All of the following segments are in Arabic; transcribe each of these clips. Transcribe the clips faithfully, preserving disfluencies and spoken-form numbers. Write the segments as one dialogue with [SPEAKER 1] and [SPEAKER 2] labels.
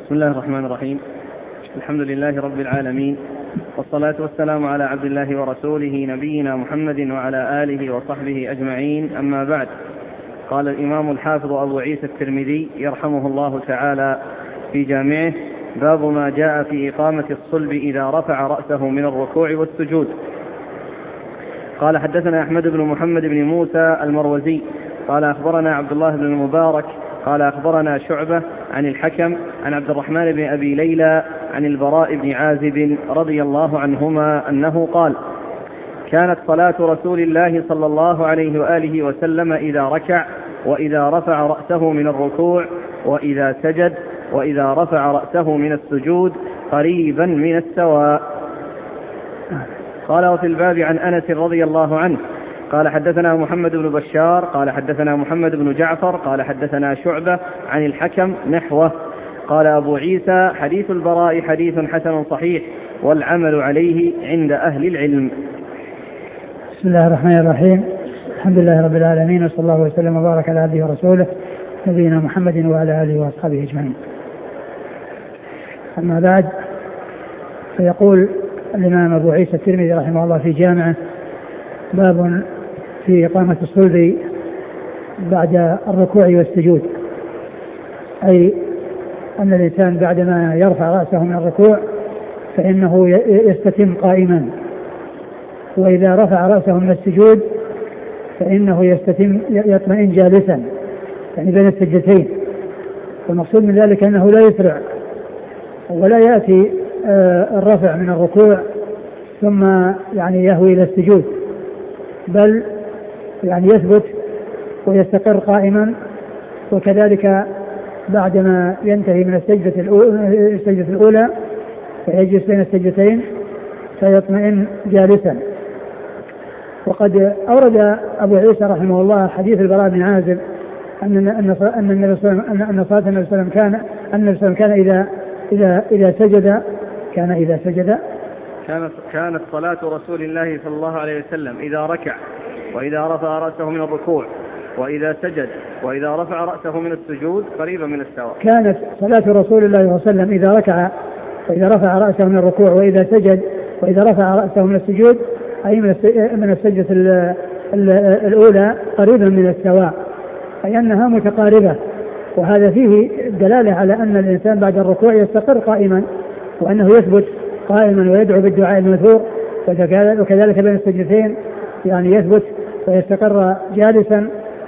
[SPEAKER 1] بسم الله الرحمن الرحيم. الحمد لله رب العالمين، والصلاة والسلام على عبد الله ورسوله نبينا محمد وعلى آله وصحبه أجمعين، أما بعد. قال الإمام الحافظ أبو عيسى الترمذي يرحمه الله تعالى في جامعه: باب ما جاء في إقامة الصلب إذا رفع رأسه من الركوع والسجود. قال حدثنا أحمد بن محمد بن موسى المروزي قال أخبرنا عبد الله بن المبارك قال أخبرنا شعبة عن الحكم عن عبد الرحمن بن أبي ليلى عن البراء بن عازب رضي الله عنهما أنه قال: كانت صلاة رسول الله صلى الله عليه وآله وسلم إذا ركع وإذا رفع رأسه من الركوع وإذا سجد وإذا رفع رأسه من السجود قريبا من السواء. قال: وفي الباب عن أنس رضي الله عنه قال حدثنا محمد بن بشار قال حدثنا محمد بن جعفر قال حدثنا شعبة عن الحكم نحوه. قال أبو عيسى: حديث البراء حديث حسن صحيح والعمل عليه عند أهل العلم.
[SPEAKER 2] بسم الله الرحمن الرحيم. الحمد لله رب العالمين، وصلى الله وسلم وبارك على عبده ورسوله نبينا محمد وعلى آله وأصحابه أجمعين. أما بعد، فيقول الإمام أبو عيسى الترمذي رحمه الله في جامعه: باب في إقامة الصلب بعد الركوع والسجود، أي أن الإنسان بعدما يرفع رأسه من الركوع فإنه يستتم قائما، وإذا رفع رأسه من السجود فإنه يستتم يطمئن جالسا، يعني بين السجدتين. والمقصود من ذلك أنه لا يسرع ولا يأتي الرفع من الركوع ثم يعني يهوي إلى السجود، بل يعني يثبت ويستقر قائما، وكذلك بعدما ينتهي من السجدة الأولى, السجدة الأولى فيجلس بين السجدتين فيطمئن جالسا. وقد أورد أبو عيسى رحمه الله حديث البراء بن عازب أن أن النبي صلى الله عليه وسلم أن صلاة النبي صلى الله عليه وسلم كان أن النبي صلى الله عليه وسلم كان إذا إذا إذا سجد كان إذا سجد
[SPEAKER 1] كانت كانت صلاة رسول الله صلى الله عليه وسلم إذا ركع وإذا رفع رأسه من الركوع وإذا سجد وإذا رفع رأسه من السجود قريبا من السواء.
[SPEAKER 2] كانت صلاة رسول الله صلى الله عليه وسلم إذا ركع وإذا رفع رأسه من الركوع وإذا سجد وإذا رفع رأسه من السجود، أي من السجدة الأولى قريبا من السواء، أي أنها متقاربة. وهذا فيه دلالة على أن الإنسان بعد الركوع يستقر قائما، وأنه يثبت قائما ويدعو بالدعاء المذكور، وكذلك بين السجدتين يعني يثبت ويستقر جالسا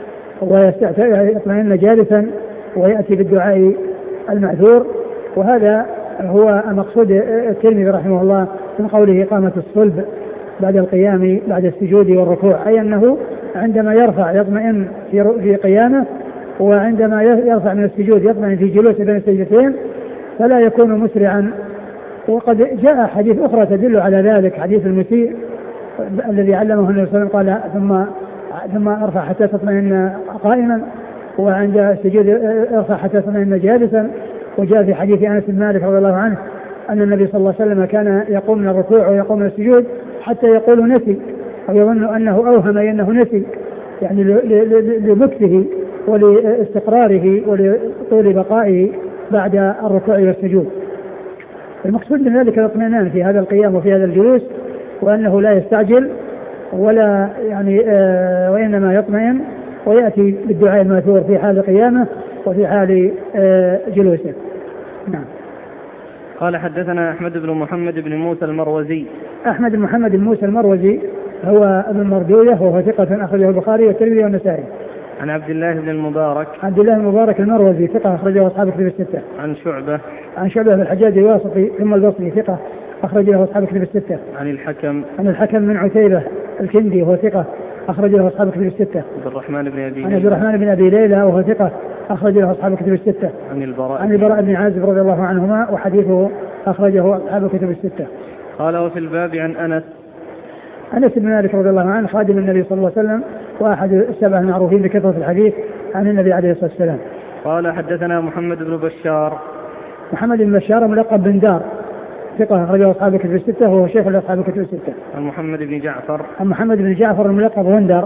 [SPEAKER 2] ويطمئن جالسا ويأتي بالدعاء المأثور. وهذا هو المقصود الترمذي رحمه الله من قوله إقامة الصلب بعد القيام بعد السجود والركوع، أي أنه عندما يرفع يطمئن في قيامه، وعندما يرفع من السجود يطمئن في جلوسه بين السجدتين فلا يكون مسرعا. وقد جاء حديث أخرى تدل على ذلك، حديث المسيء الذي علمه النبي صلى الله عليه وسلم قال: ثم ثم ارفع حتى تطمئن قائما، وعند السجود ارفع حتى تطمئن جالسا. وجاء في حديث أنس بن مالك رضي الله عنه أن النبي صلى الله عليه وسلم كان يقوم من الركوع ويقوم من السجود حتى يقول نسي، أو يظن أنه أوهم أنه نسي، يعني لمكثه ولاستقراره ولطول بقائه بعد الركوع والسجود. المقصود من ذلك الاطمئنان في هذا القيام وفي هذا الجلوس، وأنه لا يستعجل ولا يعني آه وإنما يطمئن ويأتي بالدعاء الماثور في حال قيامه وفي حال آه جلوسه. نعم.
[SPEAKER 1] قال حدثنا أحمد بن محمد بن موسى المروزي.
[SPEAKER 2] أحمد بن محمد بن موسى المروزي هو ابن مردوية، وهو ثقة أخرجه البخاري والترمذي والنسائي.
[SPEAKER 1] عن عبد الله بن المبارك.
[SPEAKER 2] عبد الله المبارك المروزي ثقة أخرجه أصحاب الكتب الستة.
[SPEAKER 1] عن شعبة.
[SPEAKER 2] عن شعبة بن الحجاج الواسطي ثم البصري ثقة أخرجه أصحاب الكتب الستة.
[SPEAKER 1] عن الحكم.
[SPEAKER 2] عن الحكم من عتيبة الكندي وهو ثقة أخرجه أصحاب الكتب الستة.
[SPEAKER 1] عبد الرحمن بن أبي
[SPEAKER 2] عن عبد الرحمن بن أبي ليلى وهو ثقة أخرجه أصحاب الكتب الستة.
[SPEAKER 1] عن البراء.
[SPEAKER 2] عن البراء بن عازب رضي الله عنهما وحديثه أخرجه أصحاب الكتب الستة.
[SPEAKER 1] قال: وفي الباب عن أنس.
[SPEAKER 2] أنس بن مالك رضي الله عنه خادم النبي صلى الله عليه وسلم وأحد السبع المعروفين بكثرة الحديث عن النبي عليه الصلاة والسلام.
[SPEAKER 1] قال: حدثنا محمد بن بشار.
[SPEAKER 2] محمد بن بشار ملقب بن دار ثقة أخرجه أصحاب الكتب الستة وهو شيخ لأصحاب الكتب الستة.
[SPEAKER 1] عن محمد بن جعفر.
[SPEAKER 2] عن محمد بن جعفر الملقب غندر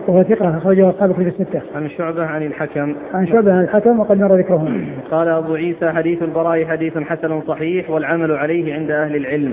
[SPEAKER 2] وهو ثقة أخرجه أصحاب الكتب الستة.
[SPEAKER 1] عن شعبة عن الحكم
[SPEAKER 2] عن شعبة عن الحكم وقد مر ذكره.
[SPEAKER 1] قال أبو عيسى حديث البراء حديث حسن صحيح والعمل عليه عند أهل العلم.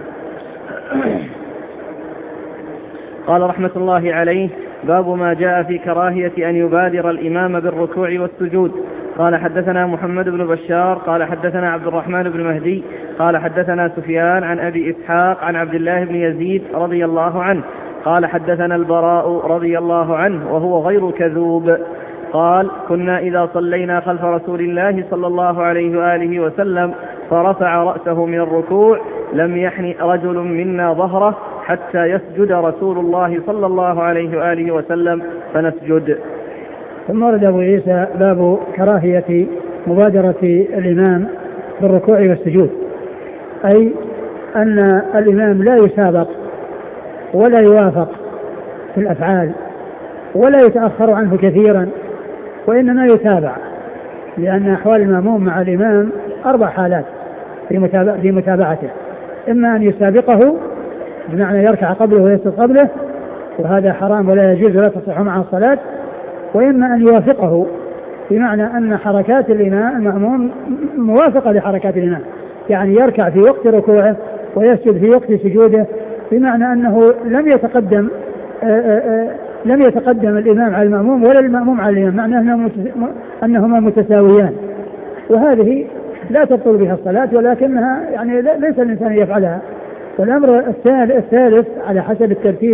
[SPEAKER 1] قال رحمة الله عليه: باب ما جاء في كراهية أن يبادر الإمام بالركوع والسجود. قال حدثنا محمد بن بشار قال حدثنا عبد الرحمن بن مهدي قال حدثنا سفيان عن أبي إسحاق عن عبد الله بن يزيد رضي الله عنه قال حدثنا البراء رضي الله عنه وهو غير كذوب قال: كنا إذا صلينا خلف رسول الله صلى الله عليه وآله وسلم فرفع رأسه من الركوع لم يحن رجل منا ظهره حتى يسجد رسول الله صلى الله عليه وآله وسلم فنسجد.
[SPEAKER 2] ثم ورد أبو عيسى باب كراهية مبادرة الإمام بالركوع والسجود، أي أن الإمام لا يسابق ولا يوافق في الأفعال ولا يتأخر عنه كثيرا، وإنما يتابع، لأن أحوال المأموم مع الإمام أربع حالات في متابعته: إما أن يسابقه بمعنى يركع قبله ويسجد قبله وهذا حرام ولا يجوز ولا تصح معه الصلاة، وإما أن يوافقه بمعنى أن حركات الإمام المأموم موافقة لحركات الإمام، يعني يركع في وقت ركوعه ويسجد في وقت سجوده، بمعنى أنه لم يتقدم آآ آآ لم يتقدم الإمام على المأموم ولا المأموم على الإمام، معنى أنهما متساويان، وهذه لا تبطل بها الصلاة ولكنها يعني ليس الإنسان يفعلها. والأمر الثالث على حسب الترتيب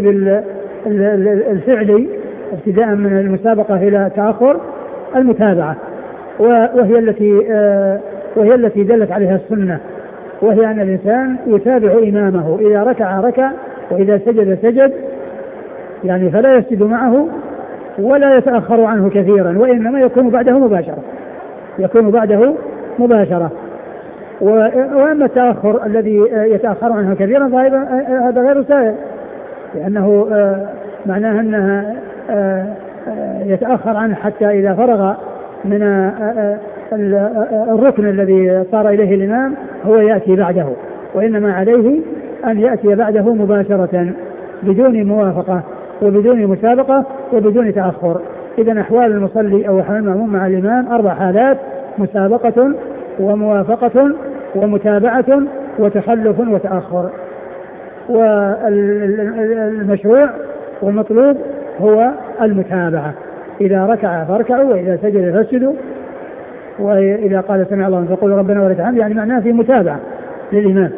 [SPEAKER 2] الفعلي ابتداء من المسابقة إلى تأخر المتابعة، وهي التي وهي التي دلت عليها السنة، وهي أن الإنسان يتابع إمامه، إذا ركع ركع وإذا سجد سجد، يعني فلا يسجد معه ولا يتأخر عنه كثيرا، وإنما يكون بعده مباشرة يكون بعده مباشرة وأما التأخر الذي يتأخر عنه كثيرا فهذا غير سائر، لأنه معناه أنه يتأخر عنه حتى إذا فرغ من الركن الذي صار إليه الإمام هو يأتي بعده، وإنما عليه أن يأتي بعده مباشرة بدون موافقة وبدون مسابقة وبدون تأخر. إذن أحوال المصلي أو أحوال المأموم مع الإمام أربع حالات: مسابقة وموافقة ومتابعة وتخلف وتأخر. والمشروع والمطلوب هو المتابعة، إذا ركع فاركعوا وإذا سجد فاسجدوا، وإذا قال سمع الله فقولوا ربنا ولك الحمد، يعني معناه في متابعة للإمام.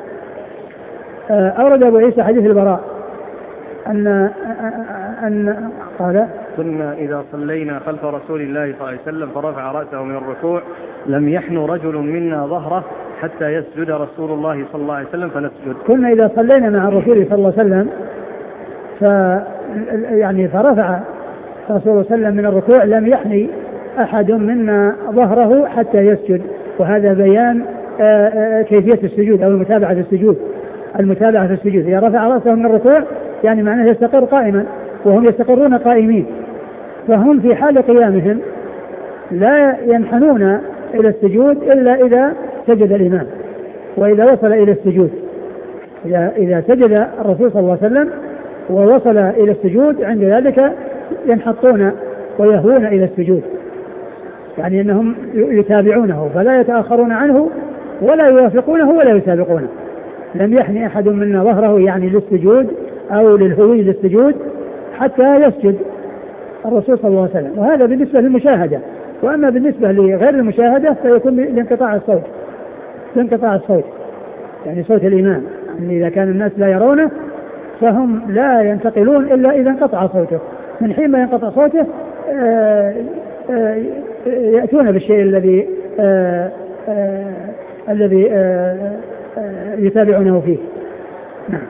[SPEAKER 2] أورد أبو عيسى حديث البراء أن أن قال:
[SPEAKER 1] كنا إذا صلينا خلف رسول الله صلى الله عليه وسلم فرفع رأسه من الركوع لم يحن رجل منا ظهره حتى يسجد رسول الله صلى الله عليه وسلم فنسجد.
[SPEAKER 2] كنا إذا صلينا مع الرسول صلى الله عليه وسلم ف يعني فرفع رسول الله صلى الله عليه وسلم من الركوع لم يحن أحد منا ظهره حتى يسجد، وهذا بيان كيفية السجود أو المتابعة في السجود. المتابعة في السجود إذا رفع رأسه من الركوع يعني معناه يستقر قائما، وهم يستقرون قائمين، فهم في حال قيامهم لا ينحنون إلى السجود إلا إذا سجد الإمام وإذا وصل إلى السجود. إذا, إذا سجد الرسول صلى الله عليه وسلم ووصل إلى السجود عند ذلك ينحطون ويهوون إلى السجود، يعني أنهم يتابعونه فلا يتأخرون عنه ولا يوافقونه ولا يسابقونه. لم يحن أحد منا ظهره يعني للسجود أو للهوي للسجود حتى يسجد الرسول صلى الله عليه وسلم، وهذا بالنسبة للمشاهدة. وأما بالنسبة لغير المشاهدة فيكون لانقطاع الصوت لانقطاع الصوت يعني صوت الإمام، يعني إذا كان الناس لا يرونه فهم لا ينتقلون إلا إذا انقطع صوته. من حين ما ينقطع صوته آآ آآ يأتون بالشيء الذي آآ آآ الذي آآ آآ يتابعونه فيه. نعم.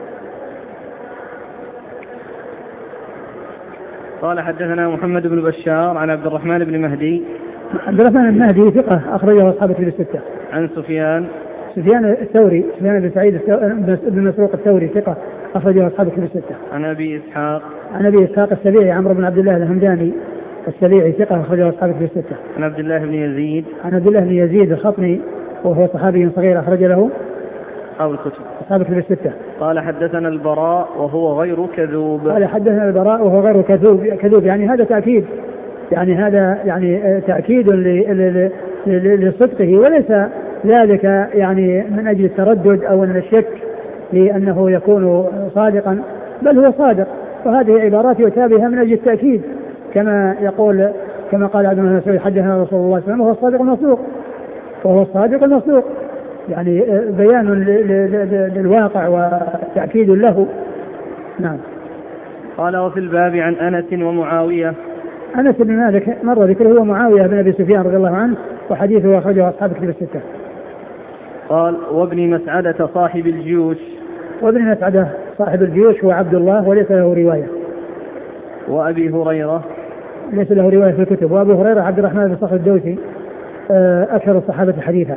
[SPEAKER 1] قال حدثنا محمد بن بشار عن عبد الرحمن بن مهدي.
[SPEAKER 2] عبد الرحمن المهدي ثقة أخرجه أصحاب الكتب الستة.
[SPEAKER 1] عن سفيان
[SPEAKER 2] سفيان الثوري سفيان بن سعيد بن مسروق الثوري ثقة أخرجه أصحاب الكتب الستة.
[SPEAKER 1] عن أبي إسحاق
[SPEAKER 2] عن أبي إسحاق السبيعي عمرو بن عبد الله الهمداني السبيعي ثقة أخرجه أصحاب الكتب الستة.
[SPEAKER 1] عن عبد الله بن يزيد
[SPEAKER 2] عن عبد الله بن يزيد الخطمي وهو صحابي صغير أخرج له
[SPEAKER 1] أصحاب الكتب.
[SPEAKER 2] أصحاب الكتب الستة.
[SPEAKER 1] قال حدثنا البراء وهو غير كذوب.
[SPEAKER 2] قال حدثنا البراء وهو غير كذوب كذوب يعني هذا تأكيد يعني هذا يعني تأكيد لصدقه، وليس ذلك يعني من أجل التردد أو من الشك لأنه يكون صادقا، بل هو صادق، وهذه عبارات يتابعها من أجل التأكيد، كما يقول كما قال عبد الله بن مسعود حدثنا رسول الله صلى الله عليه وسلم وهو الصادق المصدوق، وهو الصادق المصدوق يعني بيان للواقع وتأكيد له. نعم.
[SPEAKER 1] قال وفي الباب عن أنس ومعاوية.
[SPEAKER 2] أنس بن مالك مر ذكره هو معاوية بن أبي سفيان رضي الله عنه، وحديثه أخرجه أصحاب الكتب الستة.
[SPEAKER 1] قال وابن مسعدة صاحب الجيوش.
[SPEAKER 2] وابن مسعدة صاحب الجيوش هو عبد الله وليس له رواية.
[SPEAKER 1] وأبي هريرة
[SPEAKER 2] ليس له رواية في الكتب. وأبو هريرة عبد الرحمن بن صخر الدوسي أكثر الصحابة حديثا.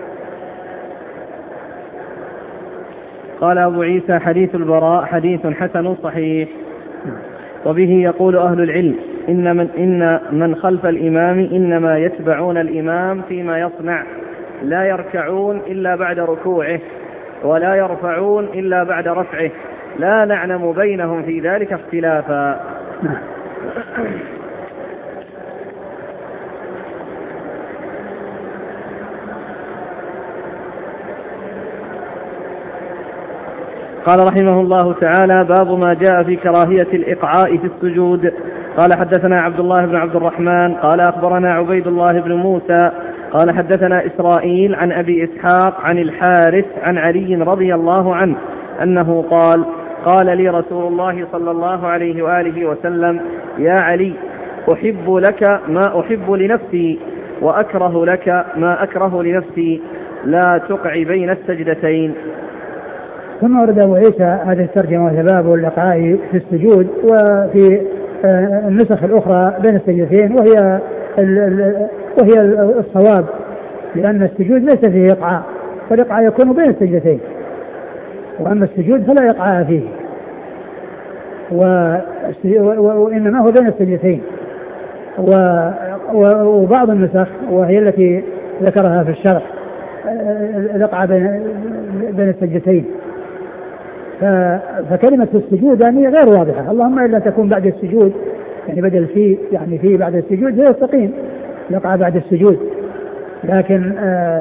[SPEAKER 1] قال أبو عيسى حديث البراء حديث حسن صحيح. وبه يقول أهل العلم إن من, إن من خلف الإمام إنما يتبعون الإمام فيما يصنع، لا يركعون إلا بعد ركوعه ولا يرفعون إلا بعد رفعه، لا نعلم بينهم في ذلك اختلافا. قال رحمه الله تعالى باب ما جاء في كراهية الإقعاء في السجود. قال حدثنا عبد الله بن عبد الرحمن قال أخبرنا عبيد الله بن موسى قال حدثنا إسرائيل عن أبي إسحاق عن الحارث عن علي رضي الله عنه أنه قال قال لي رسول الله صلى الله عليه وآله وسلم يا علي أحب لك ما أحب لنفسي وأكره لك ما أكره لنفسي، لا تقع بين السجدتين.
[SPEAKER 2] ثم ورد أبو عيسى هذه الترجمة وهي باب الإقعاء في السجود، وفي النسخ الأخرى بين السجدتين، وهي وهي الصواب، لأن السجود ليس فيه إقعاء، فالإقعاء يكون بين السجدتين، وأما السجود فلا إقعاء فيه، وإنما هو بين السجدتين. وبعض النسخ وهي التي ذكرها في الشرح الإقعاء بين السجدتين، فكلمة السجود يعني غير واضحة، اللهم إلا تكون بعد السجود يعني بدل في يعني في بعد السجود هي يستقيم يقع بعد السجود، لكن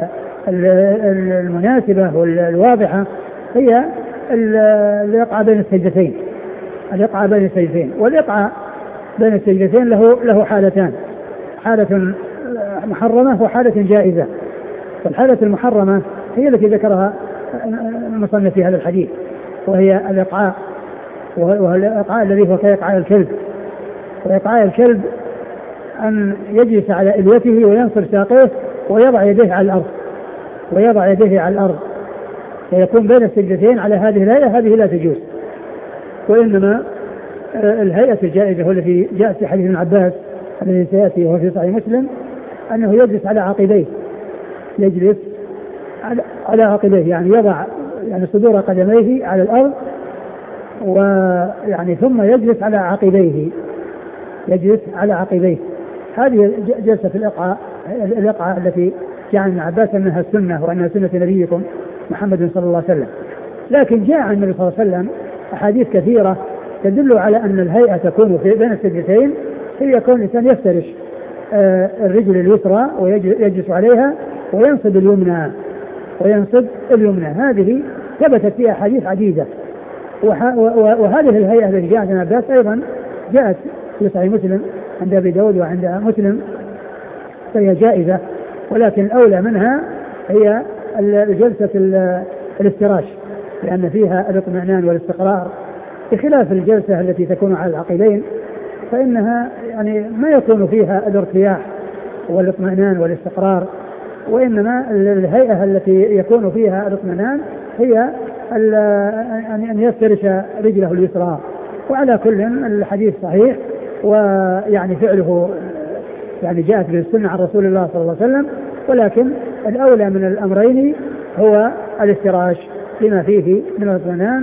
[SPEAKER 2] المناسبة والواضحة هي الإقعاء بين السجدتين. الإقعاء بين السجدتين والإقعاء بين السجدتين له له حالتان، حالة محرمة وحالة جائزة. فالحالة المحرمة هي التي ذكرها المصنف في هذا الحديث، وهي الإقعاء، وهو الإقعاء الذي هو كإقعاء الكلب. وإقعاء الكلب أن يجلس على إليته وينصر ساقيه ويضع يديه على الأرض ويضع يديه على الأرض ويكون بين السجدتين على هذه الهيئة، هذه لا تجوز. وإنما الهيئة الجائزة والتي جاء في حديث ابن عباس الذي سيأتي وهو في صحيح مسلم أنه يجلس على عقبيه، يجلس على عقبيه يعني يضع يعني صدور قدميه على الأرض، ويعني ثم يجلس على عقبيه يجلس على عقبيه هذه جلسة الإقعاء الإقعاء التي جاء عن ابن عباس أنها السنة وأنها سنة نبيكم محمد صلى الله عليه وسلم. لكن جاء عن النبي صلى الله عليه وسلم أحاديث كثيرة تدل على أن الهيئة تكون في بين السجدتين، هي يكون الإنسان يفترش الرجل اليسرى ويجلس عليها وينصب اليمنى وينصب اليمنى هذه ثبتت فيها أحاديث عديدة. وهذه الهيئة التي جاءت عن عباس أيضا جاءت في صحيح مسلم عند أبي داود وعند مسلم، فهي جائزة، ولكن الأولى منها هي جلسة الافتراش لأن فيها الاطمئنان والاستقرار، بخلاف الجلسة التي تكون على العقلين فإنها يعني ما يكون فيها الارتياح والاطمئنان والاستقرار، وإنما الهيئة التي يكون فيها الاطمئنان هي أن يفترش رجله اليسرى. وعلى كل الحديث صحيح، ويعني فعله يعني جاءت به السنة عن رسول الله صلى الله عليه وسلم، ولكن الأولى من الأمرين هو الافتراش لما فيه من الاطمئنان.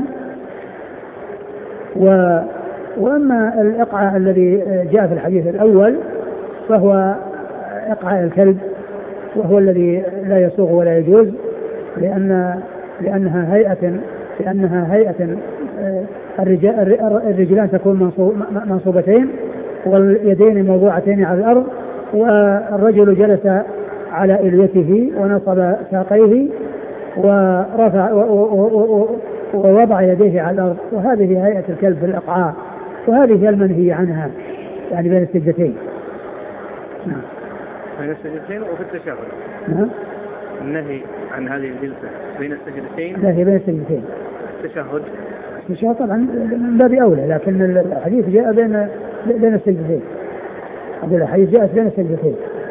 [SPEAKER 2] و وأما الإقعاء الذي جاء في الحديث الأول فهو إقعاء الكلب، وهو الذي لا يسوغ ولا يجوز، لأن لأنها هيئة لأنها هيئة الرجلان تكون منصوبتين واليدين موضوعتين على الأرض، والرجل جلس على إليته ونصب ساقيه ورفع ووضع يديه على الأرض، وهذه هيئة الكلب في الإقعاء، وهذه هي المنهي عنها يعني بين السجدتين.
[SPEAKER 1] نعم. بين السجدتين وفي التشهد.
[SPEAKER 2] نعم.
[SPEAKER 1] النهي عن هذه الجلسة بين السجدتين.
[SPEAKER 2] لا، هي بين السجدتين.
[SPEAKER 1] التشهد.
[SPEAKER 2] التشهد طبعا من باب أولى، لكن الحديث جاء بين بين السجدتين. الحديث جاءت بين السجدتين.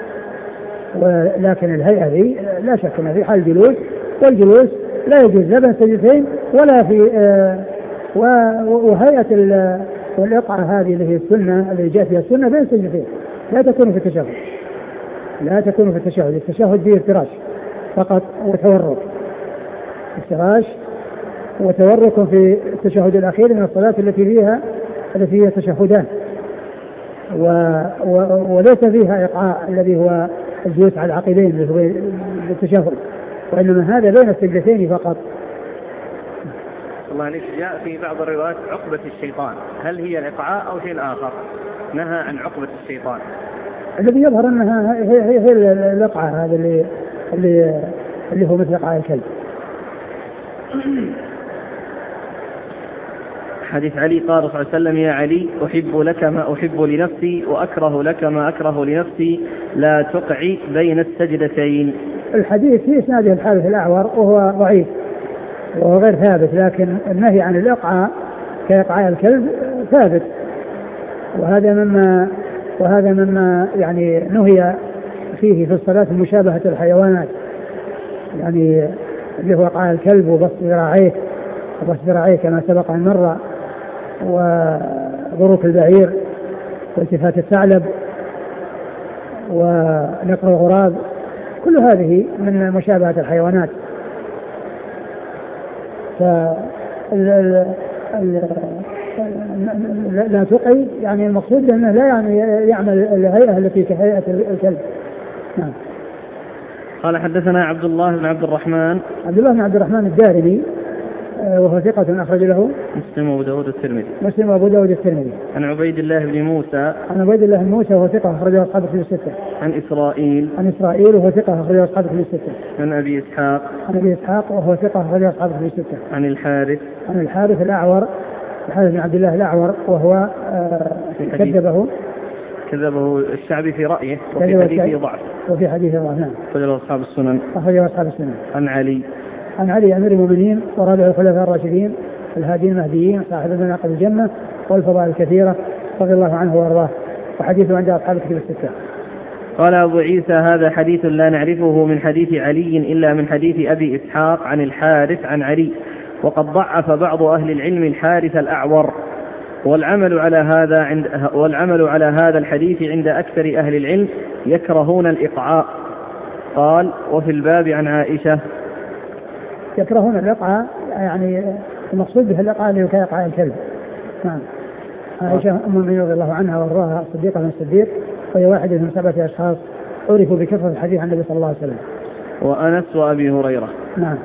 [SPEAKER 2] ولكن الهيئة ذي لا شك أنها في حال الجلوس، والجلوس لا يجوز لا بين السجدتين ولا في آه وهيئة الإقعاء هذه اللي هي السنة اللي جاءت فيها السنة بين السجدتين لا تكون في التشهد، لا تكون في التشهد. التشهد فيه افتراش فقط وتورك، افتراش وتورك في التشهد الأخير من الصلاة التي فيها التي فيها تشهدان، وليس فيها إقعاء الذي هو الجلوس على العقبين اللي هو التشهد، وإنما هذا بين السجدتين فقط.
[SPEAKER 1] الله عليك. جاء في بعض الروايات عقبة الشيطان، هل هي الإقعاء أو شيء آخر؟ نهى عن عقبة الشيطان.
[SPEAKER 2] الذي يظهر أنها هي هي, هي الإقعاء هذا اللي اللي اللي هو مثل إقعاء الكلب.
[SPEAKER 1] حديث علي قال صلى الله عليه وسلم: يا علي أحب لك ما أحب لنفسي وأكره لك ما أكره لنفسي، لا تقعي بين السجدتين.
[SPEAKER 2] الحديث في إسناده الحارث الأعور وهو ضعيف وهو غير ثابت، لكن النهي عن الإقعاء كإقعاء الكلب ثابت، وهذا مما وهذا مما يعني نهي فيه في الصلاة مشابهة الحيوانات، يعني اللي هو إقعاء الكلب وبسط ذراعيه وبسط ذراعيه كما سبق أن مر، وضروك البعير والتفات الثعلب ونقر الغراب، كل هذه من مشابهة الحيوانات. ف لا تقي يعني المقصود أنه لا يعني يعمل الهيئة التي كهيئة الكلب. نعم.
[SPEAKER 1] قال: حدثنا عبد الله بن عبد الرحمن
[SPEAKER 2] عبد الله بن عبد الرحمن الدارمي وهو ثقة أخرج له
[SPEAKER 1] مسلم وأبو داود الترمذي
[SPEAKER 2] مسلم وأبو داود الترمذي
[SPEAKER 1] عن عبيد الله بن موسى
[SPEAKER 2] عن عبيد الله بن موسى وهو ثقة أخرج له أصحاب الكتب الستة
[SPEAKER 1] عن إسرائيل
[SPEAKER 2] عن إسرائيل وهو ثقة أخرج له أصحاب الكتب الستة
[SPEAKER 1] عن أبي إسحاق
[SPEAKER 2] عن أبي إسحاق وهو ثقة أخرج له أصحاب الكتب الستة
[SPEAKER 1] عن الحارث
[SPEAKER 2] عن الحارث الأعور الحارث بن عبد الله الأعور وهو آه كذبه
[SPEAKER 1] كذبه الشعبي في رأيه وفي حديثه ضعف
[SPEAKER 2] وفي حديثه ضعف. نعم.
[SPEAKER 1] أخرجه أصحاب السنن
[SPEAKER 2] أخرجه أصحاب السنن.
[SPEAKER 1] عن علي
[SPEAKER 2] عن علي أمير المؤمنين ورابع الخلفاء الراشدين الهادين المهديين صاحب المناقب الجنة والفضائل الكثيرة رضي الله عنه وارضاه، وحديثه عند أصحاب الكتب الستة.
[SPEAKER 1] قال أبو عيسى: هذا حديث لا نعرفه من حديث علي إلا من حديث أبي إسحاق عن الحارث عن علي، وقد ضعف بعض أهل العلم الحارث الأعور، والعمل على هذا عند والعمل على هذا الحديث عند أكثر أهل العلم يكرهون الإقعاء. قال: وفي الباب عن عائشة.
[SPEAKER 2] يكرهون الإقعاء يعني المقصود به الإقعاء اللي هو كإقعاء الكلب. نعم. عائشة أم المؤمنين رضي الله عنها وارضاها صديقة من الصديق، وهي واحدة من سبعة أشخاص عرفوا بكثرة الحديث عن النبي صلى الله عليه وسلم.
[SPEAKER 1] وأنس وأبي هريرة.
[SPEAKER 2] نعم.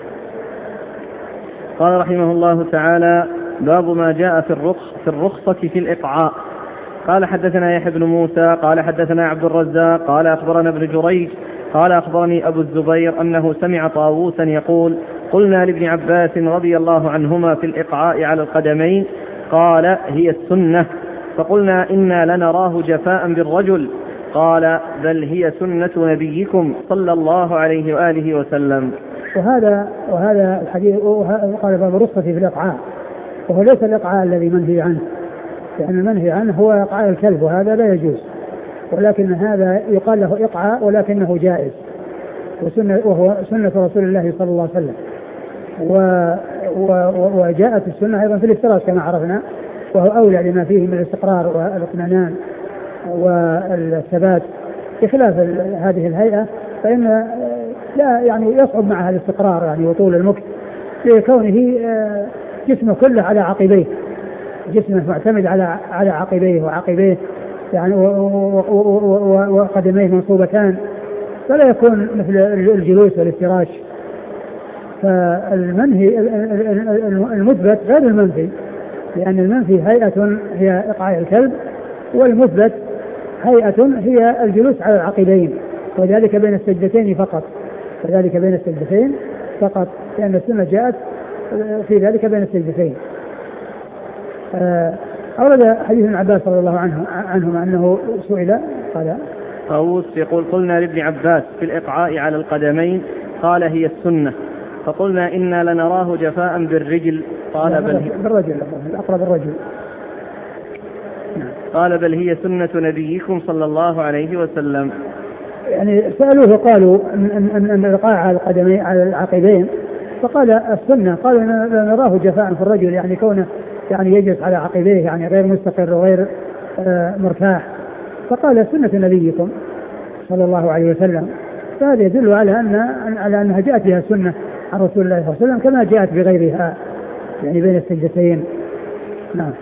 [SPEAKER 1] قال رحمه الله تعالى: باب ما جاء في الرخص في الرخصة في الإقعاء. قال: حدثنا يحيى بن موسى قال حدثنا عبد الرزاق قال أخبرنا ابن جريج قال أخبرني أبو الزبير أنه سمع طاووسا يقول: قلنا لابن عباس رضي الله عنهما في الإقعاء على القدمين، قال: هي السنة. فقلنا: إنا لنراه جفاء بالرجل. قال: بل هي سنة نبيكم صلى الله عليه وآله وسلم.
[SPEAKER 2] وهذا وهذا الحديث قال باب الرخصة في الإقعاء، وهو ليس الإقعاء الذي منهي عنه، لأن المنهي عنه هو إقعاء الكلب، وهذا لا يجوز، ولكن هذا يقال له إقعاء ولكنه جائز، وسنة وهو سنة رسول الله صلى الله عليه وسلم. و وجاءت السنة أيضا في الافتراس كما عرفنا، وهو أولى لما فيه من الاستقرار والاطمئنان والثبات، بخلاف هذه الهيئة فإن لا يعني يصعب معها الاستقرار يعني وطول المكث، لكونه جسمه كله على عقبيه، جسمه معتمد على على عقبيه وعقبيه يعني وقدميه منصوبتان، فلا يكون مثل الجلوس والافتراش. فالمنهي المثبت غير المنفي، لأن المنفي هيئة هي إقعاء الكلب، والمثبت هيئة هي الجلوس على العقبين، وذلك بين السجدتين فقط، وذلك بين السجدتين فقط، لأن السنة جاءت في ذلك بين السجدتين. أورد حديث ابن عباس رضي الله عنه عنهما أنه سئل قال
[SPEAKER 1] طاووس يقول قلنا لابن عباس في الإقعاء على القدمين قال هي السنة، فقلنا إنا لنراه جفاء بالرجل، قال بل هي
[SPEAKER 2] بالرجل الأقرب الرجل
[SPEAKER 1] قال بل هي سنة نبيكم صلى الله عليه وسلم.
[SPEAKER 2] يعني سألوه قالوا أن أن أن الإقعاء على القدمين على العقبين، فقال السنة، قالوا نراه جفاء في الرجل، يعني كونه يعني يجلس على عقبيه، يعني غير مستقر وغير آه مرتاح، فقال سنة نبيكم صلى الله عليه وسلم. فهذا يدل على أن على أنها جاءت بها السنة عن رسول الله صلى الله عليه وسلم كما جاءت بغيرها، يعني بين السجدتين. نعم.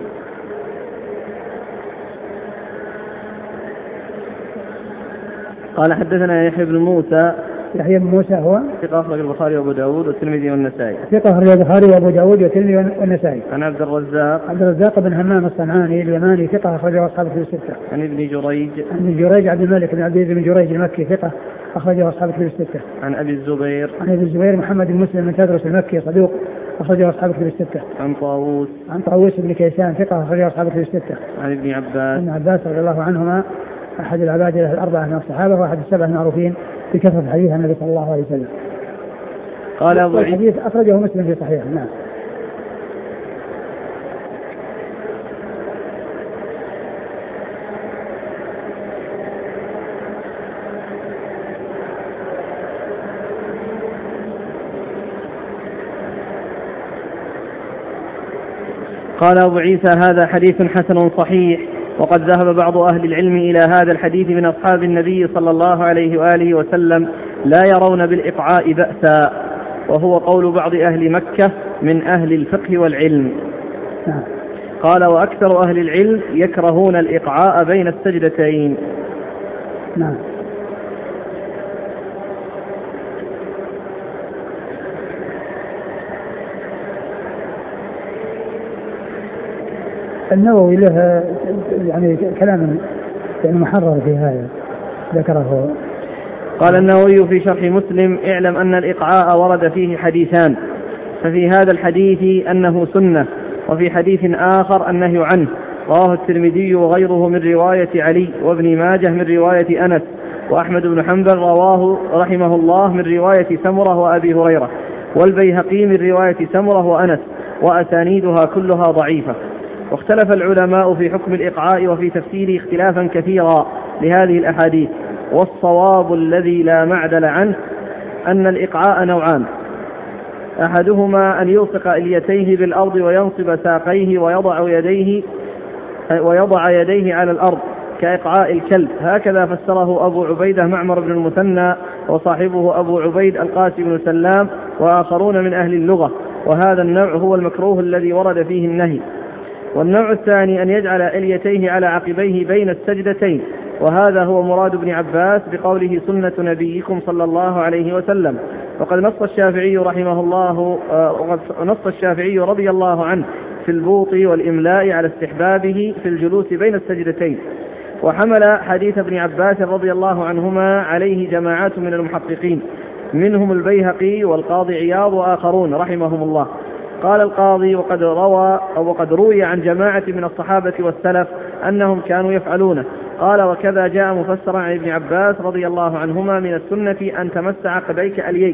[SPEAKER 1] قال حدثنا يحيى بن موسى.
[SPEAKER 2] يحيى بن موسى هو
[SPEAKER 1] ثقة أخرج البخاري وأبو داود والترمذي والنسائي.
[SPEAKER 2] ثقة أخرج البخاري وأبو داود والترمذي والنسائي.
[SPEAKER 1] عن عبد الرزاق.
[SPEAKER 2] عبد الرزاق بن همام الصنعاني اليماني ثقة أخرجه أصحاب الكتب الستة.
[SPEAKER 1] عن ابن جريج.
[SPEAKER 2] عن ابن جريج عبد الملك بن عبد العزيز بن جريج المكي ثقة أخرجه أصحاب الكتب الستة.
[SPEAKER 1] عن أبي الزبير.
[SPEAKER 2] عن أبي الزبير محمد بن مسلم بن تدرس المكي صدوق أخرجه أصحاب الكتب الستة.
[SPEAKER 1] عن طاووس.
[SPEAKER 2] عن طاووس بن كيسان ثقة أخرجه أصحاب الكتب الستة.
[SPEAKER 1] عن ابن عباس.
[SPEAKER 2] ابن عباس رضي الله عنهما أحد العباد الأربعة من الصحابة وأحد السبعة المعروفين بكثرة حديث النبي صلى الله عليه وسلم.
[SPEAKER 1] قال أبو عيسى
[SPEAKER 2] الحديث أخرجه مسلم في صحيح. نعم.
[SPEAKER 1] قال أبو عيسى هذا حديث حسن صحيح، وقد ذهب بعض أهل العلم إلى هذا الحديث من أصحاب النبي صلى الله عليه وآله وسلم لا يرون بالإقعاء بأسا، وهو قول بعض أهل مكة من أهل الفقه والعلم. قال وأكثر أهل العلم يكرهون الإقعاء بين السجدتين.
[SPEAKER 2] نعم. النووي له يعني كلام يعني محرر في هذا ذكره.
[SPEAKER 1] قال النووي في شرح مسلم اعلم أن الإقعاء ورد فيه حديثان، ففي هذا الحديث أنه سنة، وفي حديث آخر النهي عنه، رواه الترمذي وغيره من رواية علي، وابن ماجه من رواية أنس، وأحمد بن حنبل رواه رحمه الله من رواية سمرة وأبي هريرة، والبيهقي من رواية سمرة وأنس، وأسانيدها كلها ضعيفة. واختلف العلماء في حكم الإقعاء وفي تفسيره اختلافا كثيرا لهذه الأحاديث، والصواب الذي لا معدل عنه أن الإقعاء نوعان، أحدهما أن يلصق إليتيه بالأرض وينصب ساقيه ويضع يديه ويضع يديه على الأرض كإقعاء الكلب، هكذا فسره أبو عبيدة معمر بن المثنى وصاحبه أبو عبيد القاسم بن سلام وآخرون من أهل اللغة، وهذا النوع هو المكروه الذي ورد فيه النهي. والنوع الثاني أن يجعل إليتيه على عقبيه بين السجدتين، وهذا هو مراد ابن عباس بقوله سنة نبيكم صلى الله عليه وسلم. وقد نص الشافعي رحمه الله نص الشافعي رضي الله عنه في البوط والإملاء على استحبابه في الجلوس بين السجدتين، وحمل حديث ابن عباس رضي الله عنهما عليه جماعات من المحققين منهم البيهقي والقاضي عياض وآخرون رحمهم الله. قال القاضي وقد روى أو وقد روي عن جماعة من الصحابة والسلف أنهم كانوا يفعلونه. قال وكذا جاء مفسرا عن ابن عباس رضي الله عنهما من السنة أن تمس عقبيك أليك،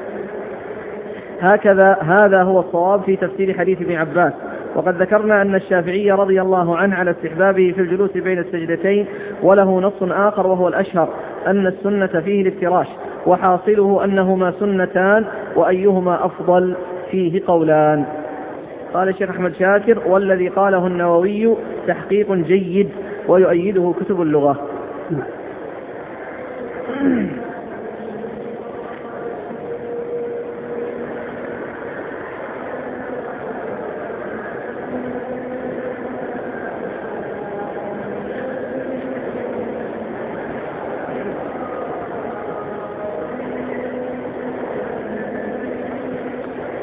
[SPEAKER 1] هكذا هذا هو الصواب في تفسير حديث ابن عباس. وقد ذكرنا أن الشافعي رضي الله عنه على استحبابه في الجلوس بين السجدتين، وله نص آخر وهو الأشهر أن السنة فيه الافتراش، وحاصله أنهما سنتان وأيهما أفضل فيه قولان. قال الشيخ أحمد شاكر والذي قاله النووي تحقيق جيد ويؤيده كتب اللغة.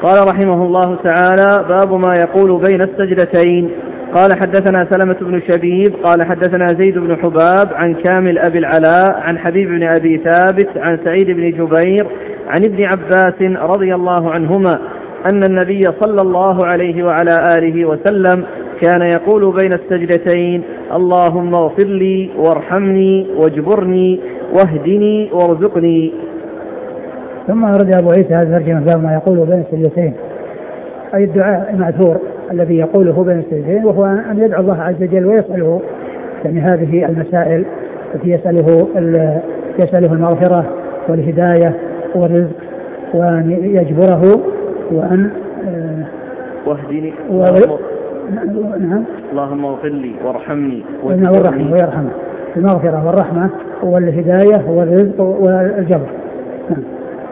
[SPEAKER 1] قال رحمه الله تعالى: باب ما يقول بين السجدتين. قال حدثنا سلمة بن شبيب قال حدثنا زيد بن حباب عن كامل أبي العلاء عن حبيب بن أبي ثابت عن سعيد بن جبير عن ابن عباس رضي الله عنهما أن النبي صلى الله عليه وعلى آله وسلم كان يقول بين السجدتين: اللهم اغفر لي وارحمني واجبرني واهدني وارزقني.
[SPEAKER 2] ثم أرد أبو عيسى هذا الترجمة: باب ما يقول بين السجدتين، أي الدعاء المأثور الذي يقوله بين السجدتين، وهو أن يدعو الله عز وجل ويسأله يعني هذه المسائل التي يسأله يسأله المغفرة والهداية والرزق، وأن يجبره وأن
[SPEAKER 1] واهدني
[SPEAKER 2] و... نعم
[SPEAKER 1] اللهم اغفر لي وارحمني
[SPEAKER 2] وارحمه ويرحمه، المغفرة والرحمة والهداية والرزق والجبر. نعم.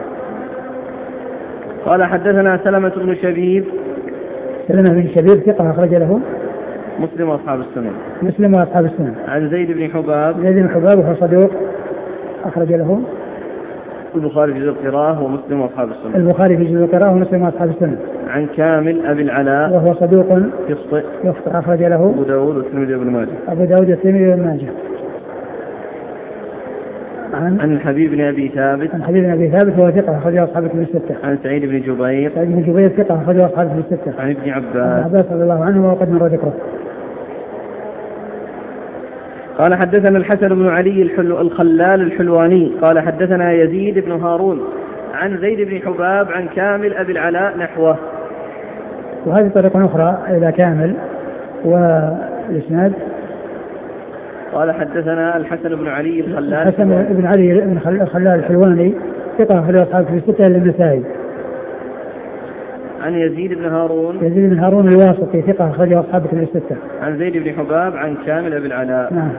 [SPEAKER 1] قال حدثنا سلمة بن شبيب.
[SPEAKER 2] سلمة بن شبيب ثقة أخرج له
[SPEAKER 1] مسلم وأصحاب السنن.
[SPEAKER 2] مسلم وأصحاب السنن.
[SPEAKER 1] عن زيد بن حباب.
[SPEAKER 2] زيد بن حباب وهو صدوق أخرج له
[SPEAKER 1] البخاري في جزء القراءة ومسلم وأصحاب السنن.
[SPEAKER 2] البخاري في جزء القراءة ومسلم وأصحاب السنن.
[SPEAKER 1] عن كامل أبي العلاء
[SPEAKER 2] وهو صدوق
[SPEAKER 1] يخطئ
[SPEAKER 2] يخطئ أخرج له
[SPEAKER 1] أبو داود والترمذي وابن ماجه.
[SPEAKER 2] أبو داود والترمذي وابن ماجه. عن
[SPEAKER 1] عن حبيب بن أبي ثابت.
[SPEAKER 2] عن حبيب بن أبي ثابت وهو ثقة أخرج له أصحاب الكتب الستة.
[SPEAKER 1] عن سعيد بن جبير.
[SPEAKER 2] سعيد بن جبير ثقة أخرج له أصحاب الكتب الستة.
[SPEAKER 1] عن ابن عباس.
[SPEAKER 2] عن عباس رضي الله عنه وقد مر ذكره.
[SPEAKER 1] قال حدثنا الحسن بن علي الحلو الخلال الحلواني قال حدثنا يزيد بن هارون عن زيد بن حباب عن كامل أبي العلاء نحوه.
[SPEAKER 2] وهذه طريقة أخرى إلى كامل والإسناد.
[SPEAKER 1] قال حدثنا الحسن بن علي الخلال
[SPEAKER 2] الحسن بن علي بن الخلال الحلواني ثقة في أصحاب في الستة للنسائي.
[SPEAKER 1] عن يزيد بن هارون.
[SPEAKER 2] يزيد بن هارون الواسطي ثقة أخرجه أصحاب في الستة.
[SPEAKER 1] عن زيد بن حباب عن كامل أبي العلاء.
[SPEAKER 2] نعم.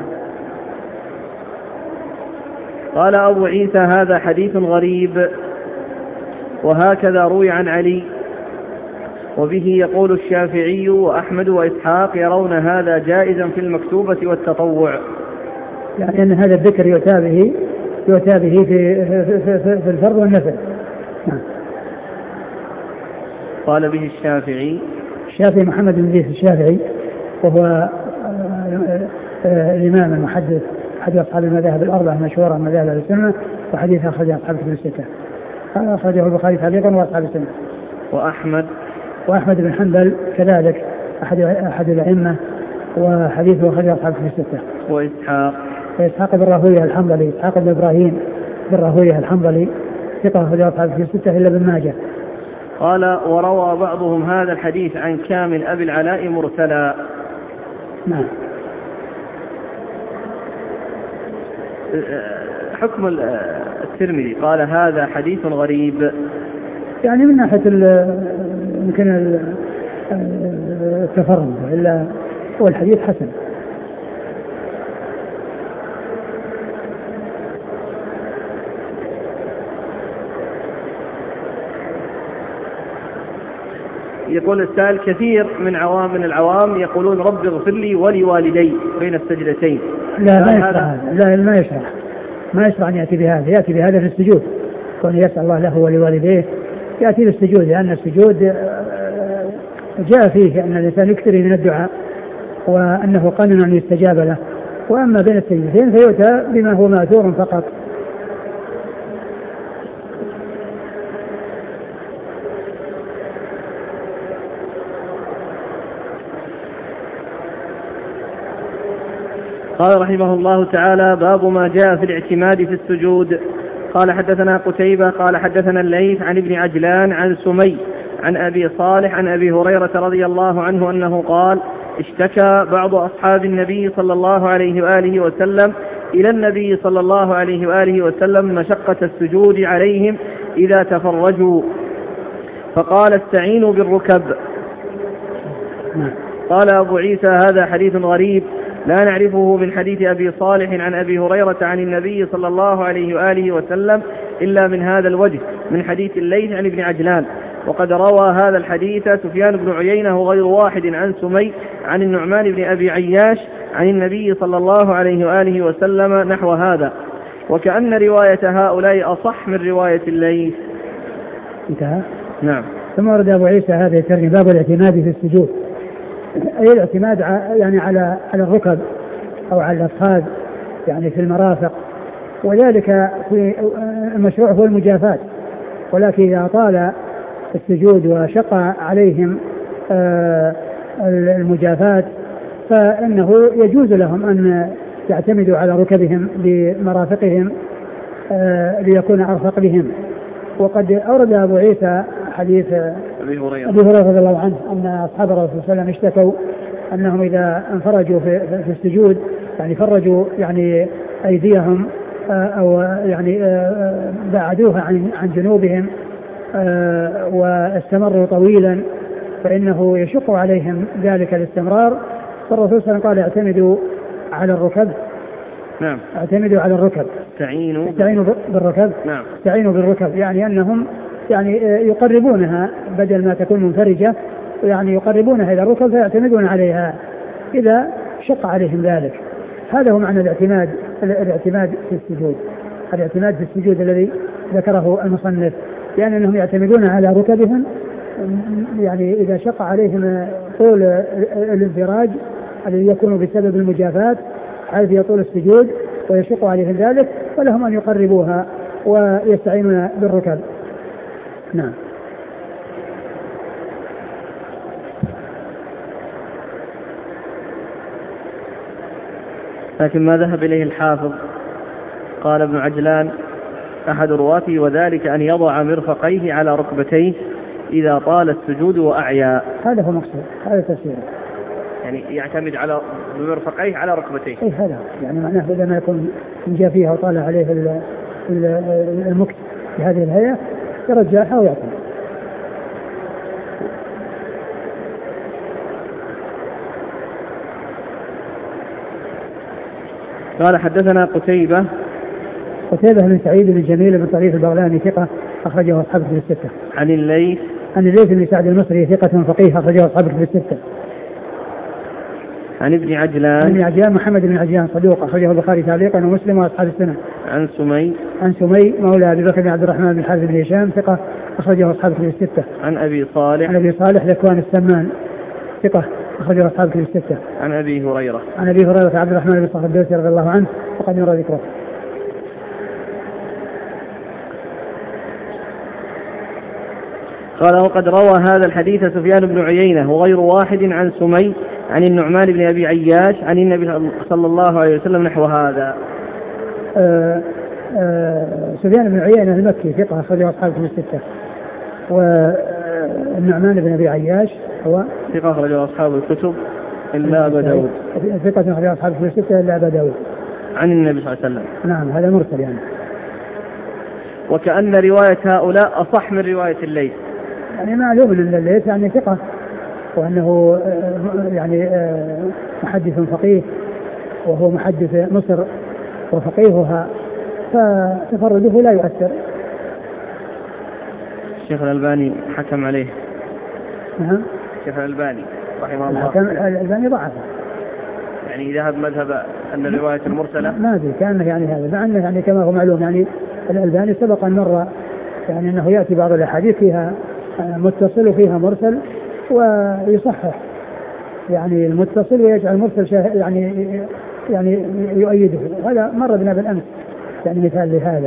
[SPEAKER 1] قال أبو عيسى: هذا حديث غريب، وهكذا روي عن علي، وبه يقول الشافعي وأحمد وإسحاق يرون هذا جائزا في المكتوبة والتطوع.
[SPEAKER 2] يعني أن هذا الذكر يؤتى به يؤتى به في, في, في, في الفرض والنفل. نعم.
[SPEAKER 1] قال به الشافعي.
[SPEAKER 2] الشافعي محمد بن إدريس الشافعي، وهو الإمام المحدث أحد أصحاب المذاهب الأربعة المشهورة من مذاهب السنة، وحديث أخرجه أصحاب الكتب الستة. أخرجه البخاري تعليقا وأصحاب السنة.
[SPEAKER 1] وأحمد
[SPEAKER 2] وأحمد بن حنبل كذلك أحد أحد الأئمة، وحديثه أخرجه أصحاب الكتب الستة.
[SPEAKER 1] وإسحاق
[SPEAKER 2] وإسحاق بن راهويه الحنظلي إسحاق بن إبراهيم بن راهويه الحنظلي ثقة أخرجه أصحاب الكتب الستة إلا ابن ماجه.
[SPEAKER 1] قال: وروى بعضهم هذا الحديث عن كامل أبي العلاء مرسلا.
[SPEAKER 2] نعم.
[SPEAKER 1] حكم الترمذي قال: هذا حديث غريب،
[SPEAKER 2] يعني من ناحية يمكن التفرد، إلا هو الحديث حسن.
[SPEAKER 1] يقول السائل: كثير من عوام من العوام يقولون رب اغفر لي ولوالدي بين السجدتين.
[SPEAKER 2] لا ما يشرح لا ما يشرح ما يشرح أن يأتي بهذا، يأتي بهذا في السجود، كون يسأل الله له ولوالديه يأتي بالسجود، لأن السجود جاء فيه أن الإنسان يكثر من الدعاء وأنه قانون أن يستجاب له. وأما بين السجدتين فيؤتى بما هو ماثور فقط.
[SPEAKER 1] قال رحمه الله تعالى: باب ما جاء في الاعتماد في السجود. قال حدثنا قتيبة قال حدثنا الليث عن ابن عجلان عن سمي عن أبي صالح عن أبي هريرة رضي الله عنه أنه قال: اشتكى بعض أصحاب النبي صلى الله عليه وآله وسلم إلى النبي صلى الله عليه وآله وسلم مشقة السجود عليهم إذا تفرجوا، فقال: استعينوا بالركب. قال أبو عيسى: هذا حديث غريب لا نعرفه من حديث أبي صالح عن أبي هريرة عن النبي صلى الله عليه وآله وسلم إلا من هذا الوجه من حديث الليث عن ابن عجلان. وقد روى هذا الحديث سفيان بن عيينة وغير واحد عن سمي عن النعمان بن أبي عياش عن النبي صلى الله عليه وآله وسلم نحو هذا، وكأن رواية هؤلاء أصح من رواية الليث.
[SPEAKER 2] انتهى.
[SPEAKER 1] نعم.
[SPEAKER 2] ثم ورد أبو عيسى هذا الترجمة باب الاعتماد في السجود، أي الاعتماد يعني على على الركب أو على الأفخاذ يعني في المرافق، وذلك في المشروع هو المجافاة، ولكن إذا طال السجود وشق عليهم المجافاة فإنه يجوز لهم أن يعتمدوا على ركبهم بمرافقهم ليكون أرفق بهم. وقد أورد أبو عيسى حديث
[SPEAKER 1] أبي هريرة
[SPEAKER 2] أبي هريرة رضي الله عنه أن أصحاب الرسول صلى الله عليه وسلم اشتكوا أنهم إذا انفرجوا في, في السجود يعني فرجوا يعني أيديهم أو يعني بعدوها عن عن جنوبهم واستمروا طويلا فإنه يشق عليهم ذلك الاستمرار، فالرسول صلى الله عليه وسلم قال اعتمدوا على الركب.
[SPEAKER 1] نعم.
[SPEAKER 2] اعتمدوا على الركب.
[SPEAKER 1] استعينوا
[SPEAKER 2] استعينوا بالركب.
[SPEAKER 1] نعم.
[SPEAKER 2] استعينوا بالركب يعني أنهم يعني يقربونها بدل ما تكون منفرجة، يعني يقربونها إلى الركب فيعتمدون عليها إذا شق عليهم ذلك. هذا هو معنى الاعتماد الاعتماد في السجود. الاعتماد في السجود الذي ذكره المصنف يعني أنهم يعتمدون على ركبهم يعني إذا شق عليهم طول الانفراج الذي يكون بسبب المجافات حيث يطول السجود ويشق عليهم ذلك، فلهم أن يقربوها ويستعينون بالركب. نعم.
[SPEAKER 1] لكن ما ذهب إليه الحافظ قال ابن عجلان أحد رواته وذلك أن يضع مرفقيه على ركبتيه إذا طال السجود وأعيا.
[SPEAKER 2] هذا هو مقصود، هذا تفسيره،
[SPEAKER 1] يعني يعتمد على مرفقيه على ركبتيه.
[SPEAKER 2] أي هذا يعني معناه إذا ما يكون جافيها وطال عليه المكت بهذه الهيئة يرجعها ويعتمد.
[SPEAKER 1] قال حدثنا قتيبة
[SPEAKER 2] قتيبة بن سعيد بن جميل بن طريف البغلاني ثقة أخرجه أصحاب الكتب الستة.
[SPEAKER 1] عن الليث
[SPEAKER 2] عن الليث بن سعد المصري ثقة فقيه أخرجه أصحاب الكتب الستة.
[SPEAKER 1] عن ابن عجلان
[SPEAKER 2] عن ابن عجلان محمد بن عجلان صدوق أخرجه البخاري تعليقا ومسلم وأصحاب السنة.
[SPEAKER 1] عن سمي
[SPEAKER 2] عن سمي مولى أبي بكر بن عبد الرحمن بن حارث بن هشام ثقة أخرجه أصحاب الكتب الستة.
[SPEAKER 1] عن أبي صالح
[SPEAKER 2] عن أبي صالح ذكوان السمان ثقة أخرجه أصحاب الكتب الستة.
[SPEAKER 1] عن أبي هريرة
[SPEAKER 2] عن أبي هريرة عبد الرحمن بن صخر الدوسي رضي الله عنه وقد يرى ذكره.
[SPEAKER 1] قال وقد روى هذا الحديث سفيان بن عيينة وغير واحد عن سمي عن النعمان بن أبي عياش عن النبي صلى الله عليه وسلم نحو هذا.
[SPEAKER 2] آه آه سفيان بن عيينة المكي ثقة أخرجه أصحاب الكتب الستة. والنعمان بن أبي عياش هو
[SPEAKER 1] ثقة أخرجه أصحاب الكتب إلا أبا داود.
[SPEAKER 2] ثقة أخرجه أصحاب الكتب الستة إلا أبا داود.
[SPEAKER 1] عن النبي صلى الله عليه وسلم.
[SPEAKER 2] نعم هذا مرسل يعني.
[SPEAKER 1] وكأن رواية هؤلاء أصح من رواية الليث.
[SPEAKER 2] يعني معلوم أن الليث يعني ثقة وأنه يعني محدث فقيه وهو محدث مصر وفقيهها فتفرده لا يؤثر.
[SPEAKER 1] الشيخ الألباني حكم عليه.
[SPEAKER 2] نعم.
[SPEAKER 1] الشيخ الألباني رحمه الله.
[SPEAKER 2] الحكم الألباني ضعفه.
[SPEAKER 1] يعني ذهب مذهب أن الرواية المرسلة.
[SPEAKER 2] ما أدري كأنه يعني هذا مع أنه يعني كما هو معلوم يعني الألباني سبق أن مر يعني أنه يأتي بعض الأحاديث فيها متصل وفيها مرسل ويصحح يعني المتصل ويجعل المرسل يعني يعني يؤيده. هذا مر بنا بالأمس يعني مثال لهذا.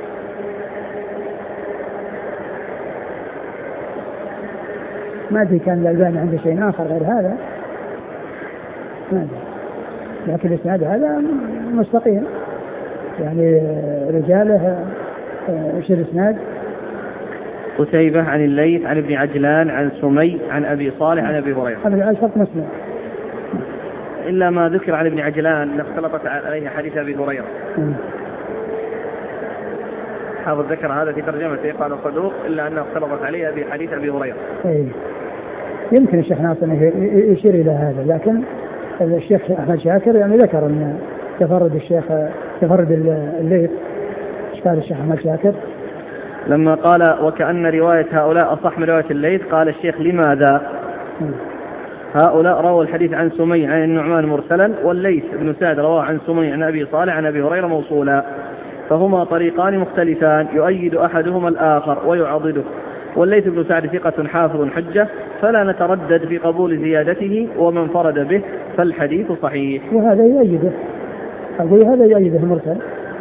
[SPEAKER 2] ما أدري كان الألباني عنده شيء آخر غير هذا ما أدري، لكن الإسناد هذا مستقيم يعني رجاله ايش الإسناد؟
[SPEAKER 1] قتيبة عن الليث عن ابن عجلان عن سمي عن أبي صالح عن أبي هريرة.
[SPEAKER 2] هذا على شرط مسلم.
[SPEAKER 1] إلا ما ذكر عن ابن عجلان اختلطت عليه حديث أبي هريرة. حافظ ذكر هذا في ترجمته قال صدوق إلا أنه اختلطت عليه أبي حديث أبي هريرة.
[SPEAKER 2] أيه. يمكن الشيخ ناصر يشير إلى هذا، لكن الشيخ أحمد شاكر يعني ذكر أن تفرد الشيخ تفرد الليث. ايش قال الشيخ أحمد شاكر؟
[SPEAKER 1] لما قال وكأن رواية هؤلاء أصح من رواية الليث قال الشيخ لماذا؟ م. هؤلاء رووا الحديث عن سمي عن النعمان مرسلا والليث بن سعد رواه عن سمي عن أبي صالح عن أبي هريرة موصولا، فهما طريقان مختلفان يؤيد أحدهما الآخر ويعضده، والليث بن سعد ثقة حافظ حجة فلا نتردد في قبول زيادته، ومن فرد به فالحديث صحيح.
[SPEAKER 2] وهذا يؤيده، أقول هذا يؤيده مرسل.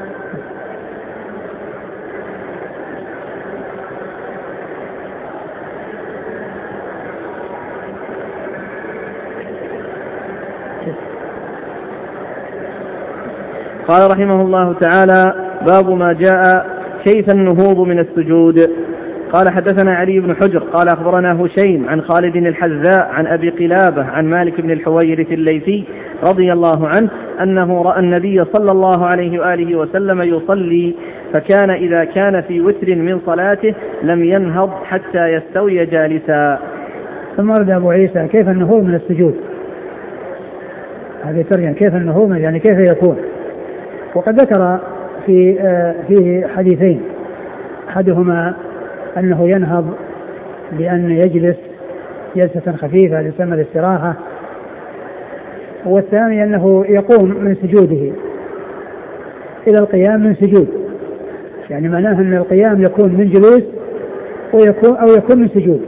[SPEAKER 1] قال رحمه الله تعالى: باب ما جاء كيف النهوض من السجود. قال حدثنا علي بن حجر قال أخبرنا هشيم عن خالد الحذاء عن أبي قلابة عن مالك بن الحويرث الليثي رضي الله عنه أنه رأى النبي صلى الله عليه وآله وسلم يصلي، فكان إذا كان في وتر من صلاته لم ينهض حتى يستوي جالسا.
[SPEAKER 2] ثم ورد أبو عيسى كيف النهوض من السجود. هذه ترجمة كيف النهوض يعني كيف يكون. وقد ذكر في فيه حديثين، أحدهما أنه ينهض بأن يجلس جلسة خفيفة لسمى الاستراحة، والثاني أنه يقوم من سجوده إلى القيام من سجود، يعني معناه أن القيام يكون من جلوس ويكون أو يكون من سجود.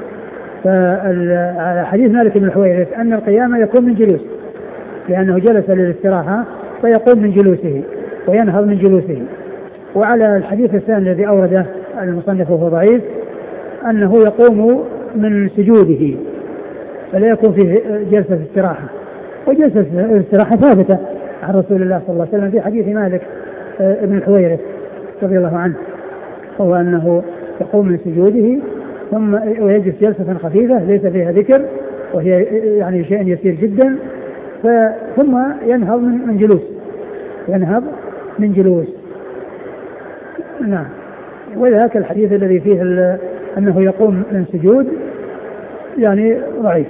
[SPEAKER 2] فعلى حديث مالك بن الحويرث أن القيام يكون من جلوس لأنه جلس للاستراحة فيقوم من جلوسه وينهض من جلوسه. وعلى الحديث الثاني الذي أورده المصنف وهو ضعيف أنه يقوم من سجوده فلا يكون في جلسة استراحة، وجلسة الاستراحة ثابتة عن رسول الله صلى الله عليه وسلم في حديث مالك ابن الحويرث رضي الله عنه، هو أنه يقوم من سجوده ثم ويجلس جلسة خفيفة ليس فيها ذكر وهي يعني شيء يسير جدا، ثم ينهض من جلوس ينهض من جلوس نعم. وذاك الحديث الذي فيه أنه يقوم من سجود يعني ضعيف.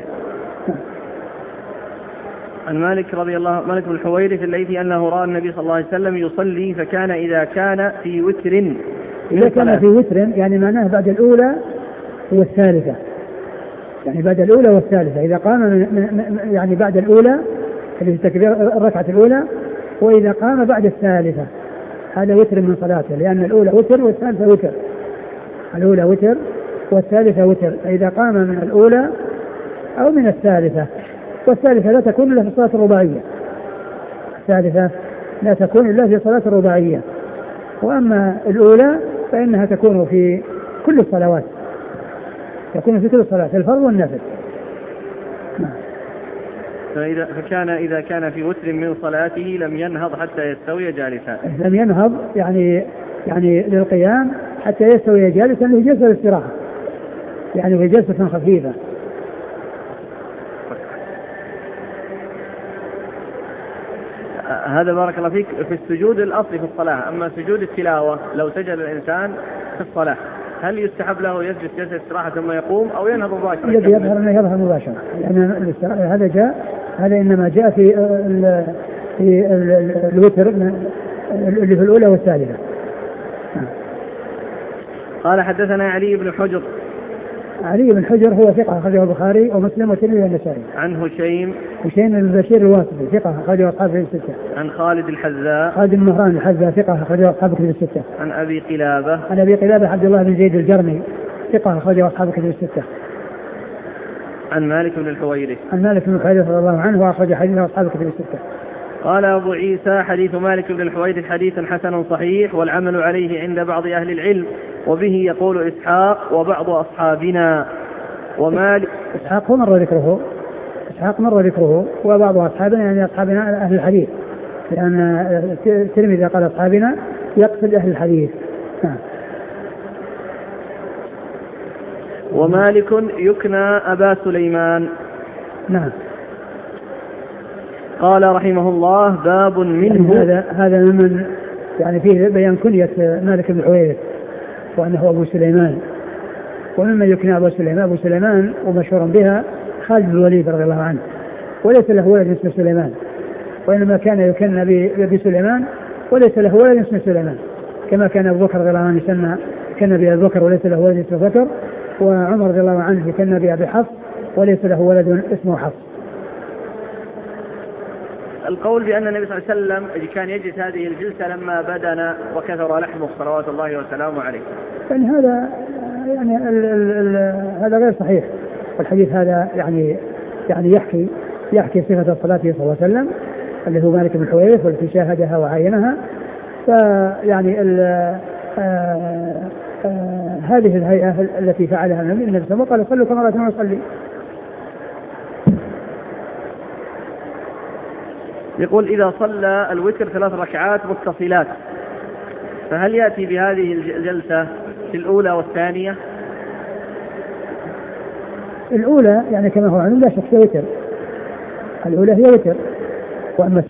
[SPEAKER 1] عن مالك رضي الله مالك بن الحويرث الليثي أنه رأى النبي صلى الله عليه وسلم يصلي، فكان إذا كان في وتر
[SPEAKER 2] إذا كان في وتر يعني معناه بعد الأولى والثالثة، يعني بعد الأولى والثالثة إذا قام من يعني بعد الأولى اللي في تكبير الركعة الأولى، وإذا قام بعد الثالثة هذا وتر من صلاته، لأن الأولى وتر والثالثة وتر، الأولى وتر والثالثة وتر. فإذا قام من الأولى أو من الثالثة، والثالثة لا تكون إلا في الصلاة الرباعية، الثالثة لا تكون إلا في الصلاة الرباعية، وأما الأولى فإنها تكون في كل الصلوات، تكون في كل الصلاة الفرض والنفل.
[SPEAKER 1] فإذا فكان إذا كان في وتر من صلاته لم ينهض حتى يستوي جالسا.
[SPEAKER 2] لم ينهض يعني يعني للقيام حتى يستوي جالسا له جلسة الاستراحة، يعني في جلسة خفيفة.
[SPEAKER 1] هذا بارك الله فيك في السجود الأصلي في الصلاة. أما سجود التلاوة لو سجد الإنسان في الصلاة هل يستحب له يسجد جلسة استراحة ثم يقوم أو ينهض مباشرة؟
[SPEAKER 2] الذي يظهر أنه يظهر مباشرة، لأن هذا جاء هذا إنما جاء في ال في ال الوتر اللي في الأولى والثالثة.
[SPEAKER 1] قال حدثنا علي بن حجر.
[SPEAKER 2] علي بن حجر هو ثقة أخرجه البخاري ومسلم والترمذي والنسائي.
[SPEAKER 1] عن هشيم
[SPEAKER 2] هشيم بن بشير الواسطي ثقة أخرجه أصحاب الكتب الستة.
[SPEAKER 1] عن خالد الحذاء
[SPEAKER 2] خالد بن مهران الحذاء ثقة أخرجه أصحاب الكتب الستة.
[SPEAKER 1] عن أبي قلابة
[SPEAKER 2] عن أبي قلابة عبد الله بن زيد الجرمي ثقة أخرجه أصحاب الكتب الستة.
[SPEAKER 1] عن مالك بن الحويرث
[SPEAKER 2] عن مالك بن الحويرث رضي الله عنه وأخرج حديثه أصحاب الكتب الستة.
[SPEAKER 1] قال أبو عيسى حديث مالك بن الحويرث حديث حسن صحيح والعمل عليه عند بعض أهل العلم، وبه يقول إسحاق وبعض أصحابنا. ومالك
[SPEAKER 2] إسحاق مر ذكره إسحاق مر ذكره وبعض أصحابنا يعني أصحابنا أهل الحديث، لأن الترمذي قال أصحابنا يقصد أهل الحديث.
[SPEAKER 1] ومالك يكنى أبا سليمان.
[SPEAKER 2] نعم.
[SPEAKER 1] قال رحمه الله باب منه.
[SPEAKER 2] هذا هذا من يعني فيه بيان كنية مالك بن الحويرث وأنه أبو سليمان، ومما يكنى أبو سليمان أبو سليمان ومشهور بها خالد بن الوليد رضي الله عنه، وليس له ولد اسمه سليمان، وإنما كان يكنى بأبي سليمان وليس له ولد اسمه سليمان، كما كان أبو بكر رضي الله عنه يسمى كان بأبي بكر وليس له ولد اسمه بكر، وعمر رضي الله عنه يكنى بأبي حفص وليس له ولد اسمه حفص.
[SPEAKER 1] القول بأن النبي صلى الله عليه وسلم كان يجلس هذه الجلسة لما بدن وكثر لحمه صلوات الله وسلامه عليه،
[SPEAKER 2] يعني هذا يعني ال ال ال هذا غير صحيح. الحديث هذا يعني يعني يحكي يحكي صفة صلاته صلى الله عليه وسلم اللي هو مالك بن حويرث والتي شاهدها وعاينها. فيعني ال آه آه هذه الهيئة التي فعلها النبي صلى الله عليه وسلم قال صلوا كما رأيتموني أصلي.
[SPEAKER 1] يقول إذا صلى الوتر ثلاث ركعات متصلات فهل يأتي بهذه الجلسة في الأولى والثانية؟
[SPEAKER 2] الأولى يعني كما هو عنده لا شك هي وتر، الأولى هي وتر. وأما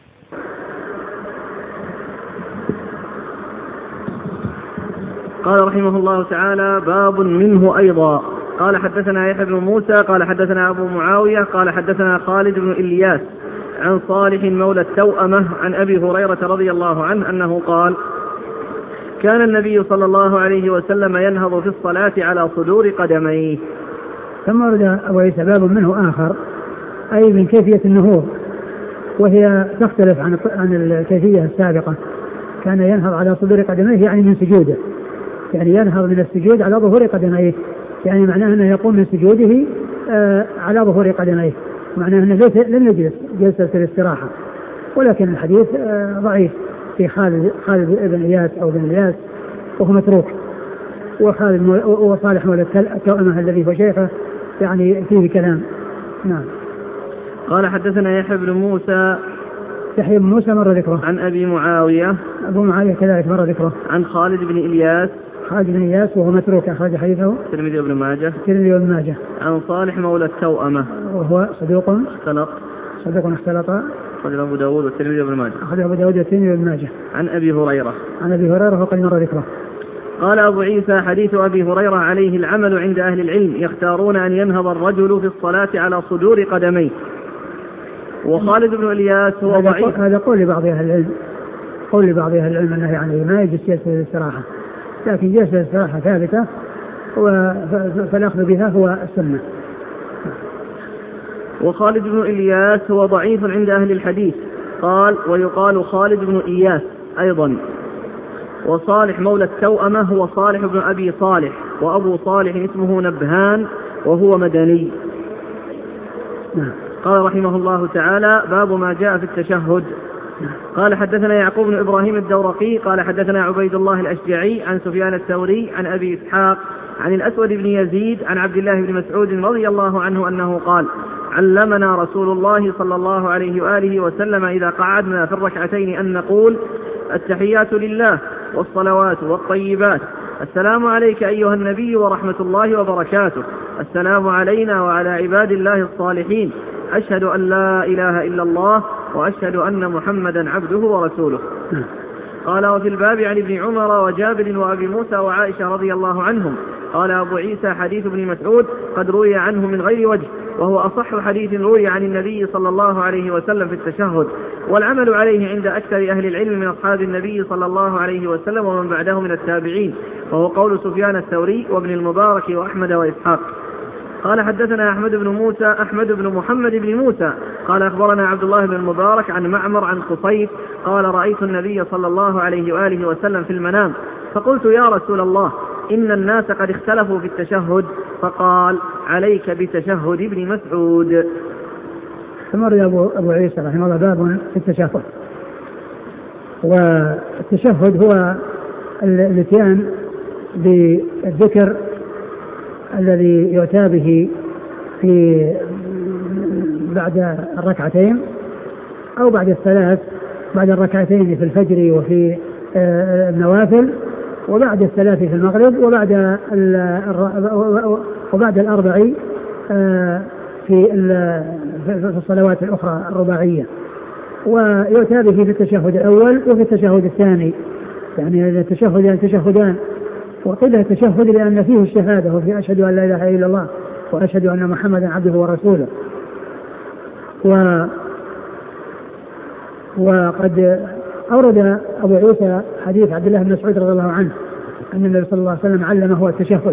[SPEAKER 1] قال رحمه الله تعالى باب منه أيضا. قال حدثنا يحيى بن موسى قال حدثنا أبو معاوية قال حدثنا خالد بن إلياس عن صالح مولى التوأمة عن أبي هريرة رضي الله عنه أنه قال كان النبي صلى الله عليه وسلم ينهض في الصلاة على صدور قدميه.
[SPEAKER 2] ثم ورد أبو عيسى باب منه آخر أي من كيفية النهوض، وهي تختلف عن عن الكيفية السابقة. كان ينهض على صدور قدميه يعني من سجوده، يعني ينهض من السجود على ظهور قدميه، يعني معناه أنه يقوم من سجوده آه على ظهور قدميه، معناه أنه لم يجلس جلسة الاستراحة. ولكن الحديث آه ضعيف في خالد خالد بن إياس أو بن إياس وهو متروك، وخالد وصالح مولى التوأمة الذي هو شيخه يعني فيه كلام. نعم.
[SPEAKER 1] قال حدثنا يحيى بن موسى
[SPEAKER 2] يحيى بن موسى مر ذكره.
[SPEAKER 1] عن أبي معاوية
[SPEAKER 2] أبو معاوية كذلك مر ذكره.
[SPEAKER 1] عن خالد بن إلياس
[SPEAKER 2] خالد بن إياس وهو متروك أخرج حديثه
[SPEAKER 1] الترمذي وابن ماجه
[SPEAKER 2] الترمذي وابن ماجه.
[SPEAKER 1] عن صالح مولى التوأمة
[SPEAKER 2] وهو صدوق
[SPEAKER 1] اختلط
[SPEAKER 2] صدوق اختلط
[SPEAKER 1] أخرج أبو داود والترمذي وابن ماجه
[SPEAKER 2] أخرج أبو داود والترمذي وابن ماجه.
[SPEAKER 1] عن أبي هريرة
[SPEAKER 2] عن أبي هريرة وقد مر ذكره.
[SPEAKER 1] قال أبو عيسى حديث أبي هريرة عليه العمل عند أهل العلم، يختارون أن ينهض الرجل في الصلاة على صدور قدميه. وخالد بن إلياس هو ضعيف.
[SPEAKER 2] هذا قول لبعض أهل العلم قول لبعض أهل العلم أنه يعني ما يجلس جلسة الاستراحة، لكن جلسة الاستراحة ثابتة فالأخذ بها هو السنة.
[SPEAKER 1] وخالد بن إلياس هو ضعيف عند أهل الحديث. قال ويقال خالد بن إياس أيضا. وصالح مولى التوأمة هو صالح بن أبي صالح، وأبو صالح اسمه نبهان وهو مدني. قال رحمه الله تعالى باب ما جاء في التشهد. قال حدثنا يعقوب بن إبراهيم الدورقي قال حدثنا عبيد الله الأشجعي عن سفيان الثوري عن أبي إسحاق عن الأسود بن يزيد عن عبد الله بن مسعود رضي الله عنه أنه قال علمنا رسول الله صلى الله عليه وآله وسلم إذا قعدنا في الركعتين أن نقول التحيات لله والصلوات والطيبات السلام عليك أيها النبي ورحمة الله وبركاته، السلام علينا وعلى عباد الله الصالحين، أشهد أن لا إله إلا الله وأشهد أن محمدا عبده ورسوله. قال وفي الباب عن ابن عمر وجابر وأبي موسى وعائشة رضي الله عنهم. قال أبو عيسى حديث ابن مسعود قد روي عنه من غير وجه، وهو أصح حديث روي عن النبي صلى الله عليه وسلم في التشهد، والعمل عليه عند أكثر أهل العلم من أصحاب النبي صلى الله عليه وسلم ومن بعده من التابعين، وهو قول سفيان الثوري وابن المبارك وأحمد وإسحاق. قال حدثنا أحمد بن موسى أحمد بن محمد بن موسى قال أخبرنا عبد الله بن المبارك عن معمر عن خصيف قال رأيت النبي صلى الله عليه وآله وسلم في المنام فقلت يا رسول الله إن الناس قد اختلفوا في التشهد، فقال عليك بتشهد ابن مسعود.
[SPEAKER 2] ثم رأى أبو عيسى رحمه الله باب في التشهد. والتشهد هو الاتيان بالذكر الذي يؤتى به في بعد الركعتين أو بعد الثلاث، بعد الركعتين في الفجر وفي النوافل، وبعد الثلاث في المغرب، وبعد وبعد الأربع في في الصلوات الأخرى الرباعية. ويؤتى به في التشهد الأول وفي التشهد الثاني، يعني التشهد التشهدان. وقيل التشهد لأن فيه الشهادة وفي أشهد أن لا إله إلا الله وأشهد أن محمدا عبده ورسوله. و وقد أورد أبو عيسى حديث عبد الله بن مسعود رضي الله عنه أن النبي صلى الله عليه وسلم علمه التشهد،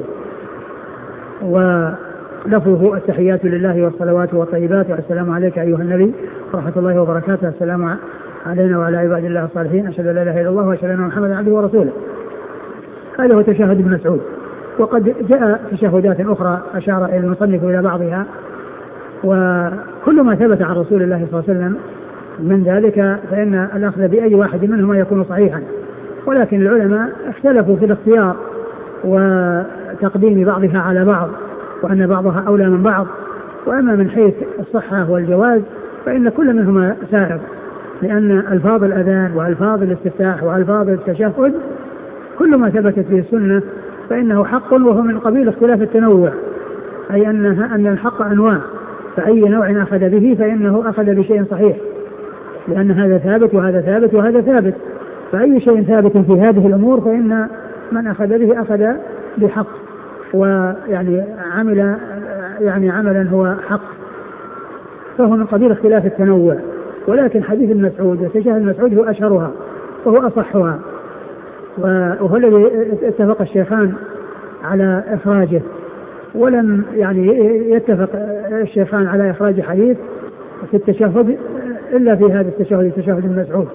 [SPEAKER 2] ولفظه التحيات لله والصلوات والطيبات والسلام عليك أيها النبي ورحمة الله وبركاته، السلام علينا وعلى عباد الله الصالحين، أشهد أن لا إله إلا الله وأشهد أن محمدا عبده ورسوله. هذا هو تشهد ابن مسعود. وقد جاء تشهدات أخرى أشار إلى المصنف إلى بعضها، وكل ما ثبت عن رسول الله صلى الله عليه وسلم من ذلك فإن الأخذ بأي واحد منهما يكون صحيحا، ولكن العلماء اختلفوا في الاختيار وتقديم بعضها على بعض، وأن بعضها أولى من بعض. وأما من حيث الصحة والجواز فإن كل منهما سائغ، لأن ألفاظ الأذان وألفاظ الاستفتاح وألفاظ التشهد كل ما ثبتت به السنة فإنه حق، وهو من قبيل اختلاف التنوع، أي أنها أن الحق أنواع، فأي نوع أخذ به فإنه أخذ بشيء صحيح، لأن هذا ثابت وهذا ثابت وهذا ثابت، فأي شيء ثابت في هذه الأمور فإن من أخذ به أخذ بحق، ويعني عمل يعني عملا هو حق، فهو من قبيل اختلاف التنوع. ولكن حديث المسعود وتشهد المسعود هو أشهرها وهو أصحها، وهو الذي اتفق الشيخان على إخراجه، ولم يعني يتفق الشيخان على إخراج حديث في التشهد إلا في هذا التشهد تشهد المسعود.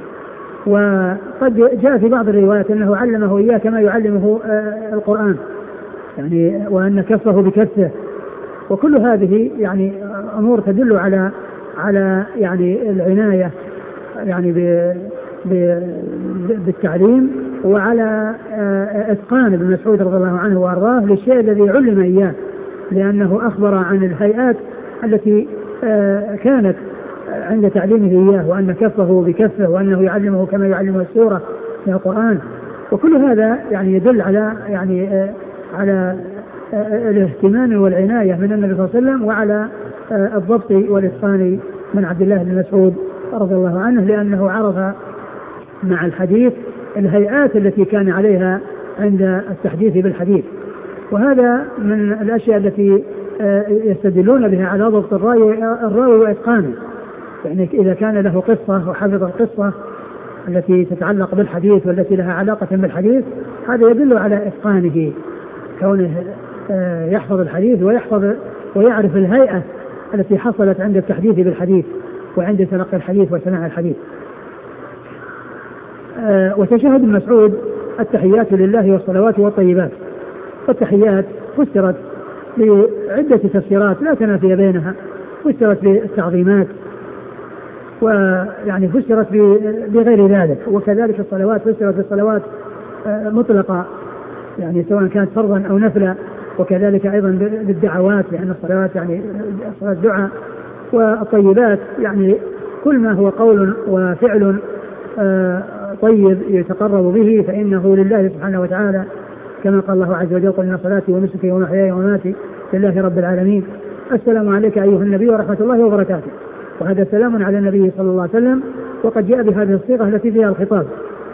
[SPEAKER 2] وقد جاء في بعض الروايات أنه علمه إياه كما يعلمه القرآن، يعني وأن كفه بكفه، وكل هذه يعني أمور تدل على على يعني العناية يعني بالتعليم، وعلى إتقان ابن مسعود رضي الله عنه وأرضاه للشيء الذي علم إياه، لأنه أخبر عن الهيئات التي كانت عند تعليمه إياه، وأن كفه بكفه، وأنه يعلمه كما يعلمه السورة من القرآن. وكل هذا يعني يدل على يعني على الاهتمام والعناية من النبي صلى الله عليه وسلم، وعلى الضبط والإتقان من عبد الله بن مسعود رضي الله عنه، لأنه عرف مع الحديث الهيئات التي كان عليها عند التحديث بالحديث. وهذا من الأشياء التي يستدلون بها على ضبط الراوي الراوي وإتقانه، يعني إذا كان له قصة وحفظ القصة التي تتعلق بالحديث والتي لها علاقة بالحديث، هذا يدل على إتقانه، كونه يحفظ الحديث ويحفظ ويعرف الهيئة التي حصلت عند التحديث بالحديث وعند تلقي الحديث وسماع الحديث. وتشهد المسعود التحيات لله والصلوات والطيبات. والتحيات فسرت بعدة تفسيرات لا تنافي بينها، فسرت بالتعظيمات، ويعني فسرت بغير ذلك، وكذلك الصلوات فسرت بالصلوات مطلقة، يعني سواء كانت فرضا أو نفلا، وكذلك أيضا بالدعوات، لأن الصلوات يعني صلاة دعاء. والطيبات يعني كل ما هو قول وفعل طيب يتقرب به فإنه لله سبحانه وتعالى، كما قال الله عز وجل: قل إن صلاتي ونسكي ومحياي ومماتي لله رب العالمين. السلام عليك أيها النبي ورحمة الله وبركاته. وهذا سلام على النبي صلى الله عليه وسلم، وقد جاء بهذه الصيغة التي فيها الخطاب.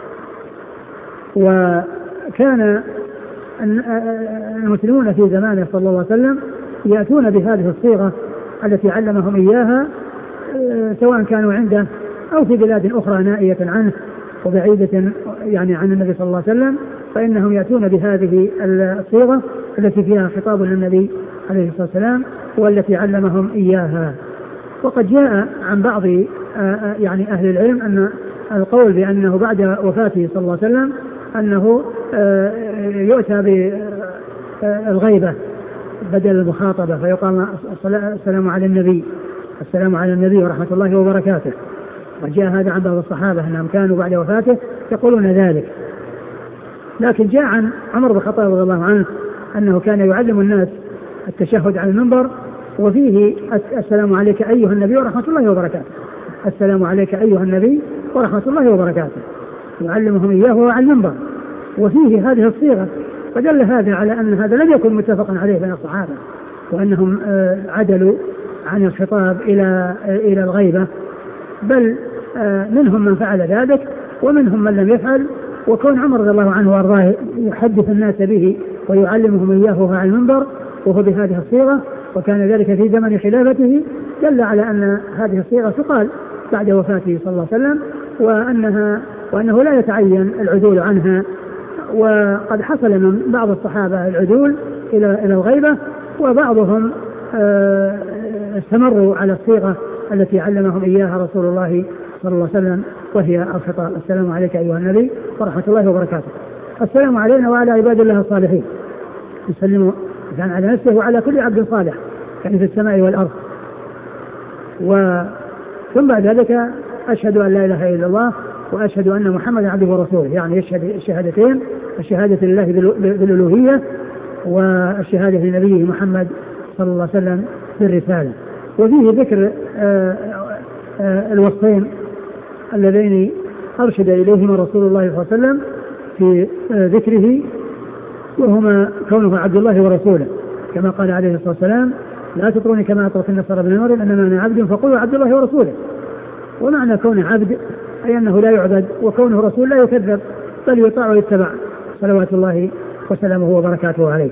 [SPEAKER 2] وكان المسلمون في زمانه صلى الله عليه وسلم يأتون بهذه الصيغة التي علمهم إياها، سواء كانوا عنده أو في بلاد أخرى نائية عنه وبعيدة يعني عن النبي صلى الله عليه وسلم، فإنهم يأتون بهذه الصيغة التي فيها خطاب للنبي عليه الصلاة والسلام والتي علمهم إياها. وقد جاء عن بعض يعني أهل العلم أن القول بأنه بعد وفاته صلى الله عليه وسلم أنه يؤتى بالغيبة بدل المخاطبة، فيقال السلام على النبي السلام على النبي ورحمة الله وبركاته. وجاء هذا عن بعض الصحابة أنهم كانوا بعد وفاته يقولون ذلك. لكن جاء عن عمر بن الخطاب رضي الله عنه أنه كان يعلم الناس التشهد على المنبر، وفيه السلام عليك أيها النبي ورحمة الله وبركاته، السلام عليك أيها النبي ورحمة الله وبركاته، يعلمهم إياه على المنبر، وفيه هذه الصيغة. فدل هذا على أن هذا لم يكن متفقا عليه بين الصحابة، وأنهم عدلوا عن الخطاب إلى إلى الغيبة، بل منهم من فعل ذلك ومنهم من لم يفعل. وكون عمر رضي الله عنه وارضاه يحدث الناس به ويعلمهم إياه على المنبر وهو بهذه الصيغة، وكان ذلك في زمن خلافته، دل على أن هذه الصيغة تقال بعد وفاته صلى الله عليه وسلم، وأنها وأنه لا يتعين العدول عنها. وقد حصل من بعض الصحابة العدول إلى إلى الغيبة، وبعضهم استمروا على الصيغة التي علمهم إياها رسول الله صلى الله عليه وسلم، وهي الخطاب: السلام عليك أيها النبي ورحمة الله وبركاته. السلام علينا وعلى عباد الله الصالحين. يسلم كان على نفسه وعلى كل عبد صالح يعني في السماء والأرض. ثم بعد ذلك أشهد أن لا إله إلا الله وأشهد أن محمدا عبده ورسوله، يعني يشهد الشهادتين، الشهادة لله بالألوهية والشهادة لنبيه محمد صلى الله عليه وسلم بالرسالة. وفيه ذكر آآ آآ الوصفين اللذين أرشد إليهما رسول الله صلى الله عليه وسلم في ذكره، وهما كونه عبد الله ورسوله، كما قال عليه الصلاة والسلام: لا تطروني كما أطرت النصارى بن مريم إنما أنا عبد فقولوا عبد الله ورسوله. ومعنى كونه عبد أي أنه لا يعبد، وكونه رسول لا يكذب بل يطاع ويتبع صلوات الله وسلامه وبركاته عليه.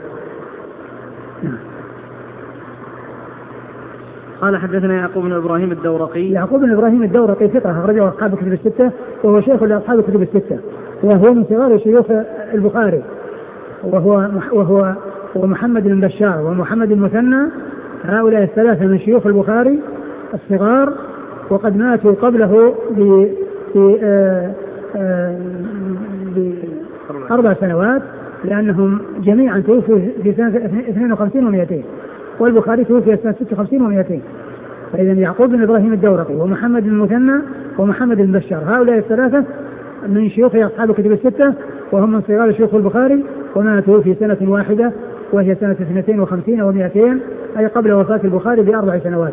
[SPEAKER 1] قال حدثنا يعقوب بن إبراهيم الدورقي.
[SPEAKER 2] يعقوب بن إبراهيم الدورقي ثقة أخرجه أصحاب الكتب الستة، وهو شيخ لأصحاب الكتب الستة، وهو من صغار شيوخ البخاري، وهو وهو ومحمد بن بشار ومحمد المثنى، هؤلاء الثلاثة من شيوخ البخاري الصغار، وقد ماتوا قبله ب بأربع سنوات، لأنهم جميعا توفوا في سنة اثنين وخمسين ومئتين، والبخاري توفي سنة ستة وخمسين ومئتين. فإذا يعقوب بن إبراهيم الدورقي ومحمد بن المثنى ومحمد بن بشار هؤلاء الثلاثة من شيوخ أصحاب الكتب الستة، وهم من صغار شيوخ البخاري، وماتوا في سنة واحدة وهي سنة اثنتين وخمسين ومئتين، أي قبل وفاة البخاري بأربع سنوات.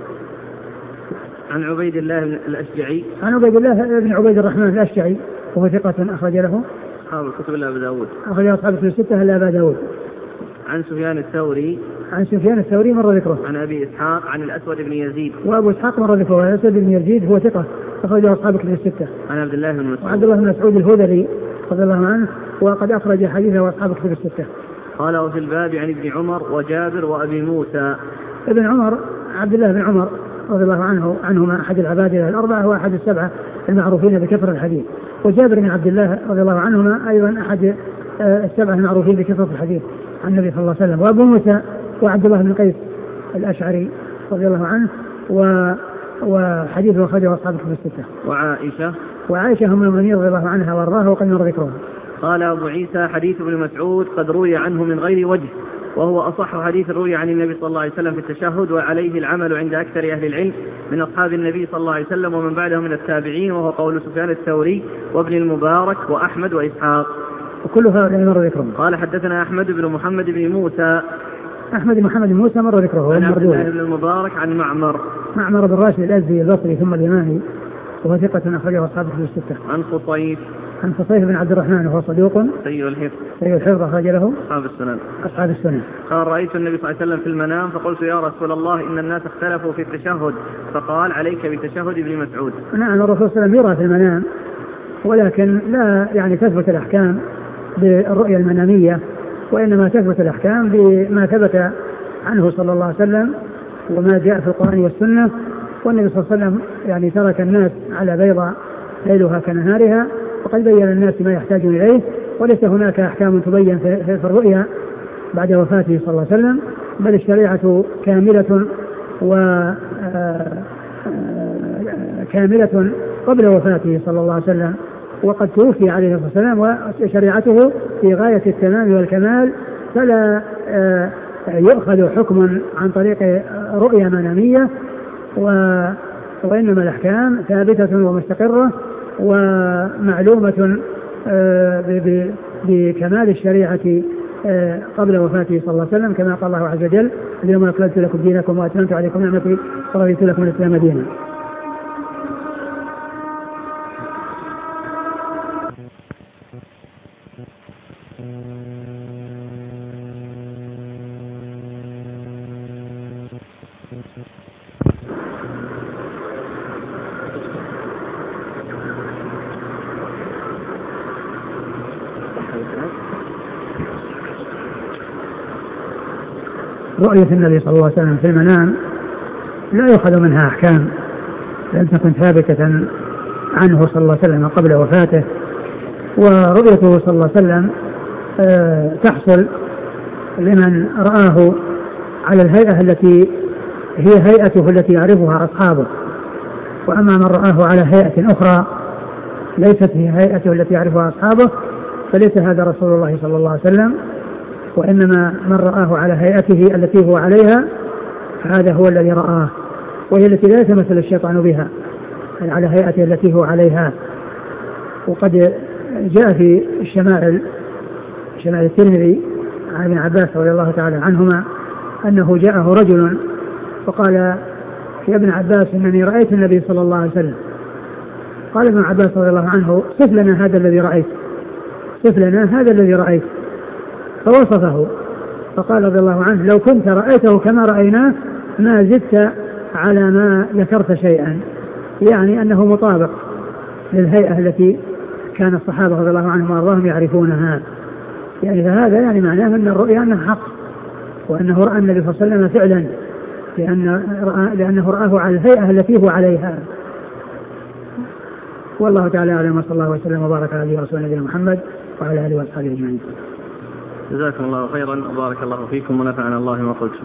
[SPEAKER 1] عن عبيد الله الأشجعي.
[SPEAKER 2] عن عبيد الله بن عبيد الرحمن الأشجعي، وهو ثقة أخرج له
[SPEAKER 1] أصحاب الكتب إلا أبا داود.
[SPEAKER 2] أخرج أصحاب الكتب الستة إلا أبا داود.
[SPEAKER 1] عن سفيان الثوري.
[SPEAKER 2] عن سفيان الثوري مر ذكره.
[SPEAKER 1] عن أبي إسحاق عن الأسود بن يزيد.
[SPEAKER 2] وأبو إسحاق مر ذكره. الأسود بن يزيد هو ثقة أخرج أصحاب الكتب الستة.
[SPEAKER 1] عن عبد الله بن مسعود.
[SPEAKER 2] وعبد الله بن مسعود الهذلي رضي الله عنه، وقد أخرج حديثه أصحاب الكتب الستة.
[SPEAKER 1] قال: وفي الباب عن ابن عمر وجابر وأبي موسى.
[SPEAKER 2] ابن عمر عبد الله بن عمر رضي الله عنه عنهما أحد العبادلة الأربعة وأحد السبعة المعروفين بكثرة الحديث، وجابر بن عبد الله رضي الله عنهما أيضا أحد السبعة المعروفين بكثرة الحديث عن النبي صلى الله عليه وسلم. وأبو موسى وعبد الله بن قيس الأشعري رضي الله عنه، و وحديثه أخرجه أصحاب الكتب الستة.
[SPEAKER 1] وعائشة.
[SPEAKER 2] وعائشة أم المؤمنين رضي الله عنها وارضاها، وقد مر ذكرها.
[SPEAKER 1] قال أبو عيسى: حديث ابن مسعود قد روي عنه من غير وجه، وهو أصح حديث روي عن النبي صلى الله عليه وسلم في التشهد، وعليه العمل عند أكثر أهل العلم من أصحاب النبي صلى الله عليه وسلم ومن بعدهم من التابعين، وهو قول سفيان الثوري وابن المبارك وأحمد وإسحاق،
[SPEAKER 2] وكل هؤلاء مر ذكرهم.
[SPEAKER 1] قال حدثنا أحمد بن محمد بن موسى.
[SPEAKER 2] أحمد بن محمد بن موسى مر ذكره.
[SPEAKER 1] عن عبد الله بن المبارك عن معمر.
[SPEAKER 2] معمر بن راشد الأزدي البصري ثم اليماني، وهو ثقة أخرجه أصحاب الكتب الستة.
[SPEAKER 1] عن خصيف.
[SPEAKER 2] عن خصيف بن عبد الرحمن وهو صدوق
[SPEAKER 1] سيء الحفظ.
[SPEAKER 2] سيء الحفظ أخرج له
[SPEAKER 1] أصحاب السنن.
[SPEAKER 2] أصحاب السنن.
[SPEAKER 1] قال: رأيت النبي صلى الله عليه وسلم في المنام فقلت: يا رسول الله إن الناس اختلفوا في التشهد، فقال: عليك بتشهد ابن مسعود.
[SPEAKER 2] نعم، الرسول صلى الله عليه وسلم يرى في المنام، ولكن لا يعني تثبت الأحكام بالرؤية المنامية، وإنما تثبت الأحكام بما ثبت عنه صلى الله عليه وسلم وما جاء في القرآن والسنة. والنبي صلى الله عليه وسلم يعني ترك الناس على بيضاء ليلها كنهارها، وقد بين الناس ما يحتاجون إليه، وليس هناك أحكام تبين في الرؤيا بعد وفاته صلى الله عليه وسلم، بل الشريعة كاملة وكاملة قبل وفاته صلى الله عليه وسلم، وقد توفي عليه الصلاة والسلام وشريعته في غاية التمام والكمال، فلا يؤخذ حكم عن طريق رؤيا منامية، وإنما الأحكام ثابتة ومستقرة ومعلومة بكمال الشريعة قبل وفاته صلى الله عليه وسلم، كما قال الله عز وجل: اليوم أكملت لكم دينكم وأتممت عليكم نعمتي ورضيت لكم الإسلام دينا. رؤية النبي صلى الله عليه وسلم في المنام لا يؤخذ منها أحكام لم تكن ثابتة عنه صلى الله عليه وسلم قبل وفاته، ورؤيته صلى الله عليه وسلم تحصل لمن رآه على الهيئة التي هي هيئته التي يعرفها أصحابه، وأما من رآه على هيئة أخرى ليست هي هيئته التي يعرفها أصحابه فليس هذا رسول الله صلى الله عليه وسلم، وإنما من رآه على هيئته التي هو عليها فهذا هو الذي رآه، وهي التي لا يتمثل الشيطان بها على هيئته التي هو عليها. وقد جاء في الشمائل شمائل الترمذي عن ابن عباس رضي الله تعالى عنهما أنه جاءه رجل فقال يا ابن عباس إنني رأيت النبي صلى الله عليه وسلم. قال ابن عباس رضي الله عنه صف لنا هذا الذي رأيت صف لنا هذا الذي رأيت فوصفه، فقال رضي الله عنه لو كنت رأيته كما رأيناه ما زدت على ما ذكرت شيئا، يعني أنه مطابق للهيئة التي كان الصحابة رضي الله عنهم وأرضاهم يعرفونها. يعني فهذا يعني معناه أن الرؤيا أنها حق، وأنه رأى النبي صلى الله عليه وسلم فعلا لأن رأى لأنه رآه على الهيئة التي هو عليها. والله تعالى أعلم، وصلى الله وسلم وبارك على رسول نبينا محمد وعلى آله وأصحابه أجمعين.
[SPEAKER 1] جزاكم الله خيرا وبارك الله فيكم ونفعنا الله ما قلتم.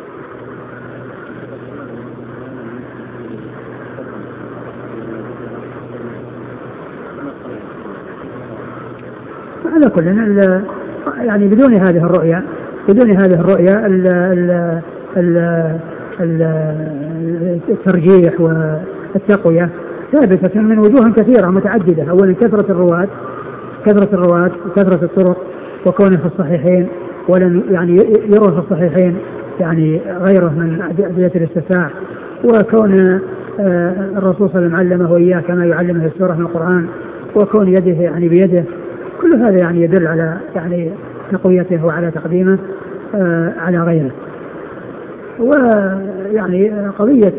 [SPEAKER 2] على كل يعني بدون هذه الرؤيا بدون هذه الرؤيا ال ال ال الترجيح والتقوية ثابتة من وجوه كثيرة متعددة. أولا كثرة الرواة كثرة الرواة وكثرة الطرق، وكونه في الصحيحين ولم يعني يروى في الصحيحين يعني غيره من أدلة الاستفتاء، وكون الرسول صلى الله عليه وسلم علمه إياه كما يعلمه السورة من القرآن، وكون يده يعني بيده، كل هذا يعني يدل على يعني تقويته وعلى تقديمه آه على غيره. ويعني قضية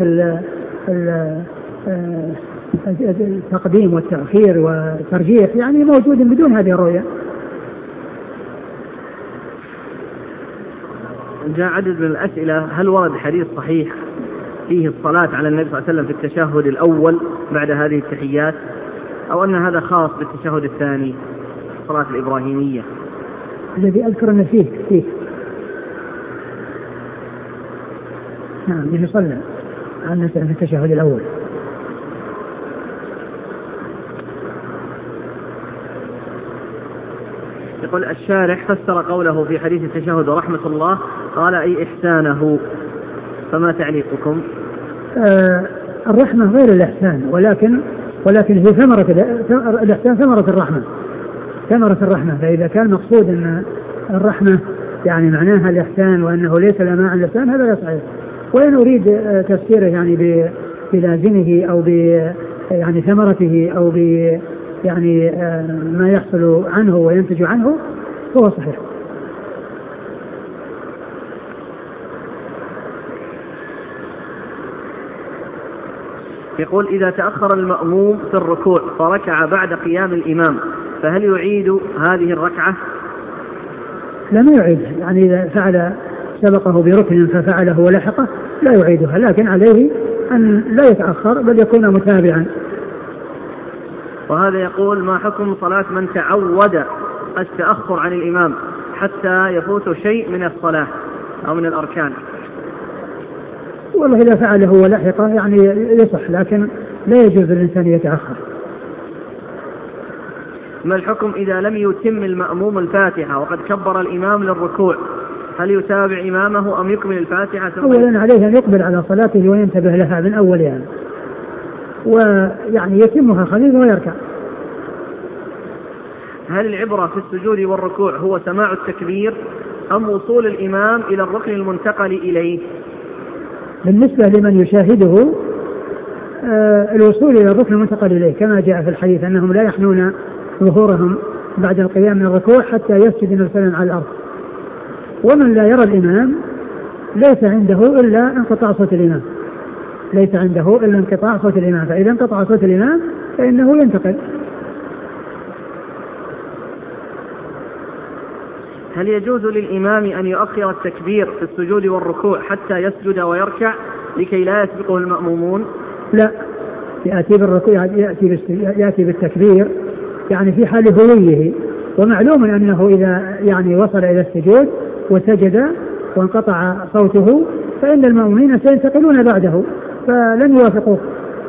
[SPEAKER 2] التقديم والتأخير والترجيح يعني موجود بدون هذه الرؤية.
[SPEAKER 1] جاء عدد من الأسئلة: هل ورد حديث صحيح فيه الصلاة على النبي صلى الله عليه وسلم في التشهد الأول بعد هذه التحيات، أو أن هذا خاص بالتشهد الثاني الصلاة الإبراهيمية؟
[SPEAKER 2] الذي أذكر أن فيه فيه نعم يصلى على النبي في التشهد الأول.
[SPEAKER 1] يقول الشارح فسر قوله في حديث التشهد ورحمة الله قال أي إحسانه، فما تعليقكم؟
[SPEAKER 2] آه الرحمة غير الإحسان، ولكن ولكن هي ثمرة الإحسان، ثمرة الرحمة ثمرة الرحمة. فإذا كان مقصود أن الرحمة يعني معناها الإحسان وأنه ليس لما عن الإحسان هذا لا صحيح. وإن أريد تفسيره يعني بلازمه أو ب يعني ثمرته أو ب يعني ما يحصل عنه وينتج عنه هو صحيح.
[SPEAKER 1] يقول إذا تأخر المأموم في الركوع فركع بعد قيام الإمام فهل يعيد هذه الركعة؟
[SPEAKER 2] لا ما يعيدها، يعني إذا فعل سبقه بركن ففعله ولحقه لا يعيدها، لكن عليه أن لا يتأخر بل يكون متابعا.
[SPEAKER 1] وهذا يقول ما حكم صلاة من تعود التأخر عن الإمام حتى يفوت شيء من الصلاة أو من الأركان؟
[SPEAKER 2] والله إذا فعله ولحقه يعني يصح، لكن لا يجوز للإنسان يتأخر.
[SPEAKER 1] ما الحكم إذا لم يتم المأموم الفاتحة وقد كبر الإمام للركوع، هل يتابع إمامه أم يكمل الفاتحة؟
[SPEAKER 2] أولا عليه أن يقبل على صلاته وينتبه لها من أولها يعني. ويعني يتمها خليل ويركع.
[SPEAKER 1] هل العبرة في السجود والركوع هو سماع التكبير أم وصول الإمام إلى الركن المنتقل إليه؟
[SPEAKER 2] بالنسبة لمن يشاهده آه الوصول إلى الركن المنتقل إليه كما جاء في الحديث أنهم لا يحنون ظهورهم بعد القيام من الركوع حتى يسجد مرسلا على الأرض. ومن لا يرى الإمام ليس عنده إلا انقطاع صوت الإمام ليس عنده إلا انقطاع صوت الإمام فإذا انقطع صوت الإمام فإنه ينتقل.
[SPEAKER 1] هل يجوز للإمام أن يؤخر التكبير في السجود والركوع حتى يسجد ويركع لكي لا يسبقه المأمومون؟
[SPEAKER 2] لا، يأتي بالركوع يأتي, يأتي بالتكبير يعني في حال هويه، ومعلوم أنه إذا يعني وصل إلى السجود وسجد وانقطع صوته فإن المأمومين سينتقلون بعده فلن يوافقوه.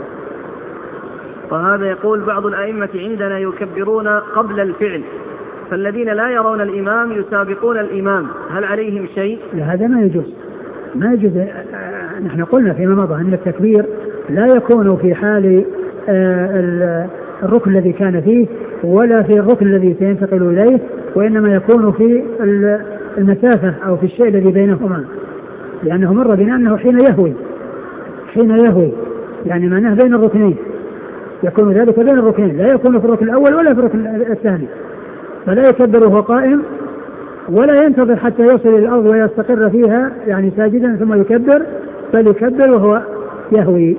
[SPEAKER 1] وهذا يقول بعض الأئمة عندنا يكبرون قبل الفعل، فالذين لا يرون الإمام يسابقون الإمام، هل عليهم شيء؟
[SPEAKER 2] لا، هذا ما يجوز، ما يجوز. نحن قلنا فيما مضى أن التكبير لا يكون في حال الركن الذي كان فيه ولا في الركن الذي سينتقل إليه، وإنما يكون في المسافة أو في الشيء الذي بينهما، لأنه مر بنا أنه حين يهوي حين يهوي يعني معناه بين الركنين، يكون ذلك بين الركنين، لا يكون في الركن الأول ولا في الركن الثاني، فلا يكبر وهو قائم ولا ينتظر حتى يصل إلى الأرض ويستقر فيها يعني ساجدا ثم يكبر، بل يكبر وهو يهوي.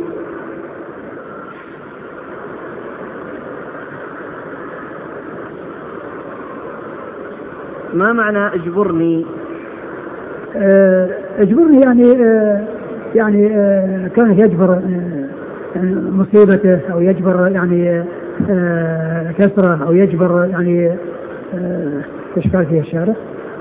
[SPEAKER 1] ما معنى اجبرني؟
[SPEAKER 2] آه اجبرني يعني آه يعني آه كان يجبر آه مصيبته أو يجبر يعني آه كسرة أو يجبر يعني آه ايش قال فيها الشارع؟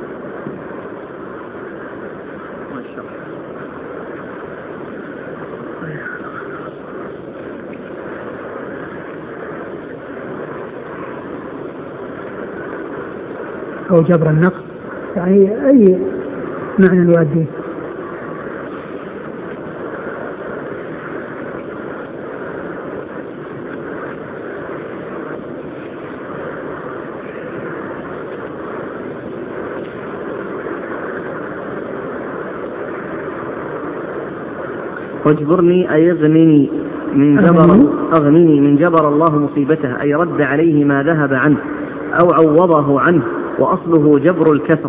[SPEAKER 2] أو جبر النقص، يعني أي معنى يؤديه.
[SPEAKER 1] واجبرني أي اغنني من جبر أغنني من جبر الله مصيبته، أي رد عليه ما ذهب عنه أو عوضه عنه، وأصله جبر الكسر.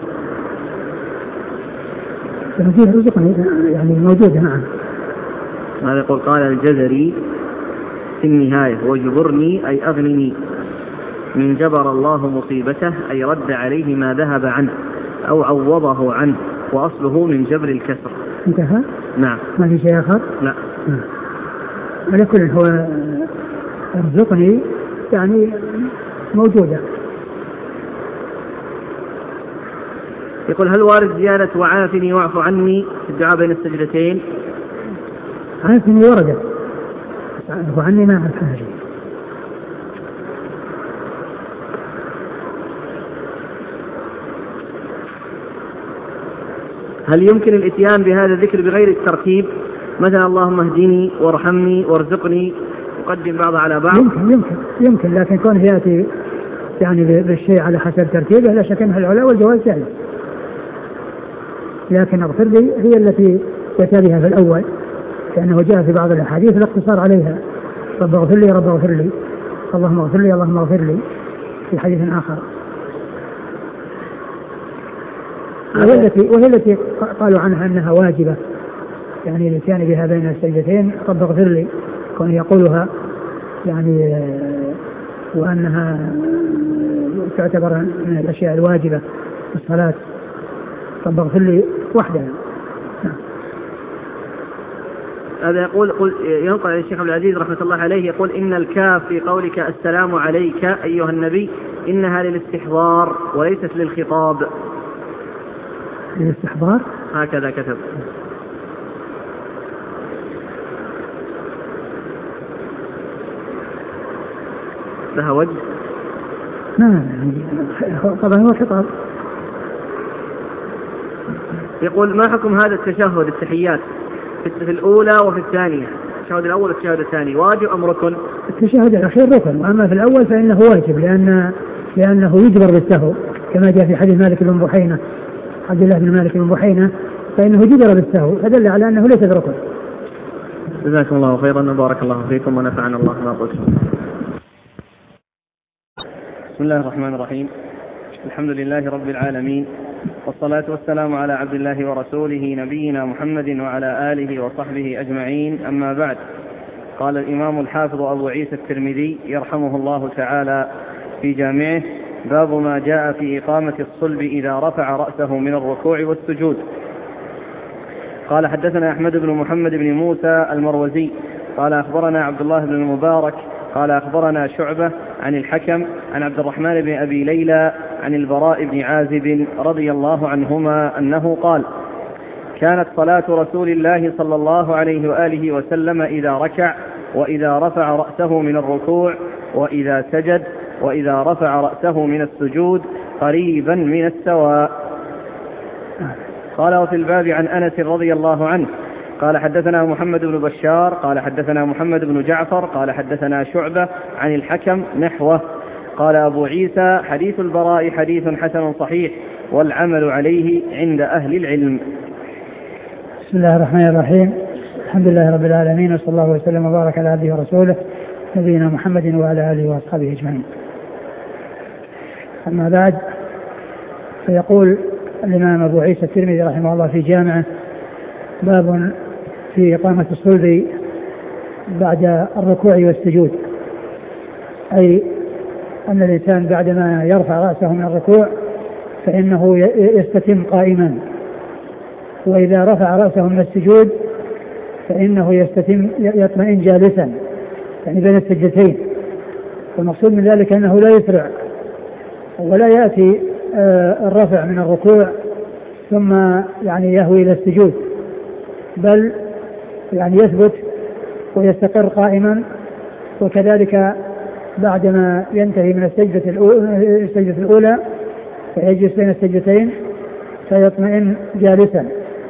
[SPEAKER 2] يعني موجود معه.
[SPEAKER 1] هذا يقول قال الجزري في النهاية: واجبرني أي أغنني من جبر الله مصيبته، أي رد عليه ما ذهب عنه أو عوضه عنه، وأصله من جبر الكسر.
[SPEAKER 2] انتهى؟
[SPEAKER 1] نعم.
[SPEAKER 2] ما في شيء آخر؟
[SPEAKER 1] لا.
[SPEAKER 2] على كل هو ارزقني يعني موجودة.
[SPEAKER 1] يقول: هل وارد زيادة وعافني واعف عني في الدعاء بين السجدتين؟
[SPEAKER 2] عافني وردت، واعف عني ما أعرف حاجة.
[SPEAKER 1] هل يمكن الاتيان بهذا الذكر بغير الترتيب؟ مثلا اللهم اهدني وارحمني وارزقني، يقدم بعض على بعض.
[SPEAKER 2] يمكن يمكن يمكن لكن كونه يأتي يعني بالشيء على حسب ترتيبه لا شك أنها العلا والجواز جائز، لكن اغفر لي هي التي يأتي بها في الأول، لأنه جاء في بعض الأحاديث الاقتصار عليها: رب اغفر لي رب اغفر لي، اللهم اغفر لي اللهم اغفر لي، في حديث آخر. وهي التي وهي التي قالوا عنها أنها واجبة، يعني الاتيان بها بين السجدتين: رب اغفر لي، كون يقولها يعني وأنها تعتبر من الأشياء الواجبة في الصلاة، رب اغفر لي وحدها.
[SPEAKER 1] هذا يقول ينقل عن الشيخ عبد العزيز رحمة الله عليه يقول: إن الكاف في قولك السلام عليك أيها النبي إنها للاستحضار وليست للخطاب.
[SPEAKER 2] للاستحضار؟
[SPEAKER 1] هكذا كتب. لها وجه؟
[SPEAKER 2] نعم طبعا هو خطاب.
[SPEAKER 1] يقول: ما حكم هذا التشهد التحيات في الأولى وفي الثانية؟ التشهد الأول والتشهد الثاني واجب أم ركن؟
[SPEAKER 2] التشهد الأخير ركن، وأما في الأول فإنه واجب، لأن لأنه يجبر بالسهو كما جاء في حديث مالك بن بحينة، عبد الله بن مالك بن بحينة، فإنه جبر بالسهو، فدل على أنه ليس بركن.
[SPEAKER 1] جزاكم الله خيرا وبارك الله فيكم ونفعنا الله ما قلتم. بسم الله الرحمن الرحيم، الحمد لله رب العالمين، والصلاة والسلام على عبد الله ورسوله نبينا محمد وعلى آله وصحبه أجمعين، أما بعد. قال الإمام الحافظ أبو عيسى الترمذي يرحمه الله تعالى في جامعه: باب ما جاء في إقامة الصلب إذا رفع رأسه من الركوع والسجود. قال: حدثنا أحمد بن محمد بن موسى المروزي قال أخبرنا عبد الله بن المبارك قال أخبرنا شعبة عن الحكم عن عبد الرحمن بن أبي ليلى عن البراء بن عازب رضي الله عنهما أنه قال: كانت صلاة رسول الله صلى الله عليه وآله وسلم إذا ركع وإذا رفع رأسه من الركوع وإذا سجد وإذا رفع رأسه من السجود قريبا من السواء. قال وفي الباب عن أنس رضي الله عنه قال حدثنا محمد بن بشار قال حدثنا محمد بن جعفر قال حدثنا شعبة عن الحكم نحوه. قال أبو عيسى حديث البراء حديث حسن صحيح والعمل عليه عند أهل العلم.
[SPEAKER 2] بسم الله الرحمن الرحيم. الحمد لله رب العالمين وصلى الله وسلم وبارك على عبده ورسوله نبينا محمد وعلى آله وأصحابه أجمعين. أما بعد، فيقول الإمام أبو عيسى الترمذي رحمه الله في جامعه: باب في إقامة الصلب بعد الركوع والسجود، أي أن الإنسان بعدما يرفع رأسه من الركوع فإنه يستتم قائما، وإذا رفع رأسه من السجود فإنه يستتم يطمئن جالسا، يعني بين السجدتين. والمقصود من ذلك أنه لا يسرع ولا يأتي الرفع من الركوع ثم يعني يهوي إلى السجود، بل يعني يثبت ويستقر قائما، وكذلك بعدما ينتهي من السجدة الأولى, السجدة الأولى فيجلس بين السجدتين فيطمئن جالسا.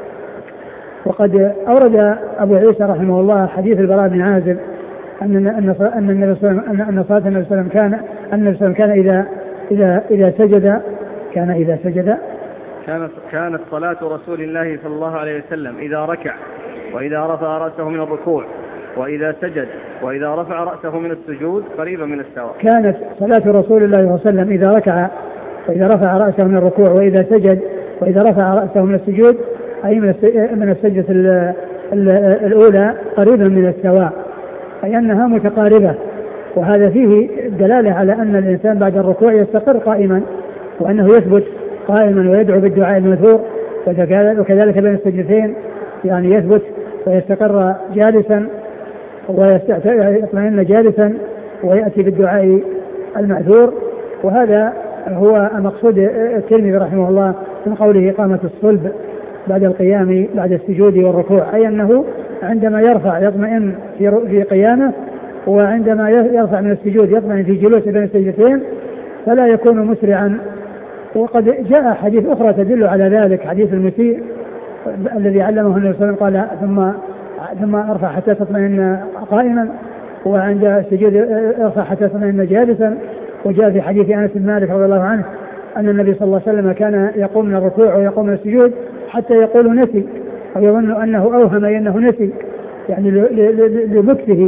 [SPEAKER 2] وقد أورد أبو عيسى رحمه الله حديث البراء بن عازب أن أن النبي صلى الله عليه وسلم أن صلاة النبي صلى الله عليه وسلم كان أن النبي صلى الله عليه وسلم كان إذا إذا إذا سجد كان إذا سجد
[SPEAKER 1] كانت كانت صلاة رسول الله صلى الله عليه وسلم إذا ركع وإذا رفع رأسه من الركوع وإذا سجد وإذا رفع رأسه من السجود قريبا من السواء.
[SPEAKER 2] كانت صلاة رسول الله صلى الله عليه وسلم إذا ركع وإذا رفع رأسه من الركوع وإذا سجد وإذا رفع رأسه من السجود أي من السجدة الأولى قريبا من السواء، أي أنها متقاربة. وهذا فيه دلالة على أن الإنسان بعد الركوع يستقر قائما، وأنه يثبت قائما ويدعو بالدعاء المذكور، وكذلك بين السجدتين يعني يثبت ويستقر جالسا ويطمئن جالسا ويأتي بالدعاء المأثور. وهذا هو مقصود الترمذي رحمه الله من قوله إقامة الصلب بعد القيام بعد السجود والركوع، أي أنه عندما يرفع يطمئن في قيامه، وعندما يرفع من السجود يطمئن في جلوسه بين السجدتين فلا يكون مسرعا. وقد جاء حديث أخرى تدل على ذلك، حديث المسيء الذي علمه النبي صلى الله عليه وسلم قال ثم ثم ارفع حتى تطمئن قائما، وعند السجود ارفع حتى تطمئن جالسا. وجاء في حديث أنس بن مالك رضي الله عنه أن النبي صلى الله عليه وسلم كان يقوم من الركوع ويقوم من السجود حتى يقول نسي، أو يظن أنه أوهم أنه نسي، يعني لمكثه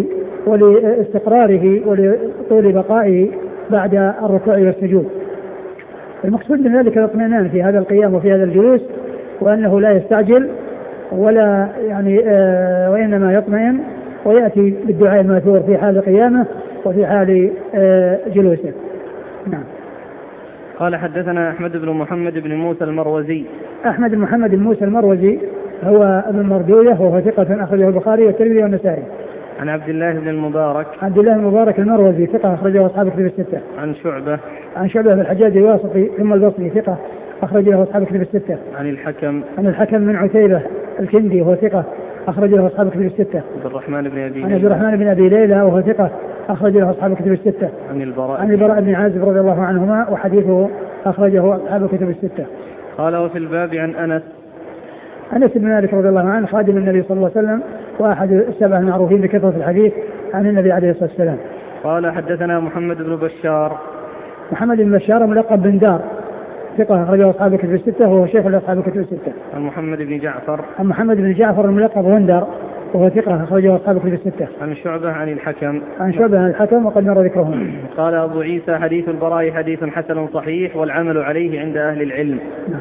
[SPEAKER 2] ولاستقراره ولطول بقائه بعد الركوع والسجود. المقصود من ذلك الاطمئنان في هذا القيام وفي هذا الجلوس، وأنه لا يستعجل ولا يعني آه وإنما يطمئن ويأتي بالدعاء الماثور في حال قيامه وفي حال آه جلوسه. نعم.
[SPEAKER 1] قال حدثنا أحمد بن محمد بن موسى المروزي.
[SPEAKER 2] أحمد بن محمد بن موسى المروزي هو ابن مردوية، وهو ثقة أخرجه البخاري والترمذي والنسائي.
[SPEAKER 1] عن عبد الله بن المبارك.
[SPEAKER 2] عبد الله بن المبارك المروزي ثقة أخرجه أصحاب الكتب الستة.
[SPEAKER 1] عن شعبة.
[SPEAKER 2] عن شعبة بن الحجاج الواسطي ثم البصري ثقة أخرجه أصحاب الكتب الستة.
[SPEAKER 1] عن الحكم.
[SPEAKER 2] عن الحكم من عتيبة الكندي وهو ثقة أخرجه أصحاب الكتب الستة.
[SPEAKER 1] عبد الرحمن بن أبي
[SPEAKER 2] عن عبد الرحمن بن أبي ليلى وهو ثقة أخرجه أصحاب الكتب الستة.
[SPEAKER 1] عن البراء.
[SPEAKER 2] عن البراء بن عازب رضي الله عنهما وحديثه أخرجه أصحاب الكتب الستة.
[SPEAKER 1] قال وفي الباب عن أنس.
[SPEAKER 2] أنس بن مالك رضي الله عنه خادم النبي صلى الله عليه وسلم وأحد السبع المعروفين بكثرة الحديث عن النبي عليه الصلاة والسلام.
[SPEAKER 1] قال حدثنا محمد بن بشار.
[SPEAKER 2] محمد بن بشار ملقب بن دار ثقة أخرجه أصحاب الكتب الستة وهو شيخ لأصحاب الكتب الستة.
[SPEAKER 1] عن محمد بن جعفر.
[SPEAKER 2] عن محمد بن جعفر الملقب غندر وهو ثقة أخرجه أصحاب الكتب الستة.
[SPEAKER 1] عن شعبة عن الحكم.
[SPEAKER 2] عن شعبة عن الحكم وقد مر ذكرهم.
[SPEAKER 1] قال أبو عيسى حديث البراء حديث حسن صحيح والعمل عليه عند أهل العلم.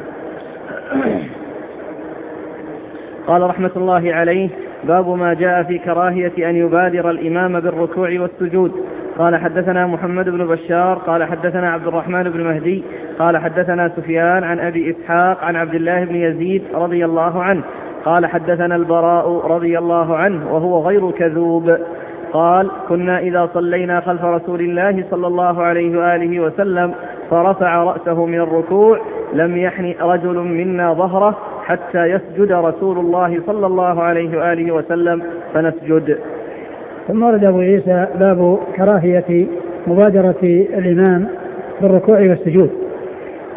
[SPEAKER 1] قال رحمة الله عليه: باب ما جاء في كراهية أن يبادر الإمام بالركوع والسجود. قال حدثنا محمد بن بشار قال حدثنا عبد الرحمن بن مهدي قال حدثنا سفيان عن أبي إسحاق عن عبد الله بن يزيد رضي الله عنه قال حدثنا البراء رضي الله عنه وهو غير كذوب قال: كنا إذا صلينا خلف رسول الله صلى الله عليه وآله وسلم فرفع رأسه من الركوع لم يحن رجل منا ظهره حتى يسجد رسول الله صلى الله عليه وآله وسلم فنسجد.
[SPEAKER 2] ثم ورد أبو عيسى باب كراهية مبادرة الإمام بالركوع والسجود،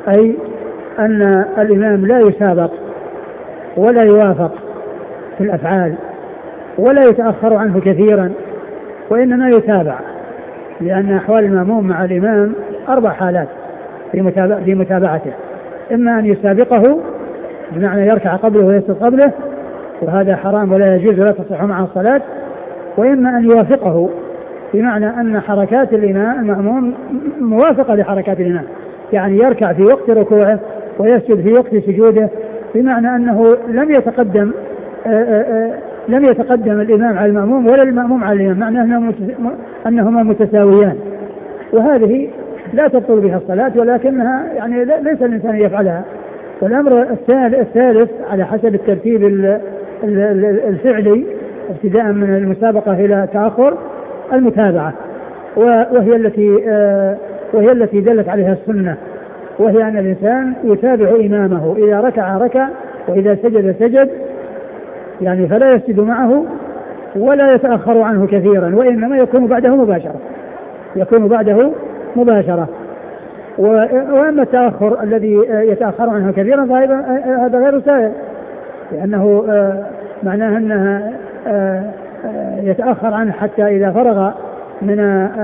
[SPEAKER 2] أي أن الإمام لا يسابق ولا يوافق في الأفعال ولا يتأخر عنه كثيرا، وإنما يتابع، لأن أحوال المأموم مع الإمام أربع حالات في متابعته: إما أن يسابقه بمعنى يركع قبله ويسجد قبله، وهذا حرام ولا يجوز ولا تصح مع الصلاة، وإما أن يوافقه بمعنى أن حركات الإمام المأموم موافقة لحركات الإمام، يعني يركع في وقت ركوعه ويسجد في وقت سجوده، بمعنى أنه لم يتقدم آآ آآ لم يتقدم الإمام على المأموم ولا المأموم على الإمام، معنى أنهما متساويان. وهذه لا تبطل بها الصلاة، ولكنها يعني ليس الإنسان يفعلها. والأمر الثالث على حسب الترتيب الفعلي ابتداء من المسابقة إلى تأخر المتابعة، وهي التي وهي التي دلت عليها السنة، وهي أن الإنسان يتابع إمامه، إذا ركع ركع وإذا سجد سجد، يعني فلا يسجد معه ولا يتأخر عنه كثيرا، وإنما يكون بعده مباشرة يكون بعده مباشرة. وأما التأخر الذي يتأخر عنه كثيرا فهذا غير سائر، لأنه معناه أنها يتأخر عنه حتى إذا فرغ من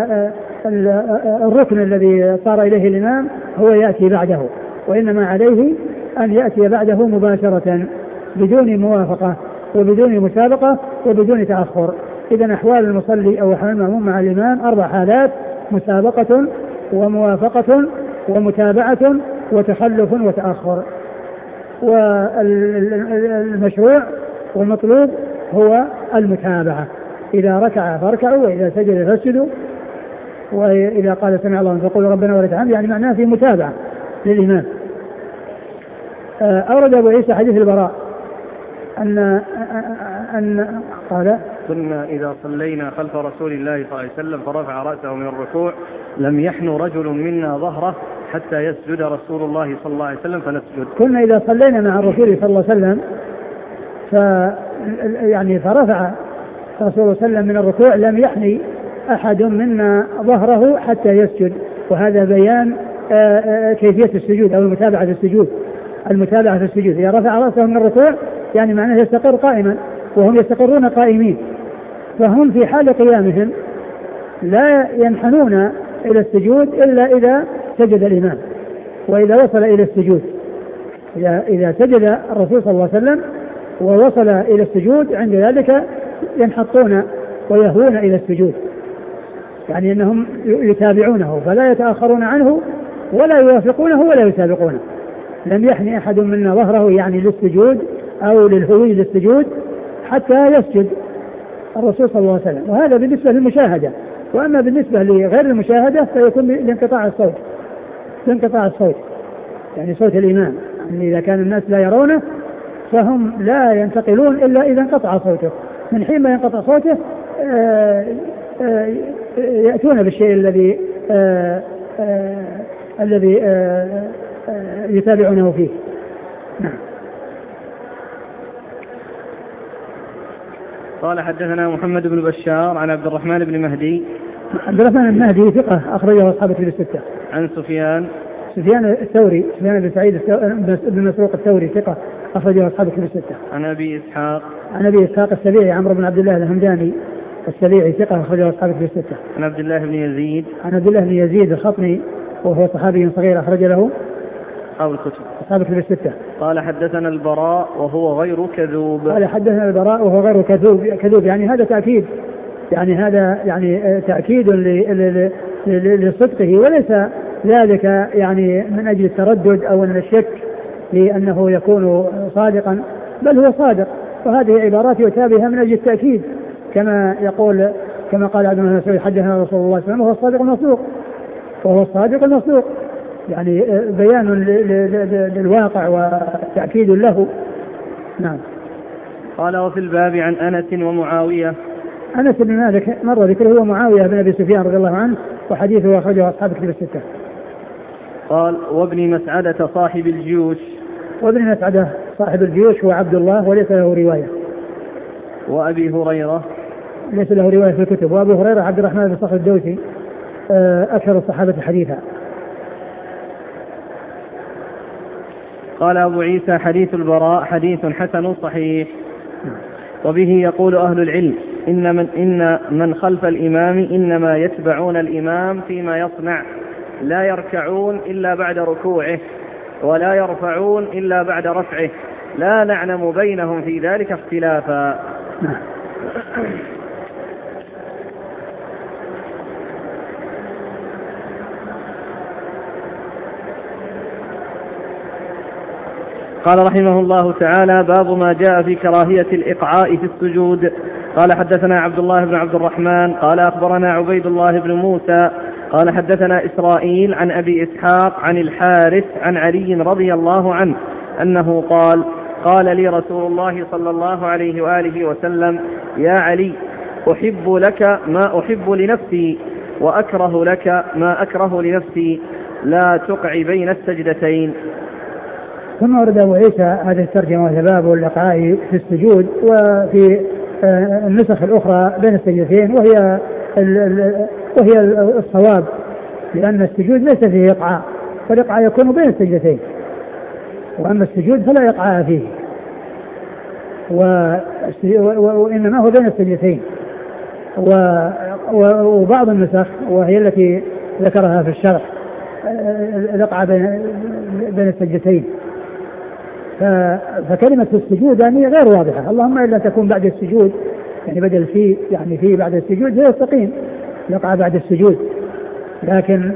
[SPEAKER 2] الركن الذي صار إليه الإمام هو يأتي بعده، وإنما عليه أن يأتي بعده مباشرة بدون موافقة وبدون مسابقة وبدون تأخر. إذن أحوال المصلي أو أحوال المأموم مع الإمام أربع حالات: مسابقة وموافقة ومتابعة وتخلف وتأخر. والمشروع والمطلوب هو المتابعة، إذا ركع فاركعوا وإذا سجد فاسجدوا، وإذا قال سمع الله فقولوا ربنا ولك الحمد، يعني معناه في متابعة للإمام. أورد أبو عيسى حديث البراء أن أن قال:
[SPEAKER 1] كنا إذا صلينا خلف رسول الله صلى الله عليه وسلم فرفع رأسه من الركوع لم يحن رجل منا ظهره حتى يسجد رسول الله صلى الله عليه وسلم فنسجد.
[SPEAKER 2] كنا إذا صلينا مع الرسول صلى الله عليه وسلم ف يعني فرفع رسول الله صلى الله عليه وسلم من الركوع لم يحني أحد منا ظهره حتى يسجد، وهذا بيان كيفية السجود أو المتابعة في السجود. المتابعة في السجود إذا رفع رأسه من الركوع يعني معناه يستقر قائما، وهم يستقرون قائمين، فهم في حال قيامهم لا ينحنون إلى السجود إلا إذا سجد الإمام وإذا وصل إلى السجود. إذا, إذا سجد الرسول صلى الله عليه وسلم ووصل إلى السجود عند ذلك ينحطون ويهوون إلى السجود، يعني أنهم يتابعونه فلا يتأخرون عنه ولا يوافقونه ولا يسابقونه. لم يحني أحد منا ظهره يعني للسجود أو للهوي للسجود حتى يسجد الرسول صلى الله عليه وسلم، وهذا بالنسبة للمشاهدة. وأما بالنسبة لغير المشاهدة فيكون لانقطاع الصوت لانقطاع الصوت يعني صوت الإمام، يعني إذا كان الناس لا يرونه فهم لا ينتقلون إلا إذا انقطع صوته. من حين ما ينقطع صوته آآ آآ يأتون بالشيء الذي آآ آآ الذي آآ آآ يتابعونه فيه. نعم.
[SPEAKER 1] قال: حدثنا محمد بن بشار عن عبد الرحمن بن مهدي.
[SPEAKER 2] عبد الرحمن بن مهدي ثقة أخرجه أصحاب الكتب الستة.
[SPEAKER 1] عن سفيان
[SPEAKER 2] سفيان الثوري سفيان بن سعيد بن مسروق الثوري ثقة أخرجه أصحاب الكتب الستة.
[SPEAKER 1] عن أبي إسحاق
[SPEAKER 2] عن أبي إسحاق السبيعي عمرو بن عبد الله الهمداني السبيعي ثقة أخرجه أصحاب الكتب الستة.
[SPEAKER 1] عن عبد الله بن يزيد
[SPEAKER 2] عن عبد الله بن يزيد الخطمي وهو صحابي صغير أخرج له
[SPEAKER 1] أصحاب الكتب
[SPEAKER 2] أصحاب الكتب الستة.
[SPEAKER 1] قال: حدثنا البراء وهو غير كذوب.
[SPEAKER 2] قال: حدثنا البراء وهو غير كذوب كذوب يعني هذا تأكيد يعني هذا يعني تأكيد لصدقه، وليس ذلك يعني من أجل التردد أو من الشك في أنه يكون صادقا، بل هو صادق، وهذه عبارات يتابعها من أجل التأكيد، كما يقول كما قال عبد الله بن مسعود: حدثنا رسول الله صلى الله عليه وسلم وهو الصادق المصدوق وهو الصادق المصدوق، يعني بيان للواقع وتأكيد له. نعم.
[SPEAKER 1] قال: وفي الباب عن أنس ومعاوية.
[SPEAKER 2] أنس بن مالك مر ذكره ومعاوية بن أبي سفيان رضي الله عنه، وحديثه أخرجه أصحاب الكتب الستة.
[SPEAKER 1] قال: وابن مسعدة صاحب الجيوش.
[SPEAKER 2] وابن مسعدة صاحب الجيوش هو عبد الله وليس له رواية.
[SPEAKER 1] وأبي هريرة
[SPEAKER 2] ليس له رواية في الكتب. وأبو هريرة عبد الرحمن بن صخر الدوسي أكثر الصحابة حديثا.
[SPEAKER 1] قال أبو عيسى حديث البراء حديث حسن صحيح. وبه يقول أهل العلم إن من, إن من خلف الإمام إنما يتبعون الإمام فيما يصنع، لا يركعون إلا بعد ركوعه ولا يرفعون إلا بعد رفعه، لا نعلم بينهم في ذلك اختلافا. قال رحمه الله تعالى: باب ما جاء في كراهية الإقعاء في السجود. قال حدثنا عبد الله بن عبد الرحمن قال أخبرنا عبيد الله بن موسى قال حدثنا إسرائيل عن أبي إسحاق عن الحارث عن علي رضي الله عنه أنه قال: قال لي رسول الله صلى الله عليه وآله وسلم: يا علي، أحب لك ما أحب لنفسي وأكره لك ما أكره لنفسي، لا تقع بين السجدتين.
[SPEAKER 2] ثم ورد أبو عيسى هذه الترجمة وهي باب الإقعاء في السجود، وفي النسخ الأخرى بين السجدتين، وهي وهي الصواب، لأن السجود ليس فيه إقعاء، فالإقعاء يكون بين السجدتين، وأما السجود فلا إقعاء فيه، وإنما هو بين السجدتين. وبعض النسخ وهي التي ذكرها في الشرح الإقعاء بين السجدتين، فكلمة السجود يعني غير واضحة، اللهم إلا تكون بعد السجود، يعني بدل في يعني في بعد السجود هي يستقيم الإقعاء بعد السجود، لكن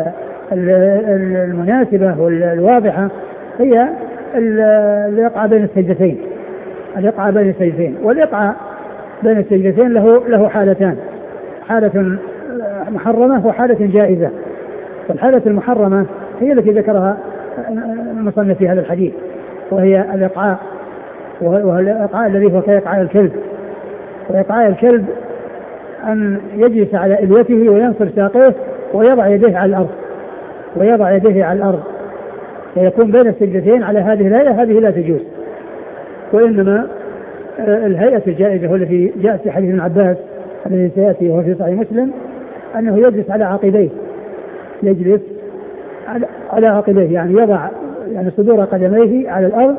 [SPEAKER 2] المناسبة والواضحة هي الإقعاء بين السجدتين، الإقعاء بين السجدتين. والإقعاء بين السجدتين له له حالتان: حالة محرمة وحالة جائزة. والحالة المحرمة هي التي ذكرها المصنف في هذا الحديث، وهي الإقعاء، وهو الإقعاء الذي هو كإقعاء الكلب. وإقعاء الكلب أن يجلس على إليته وينصب ساقيه ويضع يديه على الأرض ويضع يديه على الأرض ويكون بين السجدتين على هذه الهيئة، هذه لا تجوز. وإنما الهيئة الجائزة والتي جاء في حديث ابن عباس الذي سيأتي وهو في صحيح مسلم أنه يجلس على عقبيه، يجلس على عقبيه يعني يضع يعني صدور قدميه على الأرض،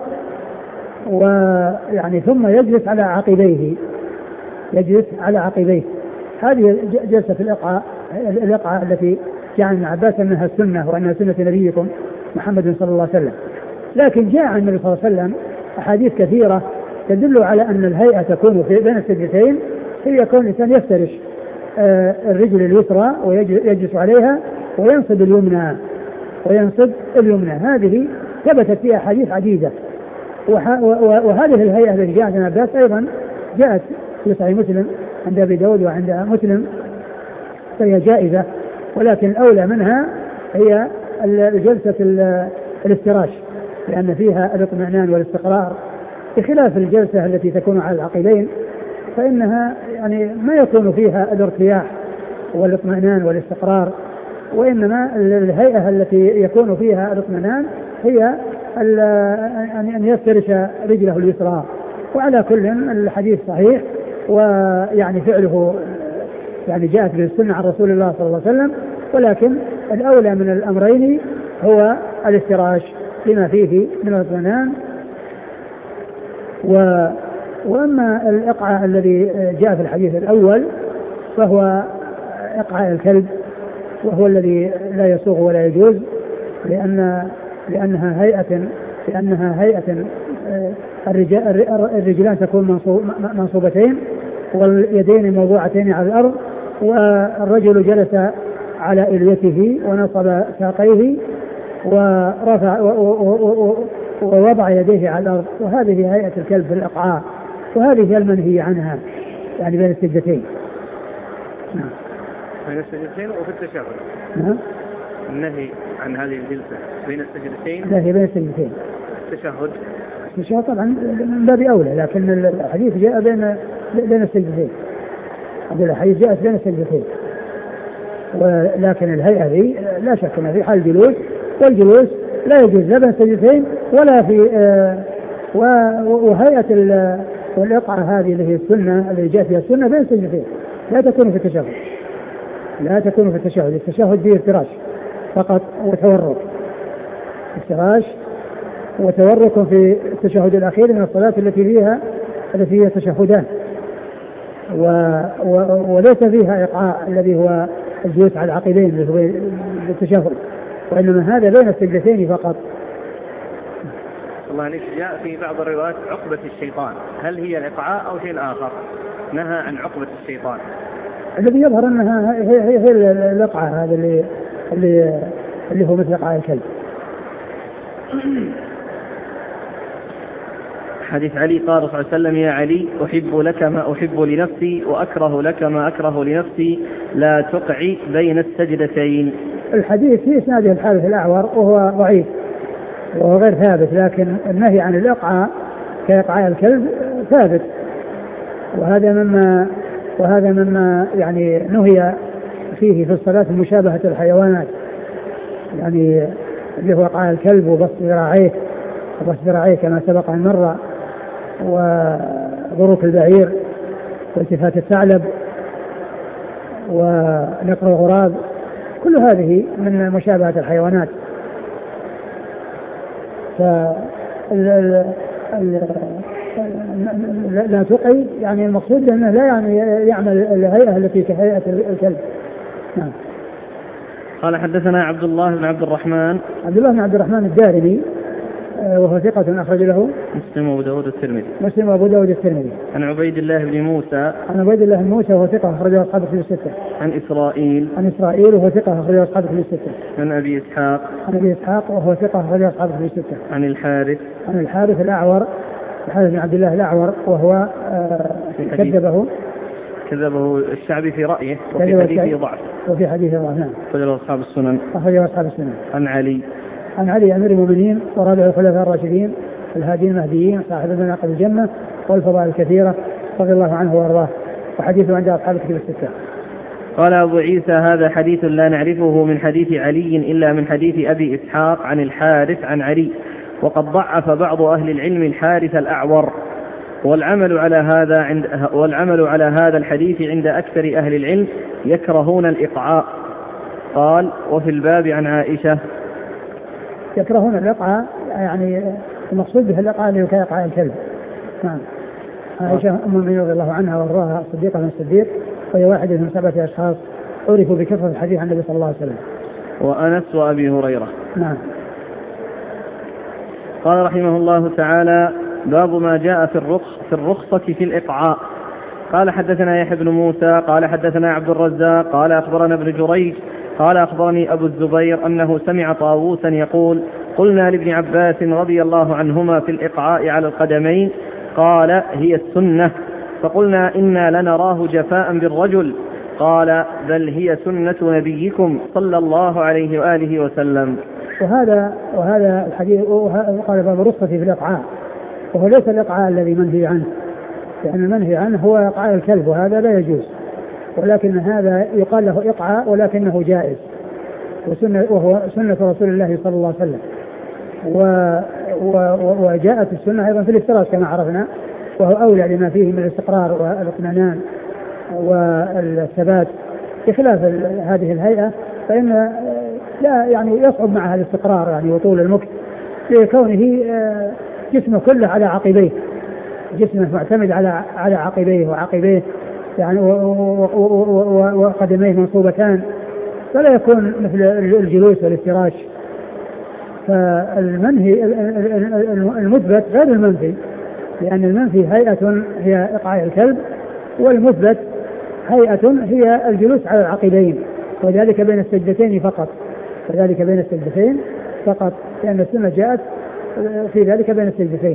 [SPEAKER 2] ويعني ثم يجلس على عقبيه يجلس على عقبيه هذه جلسة الإقعاء، الإقعاء التي جاء عن ابن عباس أنها السنة وأنها سنة نبيكم محمد صلى الله عليه وسلم. لكن جاء عن النبي صلى الله عليه وسلم أحاديث كثيرة تدل على أن الهيئة تكون في بين السجدتين، هي يكون الإنسان يفترش آه الرجل اليسرى ويجلس عليها وينصب اليمنى وينصب اليمنى هذه ثبتت فيها أحاديث عديدة. وهذه الهيئة التي جاءت عن عباس أيضا جاءت في صحيح مسلم عند أبي داود وعند مسلم، فهي جائزة، ولكن الأولى منها هي جلسة الافتراش، لأن فيها الاطمئنان والاستقرار، بخلاف الجلسة التي تكون على العقبين فإنها يعني ما يكون فيها الارتياح والاطمئنان والاستقرار، وإنما الهيئة التي يكون فيها الاطمئنان هي أن يفترش رجله اليسرى. وعلى كل الحديث صحيح، ويعني فعله يعني جاءت به السنة عن رسول الله صلى الله عليه وسلم، ولكن الأولى من الأمرين هو الافتراش لما فيه من الاطمئنان. و وأما الإقعاء الذي جاء في الحديث الأول فهو إقعاء الكلب، وهو الذي لا يسوغ ولا يجوز، لأن لأنها هيئة لأنها هيئة الرجلان تكون منصوبتين واليدين موضوعتين على الأرض، والرجل جلس على إليته ونصب ساقيه ورفع ووضع يديه على الأرض، وهذه هيئة الكلب في الإقعاء، وهذه هي المنهي عنها يعني بين السجدتين.
[SPEAKER 1] نعم. بين السجدتين وفي التشهد.
[SPEAKER 2] نعم.
[SPEAKER 1] النهي عن هذه الجلسة بين السجدتين.
[SPEAKER 2] لا، بين السجدتين.
[SPEAKER 1] التشهد.
[SPEAKER 2] التشهد طبعا من باب أولى، لكن الحديث جاء بين بين السجدتين. الحديث جاءت بين السجدتين، ولكن الهيئة ذي لا شك أن في حال الجلوس، والجلوس لا يجوز لا بين السجدتين ولا في آه وهيئة الإقعاء هذه اللي هي السنة اللي جاءت فيها السنة بين السجدتين لا تكون في التشهد، لا تكون في التشهد. التشهد فيه افتراش فقط وتورط، افتراش وتورك في التشهد الأخير من الصلاة التي فيها التي فيها تشهدان، و و وليس فيها إيقاع الذي هو الجلوس على العقبين للتشهد، وإنما هذا بين السجدتين فقط.
[SPEAKER 1] الله عليك، جاء في بعض الروايات عقبة الشيطان، هل هي الإقعاء أو شيء آخر؟ نهى عن عقبة الشيطان.
[SPEAKER 2] الذي يظهر أنها هي هي, هي الإقعاء هذا اللي اللي اللي هو مثل إقعاء الكلب.
[SPEAKER 1] حديث علي قال صلى الله عليه وسلم: يا علي أحب لك ما أحب لنفسي وأكره لك ما أكره لنفسي، لا تقعي بين السجدتين.
[SPEAKER 2] الحديث في إسناده الحارث الأعور وهو ضعيف وهو غير ثابت، لكن النهي عن الإقعاء كإقعاء الكلب ثابت، وهذا مما وهذا مما يعني نهي فيه في الصلاة مشابهة الحيوانات، يعني اللي هو إقعاء الكلب وبسط ذراعيه وبسط ذراعيه كما سبق أن مر، وضروك البعير والتفات الثعلب ونقر الغراب، كل هذه من مشابهة الحيوانات. ف لا تقعي يعني المقصود أنه لا يعني يعمل الهيئة التي كهيئة الكلب. نعم.
[SPEAKER 1] قال حدثنا عبد الله بن عبد الرحمن
[SPEAKER 2] عبد الله بن عبد الرحمن الدارمي وهو ثقة أخرج له
[SPEAKER 1] مسلم وأبو داود الترمذي
[SPEAKER 2] مسلم وأبو داود الترمذي
[SPEAKER 1] عن عبيد الله بن موسى
[SPEAKER 2] عن عبيد الله بن موسى وهو ثقة أخرج له أصحاب الكتب الستة
[SPEAKER 1] عن إسرائيل
[SPEAKER 2] عن إسرائيل وهو ثقة أخرج له أصحاب الكتب الستة
[SPEAKER 1] عن أبي إسحاق
[SPEAKER 2] عن أبي إسحاق وهو ثقة أخرج له أصحاب الكتب الستة
[SPEAKER 1] عن الحارث
[SPEAKER 2] عن الحارث الأعور الحارث بن عبد الله الأعور وهو آه كذبه
[SPEAKER 1] كذبه الشعبي في رأيه وفي حديثه ضعف
[SPEAKER 2] وفي حديثه ضعف. نعم.
[SPEAKER 1] أخرجه أصحاب السنن
[SPEAKER 2] أخرجه أصحاب السنن.
[SPEAKER 1] عن علي
[SPEAKER 2] عن علي أمير المؤمنين ورابع الخلفاء الراشدين الهادين المهديين صاحب المناقب الجنة والفضائل الكثيرة رضي الله عنه وارضاه، وحديثه عند أصحاب الكتب الستة.
[SPEAKER 1] قال أبو عيسى: هذا حديث لا نعرفه من حديث علي إلا من حديث أبي إسحاق عن الحارث عن علي، وقد ضعف بعض أهل العلم الحارث الأعور، والعمل على هذا عند والعمل على هذا الحديث عند أكثر أهل العلم يكرهون الإقعاء. قال: وفي الباب عن عائشة.
[SPEAKER 2] يكرهون الإقعاء يعني المقصود به الإقعاء اللي هو كإقعاء الكلب. نعم. عائشة أم المؤمنين رضي الله عنها وارضاها صديقة من الصديق، وهي واحدة من سبعة أشخاص عرفوا بكثرة الحديث عن النبي صلى الله عليه وسلم.
[SPEAKER 1] وأنس وأبي هريرة.
[SPEAKER 2] نعم.
[SPEAKER 1] قال رحمه الله تعالى: باب ما جاء في الرخص في الرخصة في الإقعاء. قال حدثنا يحيى بن موسى قال حدثنا عبد الرزاق قال أخبرنا ابن جريج قال أخبرني أبو الزبير أنه سمع طاووسا يقول: قلنا لابن عباس رضي الله عنهما في الإقعاء على القدمين، قال: هي السنة. فقلنا: إنا لنراه جفاء بالرجل. قال: بل هي سنة نبيكم صلى الله عليه وآله وسلم.
[SPEAKER 2] وهذا وهذا الحديث قال باب الرخصة في الإقعاء، وهو ليس الإقعاء الذي منهي عنه، لأن المنهي عنه هو إقعاء الكلب وهذا لا يجوز، ولكن هذا يقال له إقعاء ولكنه جائز، وسنة وهو سنة رسول الله صلى الله عليه وسلم. و و وجاءت السنة أيضا في الافتراس كما عرفنا، وهو أولى لما فيه من الاستقرار والاطمئنان والثبات، بخلاف هذه الهيئة فإن لا يعني يصعب معها الاستقرار يعني وطول المكث، لكونه جسمه كله على عقبيه، جسمه معتمد على على عقبيه وعقبيه يعني وقدميه منصوبتان، فلا يكون مثل الجلوس والافتراش. فالمنهي المثبت غير المنفي، لأن المنفي هيئة هي إقعاء الكلب، والمثبت هيئة هي الجلوس على العقبين، وذلك بين السجدتين فقط، وذلك بين السجدتين فقط، لأن السنة جاءت في ذلك بين السجدتين.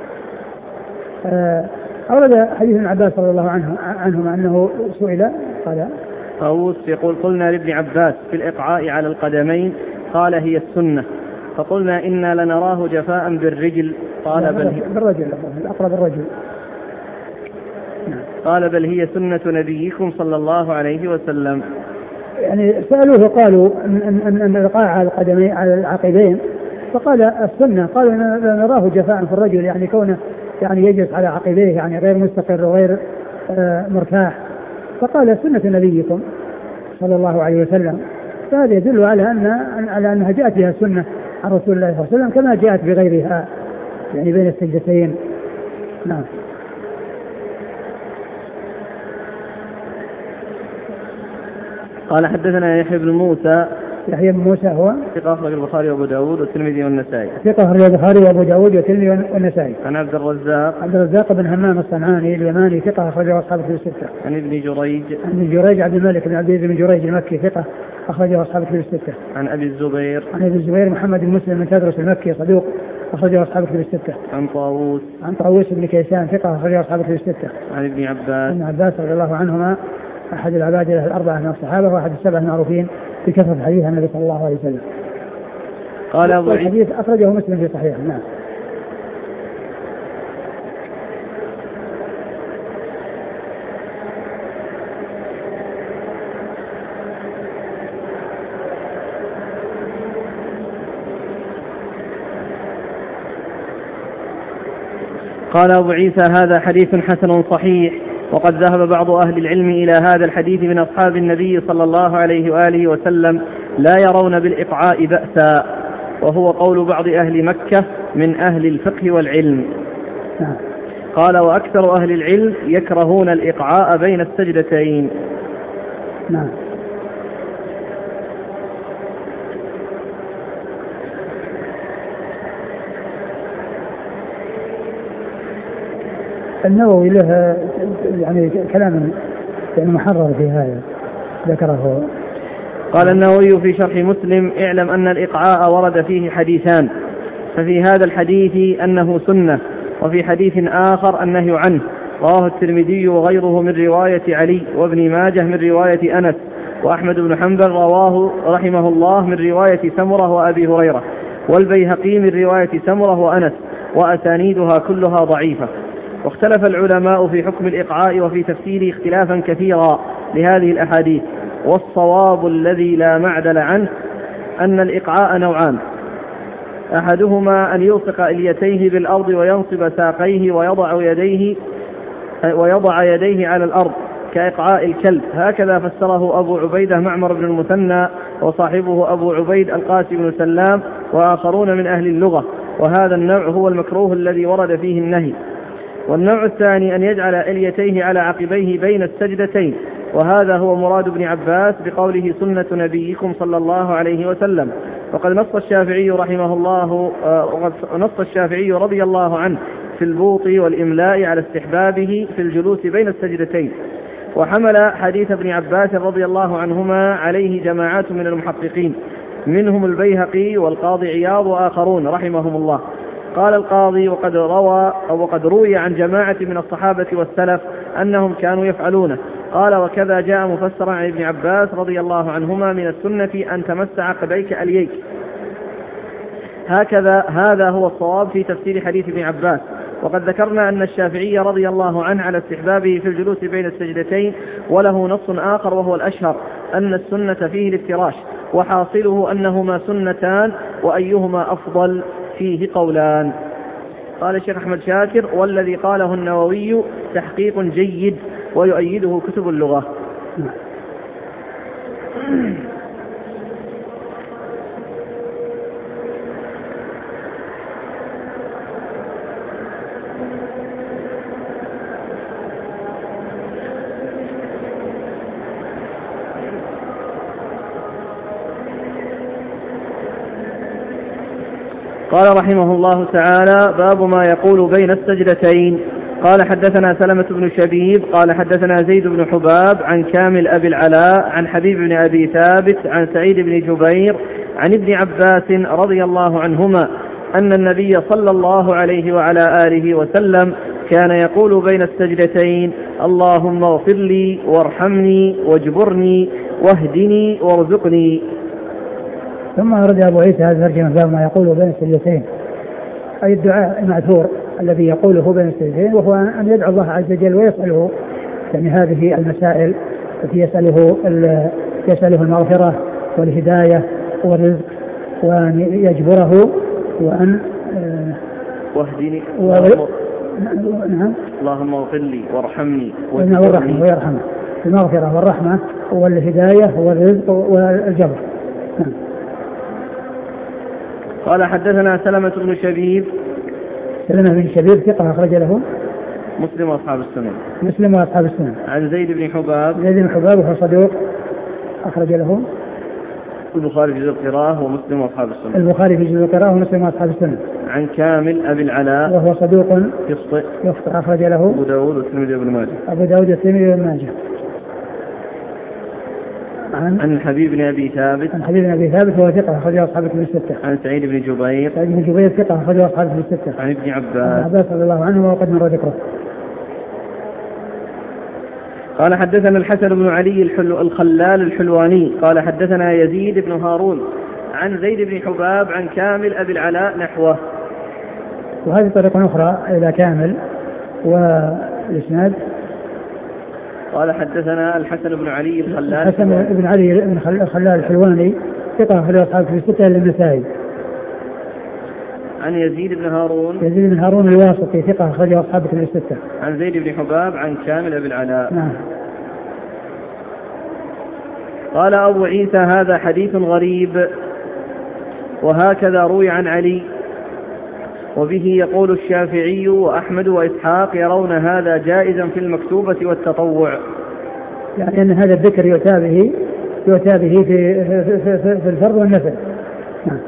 [SPEAKER 2] أورد حديث ابن عباس رضي الله عنه عنهما أنه سئل قال
[SPEAKER 1] طاووس يقول: قلنا لابن عباس في الإقعاء على القدمين، قال: هي السنة. فقلنا: إنا لنراه جفاء بالرجل. قال: بل هي
[SPEAKER 2] بالرجل، الأقرب الرجل.
[SPEAKER 1] قال: بل هي سنة نبيكم صلى الله عليه وسلم.
[SPEAKER 2] يعني سألوه قالوا أن أن أن الإقعاء على القدمين على العقبين، فقال: السنة. قالوا: نراه جفاء في الرجل، يعني كونه يعني يجلس على عقبيه يعني غير مستقر وغير آه مرتاح. فقال: سنة نبيكم صلى الله عليه وسلم. فهذا يدل على أن على أنها جاءت بها السنة عن رسول الله صلى الله عليه وسلم كما جاءت بغيرها يعني بين السجدتين. نعم.
[SPEAKER 1] قال حدثنا يحيى بن موسى.
[SPEAKER 2] يحيى بن موسى هو
[SPEAKER 1] ثقة أخرج البخاري وأبو داود والترمذي والنسائي.
[SPEAKER 2] ثقة أخرج البخاري وأبو داود والترمذي والنسائي.
[SPEAKER 1] عن عبد الرزاق.
[SPEAKER 2] عبد الرزاق بن همام الصنعاني اليماني ثقة أخرجه أصحاب الكتب الستة.
[SPEAKER 1] عن ابن جريج.
[SPEAKER 2] عن ابن جريج عبد الملك بن عبد العزيز بن جريج المكي ثقة أخرجه أصحاب الكتب الستة.
[SPEAKER 1] عن أبي الزبير.
[SPEAKER 2] عن أبي الزبير محمد بن مسلم بن تدرس المكي صدوق أخرجه أصحاب الكتب الستة.
[SPEAKER 1] عن طاووس.
[SPEAKER 2] عن طاووس بن كيسان ثقة أخرجه أصحاب الكتب الستة.
[SPEAKER 1] عن ابن عباس.
[SPEAKER 2] ابن عباس رضي الله عنهما أحد العبادلة الأربعة من الصحابة وأحد السبعة المعروفين بكثرة حديث النبي صلى الله عليه وسلم.
[SPEAKER 1] قال أبو عيسى
[SPEAKER 2] الحديث أخرجه مسلم في صحيحه. نعم.
[SPEAKER 1] قال أبو عيسى هذا حديث حسن صحيح. وقد ذهب بعض أهل العلم إلى هذا الحديث من أصحاب النبي صلى الله عليه وآله وسلم لا يرون بالإقعاء بأسا، وهو قول بعض أهل مكة من أهل الفقه والعلم. قال وأكثر أهل العلم يكرهون الإقعاء بين السجدتين.
[SPEAKER 2] نعم. النووي له يعني كلام يعني محرر في هذا ذكره.
[SPEAKER 1] قال النووي في شرح مسلم اعلم أن الإقعاء ورد فيه حديثان، ففي هذا الحديث أنه سنة، وفي حديث آخر النهي عنه، رواه الترمذي وغيره من رواية علي، وابن ماجه من رواية أنس، وأحمد بن حنبل رواه رحمه الله من رواية سمرة وأبي هريرة، والبيهقي من رواية سمرة وأنس، وأسانيدها كلها ضعيفة. واختلف العلماء في حكم الإقعاء وفي تفسيره اختلافا كثيرا لهذه الأحاديث، والصواب الذي لا معدل عنه أن الإقعاء نوعان: أحدهما أن يلصق إليتيه بالأرض وينصب ساقيه ويضع يديه ويضع يديه على الأرض كإقعاء الكلب، هكذا فسره أبو عبيدة معمر بن المثنى وصاحبه أبو عبيد القاسم بن سلام وآخرون من أهل اللغة، وهذا النوع هو المكروه الذي ورد فيه النهي. والنوع الثاني أن يجعل إليتيه على عقبيه بين السجدتين، وهذا هو مراد ابن عباس بقوله سنة نبيكم صلى الله عليه وسلم. وقد نص الشافعي رحمه الله وقد نص الشافعي رضي الله عنه في البوط والإملاء على استحبابه في الجلوس بين السجدتين، وحمل حديث ابن عباس رضي الله عنهما عليه جماعات من المحققين منهم البيهقي والقاضي عياض وآخرون رحمهم الله. قال القاضي وقد روى أو وقد روي عن جماعة من الصحابة والسلف أنهم كانوا يفعلونه. قال وكذا جاء مفسرا عن ابن عباس رضي الله عنهما من السنة أن تمس عقبيك أليك، هكذا هذا هو الصواب في تفسير حديث ابن عباس. وقد ذكرنا أن الشافعي رضي الله عنه على استحبابه في الجلوس بين السجدتين، وله نص آخر وهو الأشهر أن السنة فيه الافتراش، وحاصله أنهما سنتان وأيهما أفضل فيه قولان. قال الشيخ أحمد شاكر والذي قاله النووي تحقيق جيد ويؤيده كتب اللغة. قال رحمه الله تعالى باب ما يقول بين السجدتين. قال حدثنا سلمة بن شبيب قال حدثنا زيد بن حباب عن كامل أبي العلاء عن حبيب بن أبي ثابت عن سعيد بن جبير عن ابن عباس رضي الله عنهما أن النبي صلى الله عليه وعلى آله وسلم كان يقول بين السجدتين اللهم اغفر لي وارحمني واجبرني واهدني وارزقني.
[SPEAKER 2] ثم أرد أبو عيسى هذا الترجمة باب ما يقوله بين السجدتين، أي الدعاء المأثور الذي يقوله بين السجدتين، وهو أن يدعو الله عز وجل ويسأله يعني هذه المسائل التي يسأله يسأله المغفرة والهداية والرزق، وأن يجبره وأن
[SPEAKER 1] واهدني
[SPEAKER 2] و... نعم
[SPEAKER 1] اللهم اغفر لي وارحمني
[SPEAKER 2] والرحمة ويرحمه، المغفرة والرحمة والهداية والرزق والجبر. نعم.
[SPEAKER 1] قال حدثنا سلمة بن شبيب.
[SPEAKER 2] سلمة بن شبيب ثقة أخرج له
[SPEAKER 1] مسلم وأصحاب السنن.
[SPEAKER 2] مسلم وأصحاب السنن.
[SPEAKER 1] عن زيد بن حباب.
[SPEAKER 2] زيد بن حباب وهو صدوق أخرج له
[SPEAKER 1] البخاري في جزء القراءة ومسلم وأصحاب السنن.
[SPEAKER 2] البخاري في جزء القراءة ومسلم وأصحاب السنن.
[SPEAKER 1] عن كامل أبي العلاء
[SPEAKER 2] وهو صدوق
[SPEAKER 1] يخطئ
[SPEAKER 2] يخطئ أخرج له
[SPEAKER 1] أبو داود والترمذي وابن ماجه.
[SPEAKER 2] أبو داود والترمذي وابن ماجه. عن
[SPEAKER 1] عن الحبيب بن أبي ثابت.
[SPEAKER 2] عن حبيب بن أبي ثابت وهو ثقة أخرج أصحاب الكتب الستة.
[SPEAKER 1] عن سعيد بن جبير.
[SPEAKER 2] سعيد بن جبير ثقة أخرج أصحاب الكتب الستة.
[SPEAKER 1] عن ابن عباس.
[SPEAKER 2] عن عباس رضي الله عنه وقد مر ذكره.
[SPEAKER 1] قال حدثنا الحسن بن علي الحلو الخلال الحلواني قال حدثنا يزيد بن هارون عن زيد بن حباب عن كامل أبي العلاء نحوه.
[SPEAKER 2] وهذه طريقة أخرى إلى كامل والإسناد.
[SPEAKER 1] قال حدثنا الحسن بن علي الخلال
[SPEAKER 2] الحسن بن علي بن الخلال الحلواني ثقة أخرج أصحاب الكتب الستة للنسائي.
[SPEAKER 1] عن يزيد بن هارون.
[SPEAKER 2] يزيد بن هارون الواسطي ثقة أخرج أصحاب الكتب الستة.
[SPEAKER 1] عن زيد بن حباب عن كامل أبي العلاء.
[SPEAKER 2] نعم.
[SPEAKER 1] قال أبو عيسى هذا حديث غريب وهكذا روي عن علي وبه يقول الشافعي وأحمد وإسحاق يرون هذا جائزا في المكتوبة والتطوع.
[SPEAKER 2] يعني أن هذا الذكر يؤتى به يؤتى به في, في, في, في الفرض والنفل. نعم.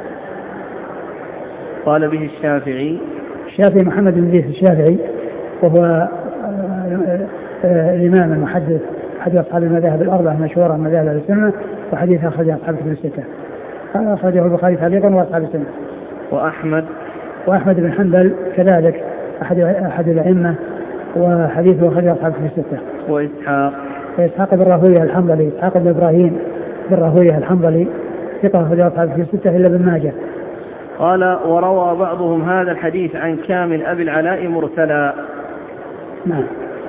[SPEAKER 1] قال به الشافعي.
[SPEAKER 2] الشافعي محمد بن إدريس الشافعي وهو الإمام المحدث أحد أصحاب المذاهب الأربعة المشهورة من مذاهب أهل السنة وحديث أخرج أصحاب الكتب الستة. أخرجه البخاري تعليقا وأصحاب السنة.
[SPEAKER 1] وأحمد
[SPEAKER 2] وأحمد بن حنبل كذلك أحد أحد الأئمة وحديثه أخرج أصحاب الكتب الستة.
[SPEAKER 1] وإسحاق.
[SPEAKER 2] وإسحاق بن راهويه الحنبلي إسحاق بن إبراهيم بن راهويه الحنبلي ثقة أخرج أصحاب الكتب الستة إلا ابن ماجه.
[SPEAKER 1] قال وروى بعضهم هذا الحديث عن كامل أبي العلاء مرسلا.
[SPEAKER 2] نعم.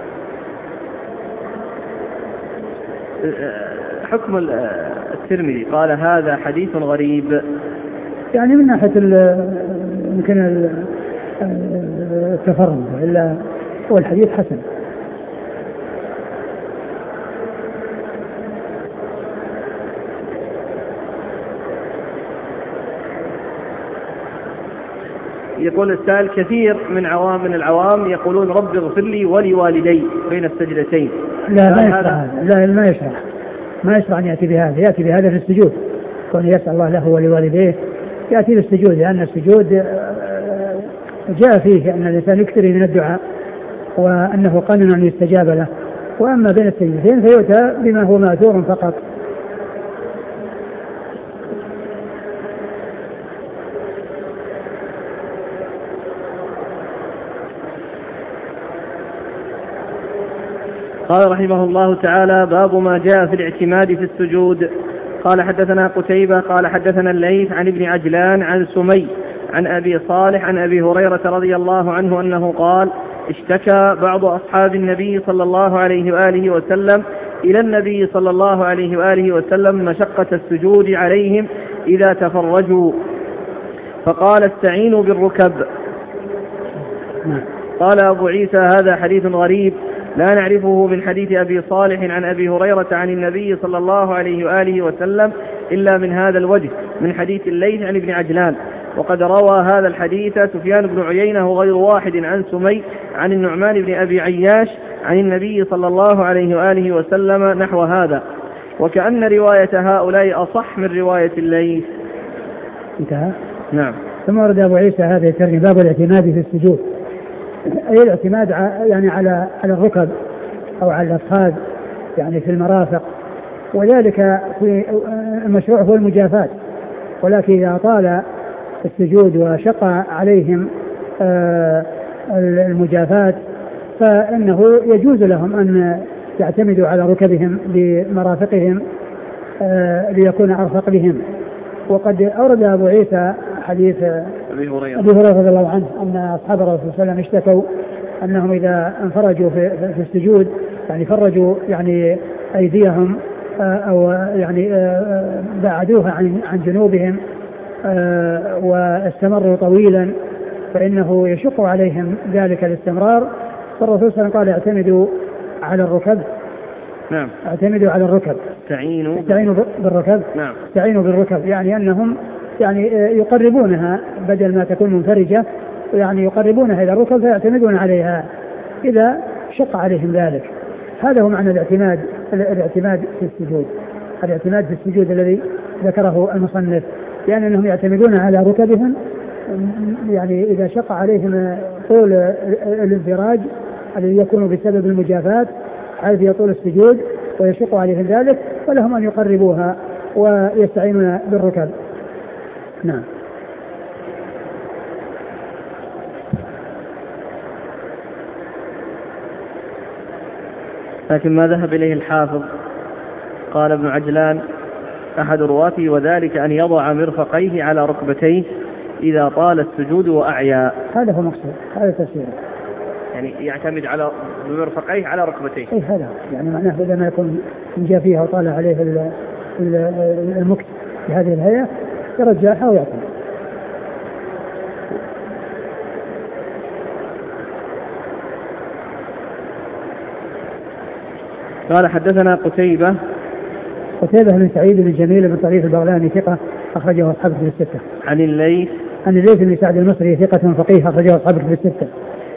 [SPEAKER 1] حكم الترمذي قال هذا حديث غريب
[SPEAKER 2] يعني من ناحية يمكن التفرد إلا هو الحديث حسن.
[SPEAKER 1] يقول السائل كثير من عوام من العوام يقولون رب اغفر لي ولوالدي بين السجدتين.
[SPEAKER 2] لا ما يشرح لا ما يشرح ما يشرح أن يأتي بهذا يأتي بهذا في السجود كون يسأل الله له ولوالديه يأتي بالسجود لأن السجود جاء فيه أن الإنسان يكثر من الدعاء وأنه قانون أن يستجاب له. وأما بين السجدتين فيؤتى بما هو مأثور فقط.
[SPEAKER 1] قال رحمه الله تعالى باب ما جاء في الاعتماد في السجود. قال حدثنا قتيبة قال حدثنا الليث عن ابن عجلان عن سمي عن أبي صالح عن أبي هريرة رضي الله عنه أنه قال اشتكى بعض أصحاب النبي صلى الله عليه وآله وسلم إلى النبي صلى الله عليه وآله وسلم مشقة السجود عليهم إذا تفرجوا فقال استعينوا بالركب. قال أبو عيسى هذا حديث غريب لا نعرفه من حديث أبي صالح عن أبي هريرة عن النبي صلى الله عليه وآله وسلم إلا من هذا الوجه من حديث الليث عن ابن عجلان. وقد روى هذا الحديث سفيان بن عيينة وغير واحد عن سمي عن النعمان بن أبي عياش عن النبي صلى الله عليه وآله وسلم نحو هذا وكأن رواية هؤلاء أصح من رواية الليث.
[SPEAKER 2] انتهى.
[SPEAKER 1] نعم.
[SPEAKER 2] ثم ورد أبو عيسى هذا يترجم باب الاعتماد في السجود أي الاعتماد يعني على على الركب أو على الأفخاذ يعني في المرافق وذلك في المشروع هو المجافات ولكن إذا طال السجود وشق عليهم المجافات فإنه يجوز لهم أن يعتمدوا على ركبهم بمرافقهم ليكون أرفق بهم. وقد أورد أبو عيسى حديث
[SPEAKER 1] أبي هريرة
[SPEAKER 2] رضي الله عنه أن أصحاب الرسول صلى الله عليه وسلم اشتكوا أنهم إذا انفرجوا في, في السجود يعني فرجوا يعني أيديهم أو يعني بعدوها عن, عن جنوبهم واستمروا طويلا فإنه يشق عليهم ذلك الاستمرار. فالرسول صلى الله عليه وسلم قال اعتمدوا على الركب.
[SPEAKER 1] نعم.
[SPEAKER 2] اعتمدوا على الركب
[SPEAKER 1] استعينوا
[SPEAKER 2] استعينوا بالركب.
[SPEAKER 1] نعم.
[SPEAKER 2] استعينوا بالركب يعني أنهم يعني يقربونها بدل ما تكون منفرجة، يعني يقربونها إلى الركب فيعتمدون عليها إذا شق عليهم ذلك. هذا هو معنى الاعتماد الاعتماد في السجود الاعتماد في السجود الذي ذكره المصنف، لأن يعني أنهم يعتمدون على ركبهم، يعني إذا شق عليهم طول الانفراج الذي يكون بسبب المجافات حيث يطول السجود ويشق عليهم ذلك، فلهم أن يقربوها ويستعينون بالركب. نعم.
[SPEAKER 1] لكن ما ذهب إليه الحافظ قال ابن عجلان أحد رواته وذلك أن يضع مرفقيه على ركبتيه إذا طال السجود وأعيا.
[SPEAKER 2] هذا هو مقصود، هذا تفسيره،
[SPEAKER 1] يعني يعتمد على مرفقيه على ركبتيه.
[SPEAKER 2] أي هذا يعني معناه إذا ما يكون مجافيها وطالع عليه المكت بهذه الهيئة يرجعها ويعتمد.
[SPEAKER 1] قال حدثنا قتيبة
[SPEAKER 2] قتيبة بن سعيد بن جميل بن طريف البغلاني ثقة أخرجه أصحاب الكتب الستة.
[SPEAKER 1] عن الليث
[SPEAKER 2] عن الليث بن سعد المصري ثقة فقيه أخرجه أصحاب الكتب الستة.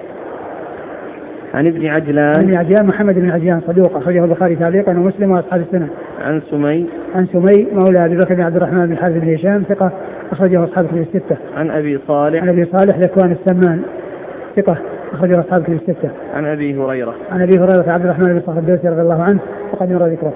[SPEAKER 1] عن ابن عجلان
[SPEAKER 2] عن ابن عجلان محمد بن عجلان صدوق أخرجه البخاري تعليقا ومسلم وأصحاب السنة.
[SPEAKER 1] عن سمي
[SPEAKER 2] عن سمي مولى أبي بكر بن عبد الرحمن بن الحارث بن هشام ثقة أخرجه أصحاب الكتب الستة.
[SPEAKER 1] عن أبي صالح
[SPEAKER 2] عن أبي صالح ذكوان السمان ثقة أخرجه أصحاب الكتب الستة.
[SPEAKER 1] عن أبي هريرة
[SPEAKER 2] عن أبي هريرة عبد الرحمن بن صخر الدوسي رضي الله عنه وقد مر ذكره.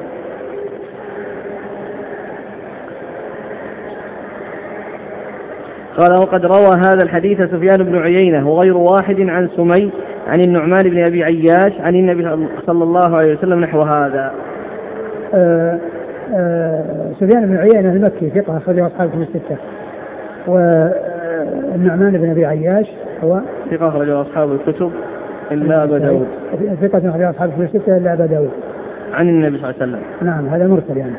[SPEAKER 1] قال وقد روى هذا الحديث سفيان بن عيينة وغير واحد عن سمي عن النعمان بن أبي عياش عن النبي صلى الله عليه وسلم نحو هذا.
[SPEAKER 2] آه آه سفيان بن عيينة المكي ثقة أخرجه أصحاب الكتب الستة. والنعمان بن أبي عياش هو
[SPEAKER 1] ثقة أخرجه أصحاب الكتب إلا أبا داود.
[SPEAKER 2] ثقة أخرجه أصحاب الكتب الستة إلا أبا داود.
[SPEAKER 1] عن النبي صلى الله عليه وسلم.
[SPEAKER 2] نعم هذا مرسل يعني.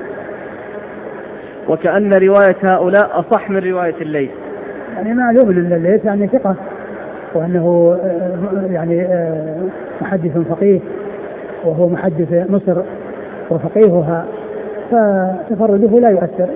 [SPEAKER 1] وكأن رواية هؤلاء أصح من رواية الليث.
[SPEAKER 2] يعني معلوم أن الليث يعني ثقة وأنه يعني محدث فقيه وهو محدث مصر وفقيهها فتفرده لا يؤثر.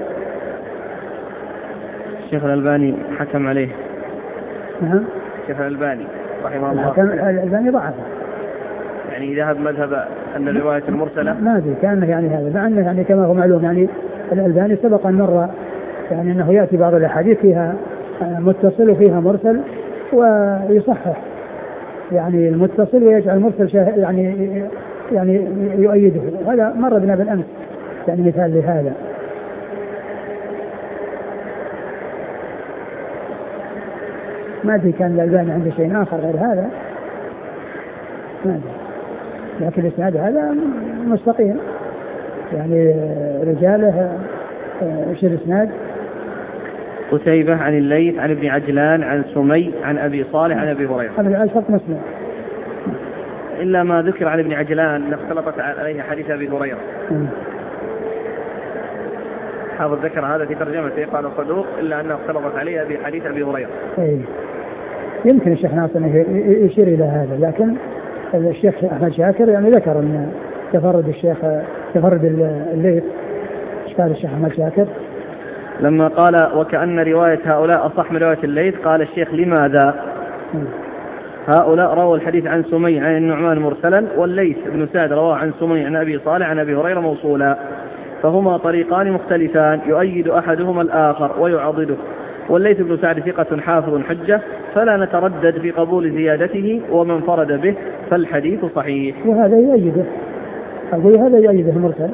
[SPEAKER 1] الشيخ الألباني حكم عليه.
[SPEAKER 2] نعم.
[SPEAKER 1] الشيخ الألباني رحمه الله.
[SPEAKER 2] حكم الألباني ضعفه.
[SPEAKER 1] يعني ذهب مذهب أن الرواية المرسلة.
[SPEAKER 2] ما أدري كأنه يعني هذا مع أنه يعني كما هو معلوم يعني الألباني سبق أن مر يعني أنه يأتي بعض الأحاديث فيها متصل وفيها مرسل ويصحح يعني المتصل ويجعل المرسل يعني يعني يؤيده. هذا مر بنا بالأمس يعني مثال لهذا. ما أدري كان الألباني عنده شيء آخر غير هذا ما أدري، لكن الإسناد هذا مستقيم يعني رجاله ايش الإسناد؟
[SPEAKER 1] قتيبة عن الليث عن ابن عجلان عن سمي عن أبي صالح عن أبي هريرة.
[SPEAKER 2] هذا على شرط مسلم.
[SPEAKER 1] إلا ما ذكر عن ابن عجلان اختلطت عليه حديث أبي هريرة. حافظ ذكر هذا في ترجمته قال صدوق إلا أنه اختلطت عليه بحديث أبي هريرة.
[SPEAKER 2] أيه. يمكن الشيخ ناصر يشير إلى هذا، لكن الشيخ أحمد شاكر يعني ذكر أن تفرد الشيخ تفرد الليث. ايش قال الشيخ أحمد شاكر؟
[SPEAKER 1] لما قال وكأن رواية هؤلاء أصح من رواية الليث قال الشيخ لماذا؟ م. هؤلاء رووا الحديث عن سمي عن النعمان مرسلا والليث بن سعد رواه عن سمي عن أبي صالح عن أبي هريرة موصولا، فهما طريقان مختلفان يؤيد أحدهما الآخر ويعضده، والليث بن سعد ثقة حافظ حجة فلا نتردد في قبول زيادته ومن فرد به فالحديث صحيح.
[SPEAKER 2] وهذا يؤيده أقول هذا يؤيده المرسل.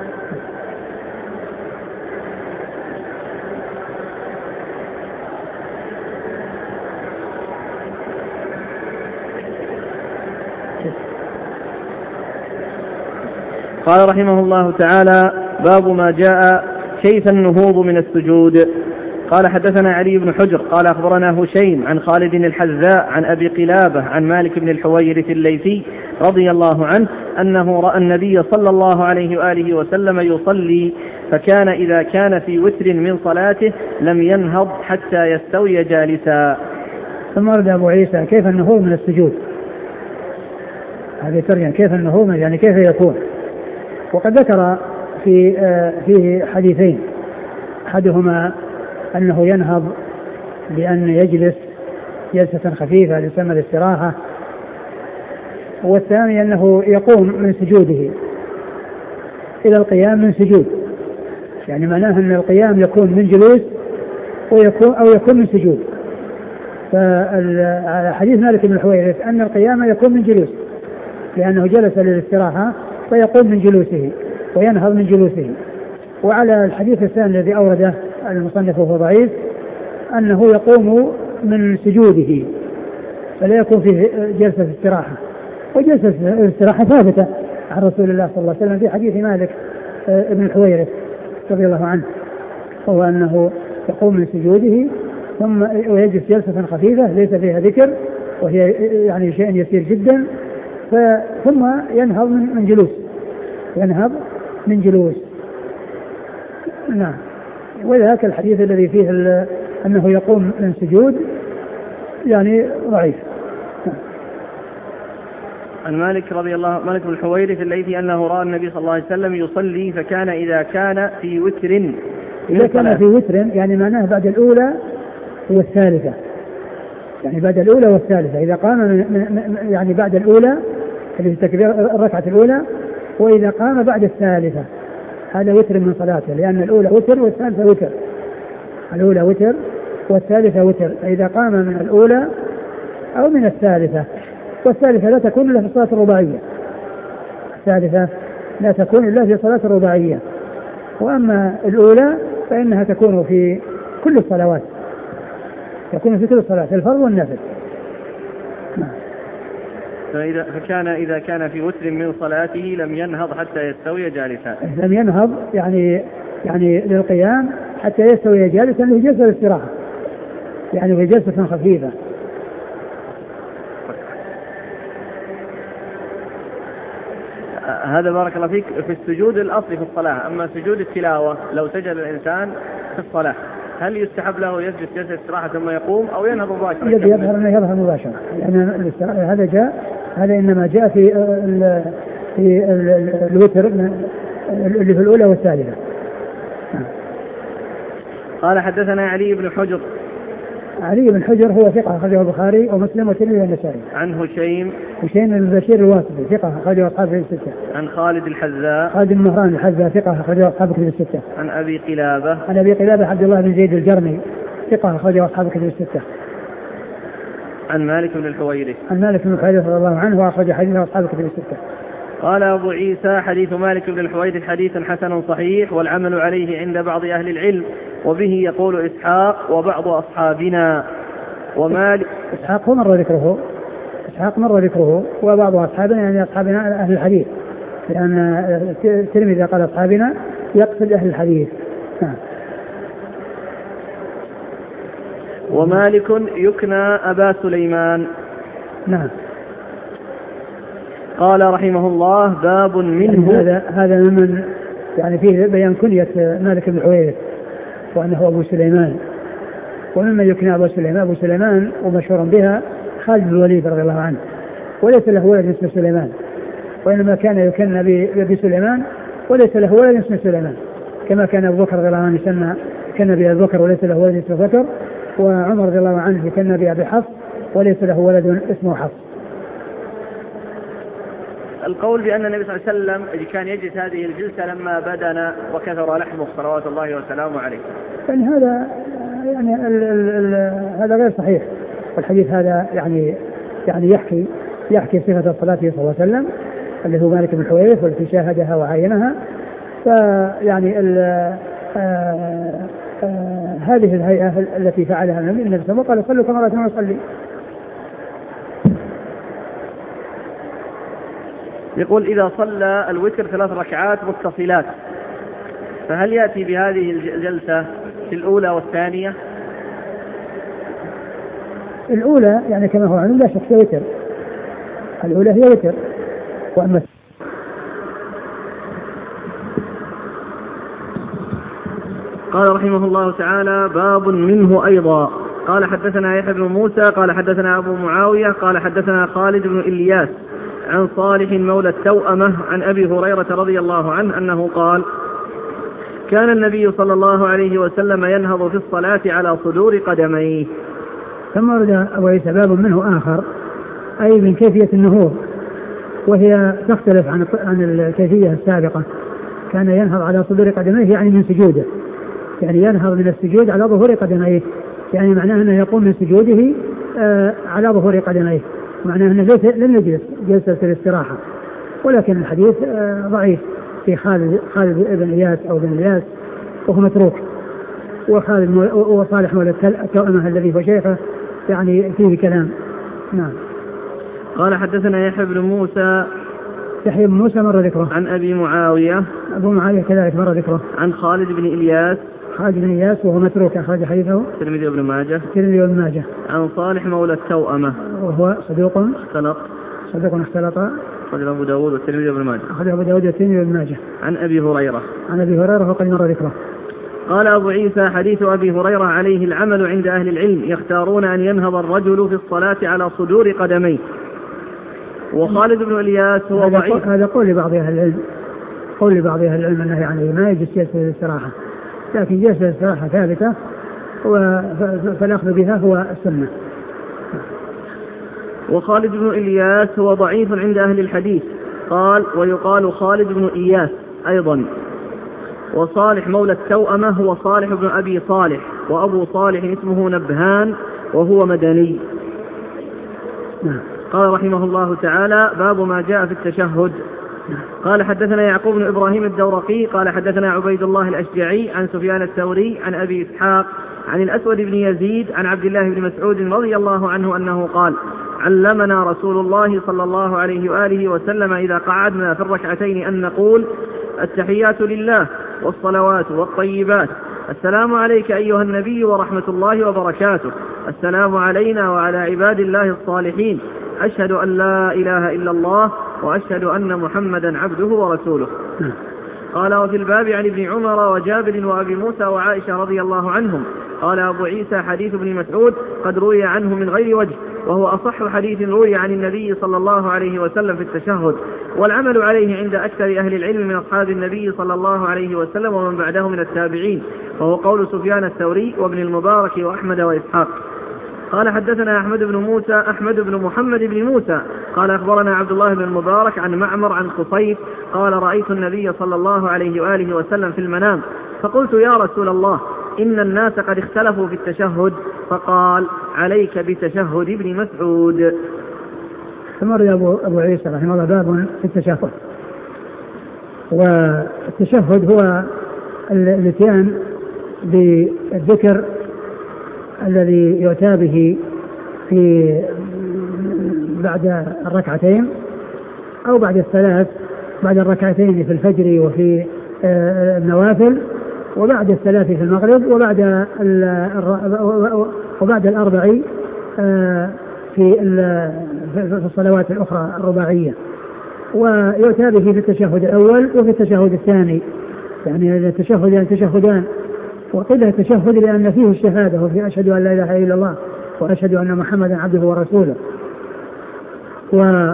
[SPEAKER 1] قال رحمه الله تعالى باب ما جاء كيف النهوض من السجود. قال حدثنا علي بن حجر قال أخبرنا هشيم عن خالد الحذاء عن أبي قلابة عن مالك بن الحويرث الليثي رضي الله عنه أنه رأى النبي صلى الله عليه وآله وسلم يصلي فكان إذا كان في وتر من صلاته لم ينهض حتى يستوي جالسا.
[SPEAKER 2] ثم ورد أبو عيسى كيف النهوض من السجود. هذه ترجمة كيف النهوض يعني كيف يكون. وقد ذكر في فيه حديثين، أحدهما أنه ينهض بأن يجلس جلسة خفيفة تسمى الاستراحة. والثاني أنه يقوم من سجوده إلى القيام من سجود، يعني معناه أن القيام يكون من جلوس ويكون أو يكون من سجود. فعلى حديث مالك بن الحويرث أن القيام يكون من جلوس لأنه جلس للاستراحة فيقوم من جلوسه وينهض من جلوسه. وعلى الحديث الثاني الذي أورده المصنف وهو ضعيف أنه يقوم من سجوده فلا يكون فيه جلسة استراحة. وجلسة الاستراحة ثابتة عن رسول الله صلى الله عليه وسلم في حديث مالك ابن الحويرث رضي الله عنه، هو أنه يقوم من سجوده ثم ويجلس جلسة خفيفة ليس فيها ذكر وهي يعني شيء يسير جدا ثم ينهض من جلوس ينهض من جلوس. نعم. وذاك الحديث الذي فيه أنه يقوم من سجود يعني ضعيف.
[SPEAKER 1] عن مالك رضي الله مالك بن الحويرث الليثي أنه رأى النبي صلى الله عليه وسلم يصلي فكان إذا كان في وتر
[SPEAKER 2] إذا كان في وتر يعني معناه بعد الأولى والثالثة، يعني بعد الأولى والثالثة إذا قام يعني بعد الأولى اللي تكبير الركعة الأولى وإذا قام بعد الثالثة هذا وتر من صلاته، لأن الأولى وتر والثالثة وتر، الأولى وتر والثالثة وتر. فإذا قام من الأولى أو من الثالثة، والثالثة لا تكون إلا في الصلاة الرباعية، الثالثة لا تكون إلا في الصلاة الرباعية. وأما الأولى فإنها تكون في كل الصلوات، تكون في كل الصلاة الفرض والنفل.
[SPEAKER 1] فإذا فكان إذا كان في وتر من صلاته لم ينهض حتى يستوي جالسا.
[SPEAKER 2] لم ينهض يعني يعني للقيام حتى يستوي جالسا له جلسة الاستراحة، يعني في جلسة خفيفة.
[SPEAKER 1] هذا بارك الله فيك في السجود الأصلي في الصلاة. أما سجود التلاوة لو سجد الإنسان في الصلاة هل يستحب له يسجد جلسة استراحة ثم يقوم أو ينهض مباشرة؟
[SPEAKER 2] الذي يظهر أنه يظهر مباشرة، لأن هذا جاء هذا إنما جاء في ال في ال الوتر اللي في الأولى والثالثة.
[SPEAKER 1] قال حدثنا علي بن حجر.
[SPEAKER 2] علي بن حجر هو ثقة أخرجه البخاري ومسلم والترمذي والنسائي.
[SPEAKER 1] عن هشيم
[SPEAKER 2] هشيم بن بشير الواسطي ثقة أخرجه أصحاب الكتب الستة.
[SPEAKER 1] عن خالد الحذاء
[SPEAKER 2] خالد بن مهران الحذاء ثقة أخرجه أصحاب الكتب الستة.
[SPEAKER 1] عن أبي قلابة
[SPEAKER 2] عن أبي قلابة عبد الله بن زيد الجرمي ثقة أخرجه أصحاب الكتب الستة.
[SPEAKER 1] عن مالك بن الحويرث
[SPEAKER 2] عن مالك بن الحويرث رضي الله عنه وأخرج حديثه أصحاب الكتب الستة.
[SPEAKER 1] قال أبو عيسى حديث مالك بن الحويرث حديث حسن صحيح والعمل عليه عند بعض أهل العلم وبه يقول إسحاق وبعض أصحابنا. ومالك
[SPEAKER 2] إسحاق مر ذكره إسحاق مر ذكره وبعض أصحابنا يعني أصحابنا أهل الحديث، لأن الترمذي قال أصحابنا يقصد أهل الحديث.
[SPEAKER 1] ومالك يكنى أبا سليمان.
[SPEAKER 2] نعم.
[SPEAKER 1] قال رحمه الله باب منه.
[SPEAKER 2] يعني هذا هذا من يعني فيه بيان كنية مالك بن الحويرث وأنه أبو سليمان. ومما يكنى أبو سليمان أبو سليمان ومشهور بها خالد بن الوليد رضي الله عنه، وليس له ولد اسمه سليمان، وإنما كان يكنى بأبي سليمان وليس له ولد اسمه سليمان، كما كان أبو بكر رضي الله عنه يسمى كان بأبي بكر وليس له ولد اسمه بكر، وعمر رضي الله عنه يكنى بأبي حفص وليس له ولد اسمه حفص.
[SPEAKER 1] القول بأن النبي صلى الله عليه وسلم كان يجلس هذه الجلسة لما بدن وكثر لحمه صلوات الله وسلامه عليه،
[SPEAKER 2] يعني هذا يعني ال ال ال هذا غير صحيح. والحديث هذا يعني يعني يحكي يحكي صفة صلاته صلى الله عليه وسلم اللي هو مالك بن الحويرث والتي شاهدها وعاينها. فيعني ال آه آه هذه الهيئة التي فعلها النبي صلى الله عليه وسلم قال صلوا كما رأيتموني أصلي.
[SPEAKER 1] يقول إذا صلى الوتر ثلاث ركعات متصلات فهل يأتي بهذه الجلسة في الأولى والثانية؟
[SPEAKER 2] الأولى يعني كما هو عنده لا شك وتر، الأولى هي وتر. وأما
[SPEAKER 1] قال رحمه الله تعالى باب منه أيضا. قال حدثنا يحيى بن موسى قال حدثنا أبو معاوية قال حدثنا خالد بن إلياس عن صالح مولى التوأمة عن أبي هريرة رضي الله عنه أنه قال كان النبي صلى الله عليه وسلم ينهض في الصلاة على صدور قدميه.
[SPEAKER 2] ثم ورد أبو عيسى باب منه آخر أي من كيفية النهوض، وهي تختلف عن عن الكيفية السابقة. كان ينهض على صدور قدميه يعني من سجوده، يعني ينهض من السجود على ظهور قدميه، يعني معناه أنه يقوم من سجوده آه على ظهور قدميه، معناه أنه لم يجلس جلسة الاستراحة. ولكن الحديث آه ضعيف في خالد خالد بن إياس أو بن إياس وهو متروك، وخالد وصالح مولى التوأمة الذي هو شيخه يعني فيه كلام. نعم.
[SPEAKER 1] قال حدثنا يحيى بن موسى
[SPEAKER 2] يحيى بن موسى مر ذكره.
[SPEAKER 1] عن أبي معاوية
[SPEAKER 2] أبو معاوية كذلك مر ذكره.
[SPEAKER 1] عن خالد بن إلياس
[SPEAKER 2] خالد بن إياس وهو متروك أخرج حديثه
[SPEAKER 1] الترمذي وابن ماجه
[SPEAKER 2] الترمذي وابن ماجه.
[SPEAKER 1] عن صالح مولى التوأمة
[SPEAKER 2] وهو صدوق
[SPEAKER 1] اختلط
[SPEAKER 2] صدوق اختلط
[SPEAKER 1] أخرجه أبو داود والترمذي وابن ماجه
[SPEAKER 2] أخرجه أبو داود والترمذي وابن ماجه.
[SPEAKER 1] عن أبي هريرة
[SPEAKER 2] عن أبي هريرة وقد مر ذكره.
[SPEAKER 1] قال أبو عيسى حديث أبي هريرة عليه العمل عند أهل العلم، يختارون أن ينهض الرجل في الصلاة على صدور قدميه. وخالد بن إلياس هو ضعيف.
[SPEAKER 2] هذا قول لبعض أهل العلم قول لبعض أهل العلم أنه يعني ما يجلس جلسة الاستراحة، لكن جلسة الاستراحة ثابتة فالأخذ بها هو السنة.
[SPEAKER 1] وخالد بن إلياس هو ضعيف عند أهل الحديث. قال ويقال خالد بن إياس أيضا. وصالح مولى التوأمة هو صالح بن أبي صالح، وأبو صالح اسمه نبهان وهو مدني. قال رحمه الله تعالى باب ما جاء في التشهد. قال حدثنا يعقوب بن إبراهيم الدورقي قال حدثنا عبيد الله الأشجعي عن سفيان الثوري عن أبي إسحاق عن الأسود بن يزيد عن عبد الله بن مسعود رضي الله عنه أنه قال علمنا رسول الله صلى الله عليه وآله وسلم إذا قعدنا في الركعتين أن نقول التحيات لله والصلوات والطيبات، السلام عليك أيها النبي ورحمة الله وبركاته، السلام علينا وعلى عباد الله الصالحين، أشهد أن لا إله إلا الله وأشهد أن محمدا عبده ورسوله. قال وفي الباب عن ابن عمر وجابر وأبي موسى وعائشة رضي الله عنهم. قال أبو عيسى حديث ابن مسعود قد روي عنه من غير وجه، وهو أصح حديث روي عن النبي صلى الله عليه وسلم في التشهد، والعمل عليه عند أكثر أهل العلم من أصحاب النبي صلى الله عليه وسلم ومن بعده من التابعين، وهو قول سفيان الثوري وابن المبارك وأحمد وإسحاق. قال حدثنا أحمد بن موسى أحمد بن محمد بن موسى قال أخبرنا عبد الله بن المبارك عن معمر عن قصيف قال رأيت النبي صلى الله عليه وآله وسلم في المنام فقلت يا رسول الله إن الناس قد اختلفوا في التشهد، فقال عليك بتشهد ابن مسعود.
[SPEAKER 2] ثم أبو, أبو عيسى رحمه الله باب في التشهد. والتشهد هو الاتيان بالذكر الذي يؤتى به في بعد الركعتين أو بعد الثلاث، بعد الركعتين في الفجر وفي النوافل، وبعد الثلاث في المغرب، وبعد وبعد الأربع في الصلوات الأخرى الرباعية. ويؤتى به في التشهد الأول وفي التشهد الثاني، يعني التشهد يعني تشهدان، وقيل التشهد لأن فيه الشهادة وفي أشهد أن لا إله إلا الله وأشهد أن محمدا عبده ورسوله. و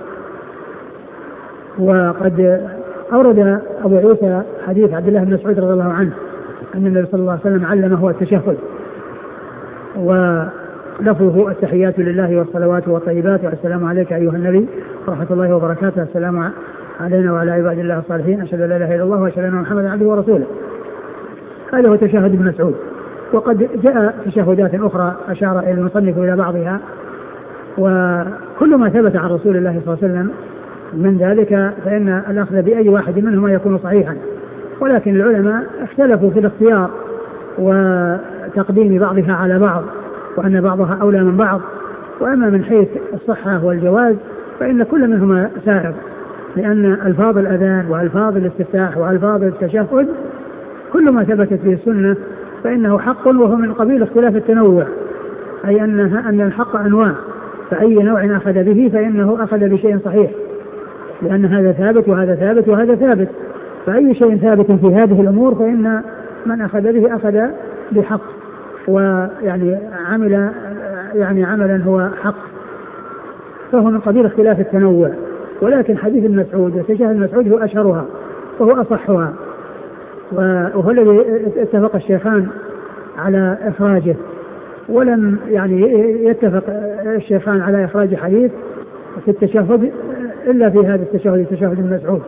[SPEAKER 2] وقد أورد أبو عيسى حديث عبد الله بن مسعود رضي الله عنه أن النبي صلى الله عليه وسلم علمه التشهد، ولفظه التحيات لله والصلوات والطيبات والسلام عليك أيها النبي ورحمة الله وبركاته، السلام علينا وعلى عباد الله الصالحين، أشهد أن لا إله إلا الله وأشهد أن محمدا عبده ورسوله. هذا هو تشهد ابن مسعود. وقد جاء تشهدات أخرى أشار إلى المصنف إلى بعضها، وكل ما ثبت عن رسول الله صلى الله عليه وسلم من ذلك فإن الأخذ بأي واحد منهما يكون صحيحا، ولكن العلماء اختلفوا في الاختيار وتقديم بعضها على بعض، وأن بعضها أولى من بعض. وأما من حيث الصحة والجواز فإن كل منهما سائغ، لأن ألفاظ الأذان وألفاظ الاستفتاح وألفاظ التشهد كل ما ثبتت به السنة فإنه حق، وهو من قبيل اختلاف التنوع، أي أنها أن الحق أنواع، فأي نوع أخذ به فإنه أخذ بشيء صحيح، لأن هذا ثابت وهذا ثابت وهذا ثابت، فأي شيء ثابت في هذه الأمور فإن من أخذ به أخذ بحق، ويعني عمل يعني عملا هو حق، فهو من قبيل اختلاف التنوع. ولكن حديث المسعود وتشهد المسعود هو أشهرها وهو أصحها، وهو الذي اتفق الشيخان على إخراجه، ولم يعني يتفق الشيخان على إخراج حديث في التشهد إلا في هذا التشهد التشهد ابن مسعود.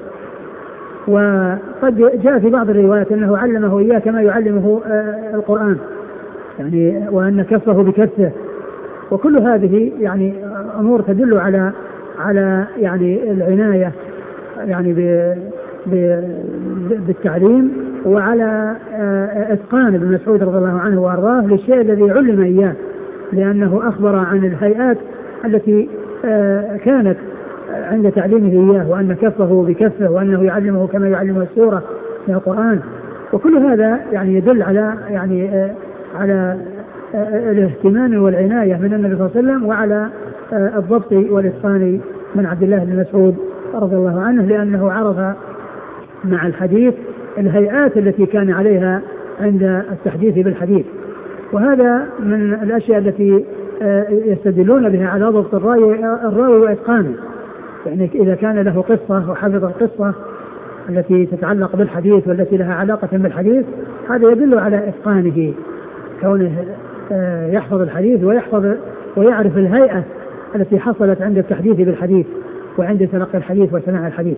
[SPEAKER 2] وقد جاء في بعض الروايات أنه علمه إياه كما يعلمه القرآن، يعني وأن كفه بكفه، وكل هذه يعني أمور تدل على على يعني العناية يعني بالتعليم، وعلى إتقان ابن مسعود رضي الله عنه وأرضاه للشيء الذي علم إياه، لأنه أخبر عن الهيئات التي كانت عند تعليمه إياه، وأن كفه بكفه، وأنه يعلمه كما يعلمه السورة من القرآن. وكل هذا يعني يدل على يعني على الاهتمام والعناية من النبي صلى الله عليه وسلم، وعلى الضبط والإتقان من عبد الله بن مسعود رضي الله عنه، لأنه عرف مع الحديث الهيئات التي كان عليها عند التحديث بالحديث. وهذا من الأشياء التي يستدلون بها على ضبط الراوي وإتقانه، يعني إذا كان له قصة وحفظ القصة التي تتعلق بالحديث والتي لها علاقة بالحديث، هذا يدل على إتقانه، كونه يحفظ الحديث ويحفظ ويعرف الهيئة التي حصلت عند التحديث بالحديث وعند تلقي الحديث وسماع الحديث.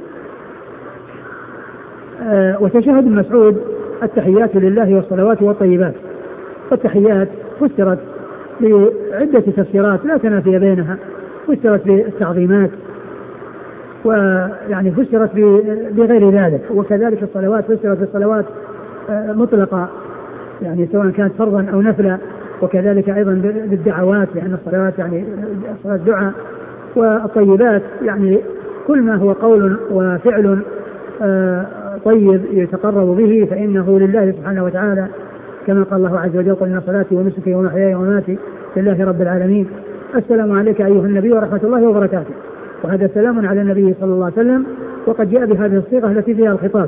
[SPEAKER 2] وتشهد ابن مسعود التحيات لله والصلوات والطيبات. والتحيات فسرت بعدة تفسيرات لا تنافي بينها، فسرت بالتعظيمات، ويعني فسرت بغير ذلك، وكذلك الصلوات فسرت بالصلوات مطلقة، يعني سواء كانت فرضا أو نفلا، وكذلك أيضا بالدعوات، لأن الصلوات يعني صلاة دعاء. والطيبات يعني كل ما هو قول وفعل طيب يتقرب به فإنه لله سبحانه وتعالى، كما قال الله عز وجل: قل إن صلاتي ونسكي ومحياي ومماتي لله رب العالمين. السلام عليك أيها النبي ورحمة الله وبركاته. وهذا سلام على النبي صلى الله عليه وسلم، وقد جاء بهذه الصيغة التي فيها الخطاب.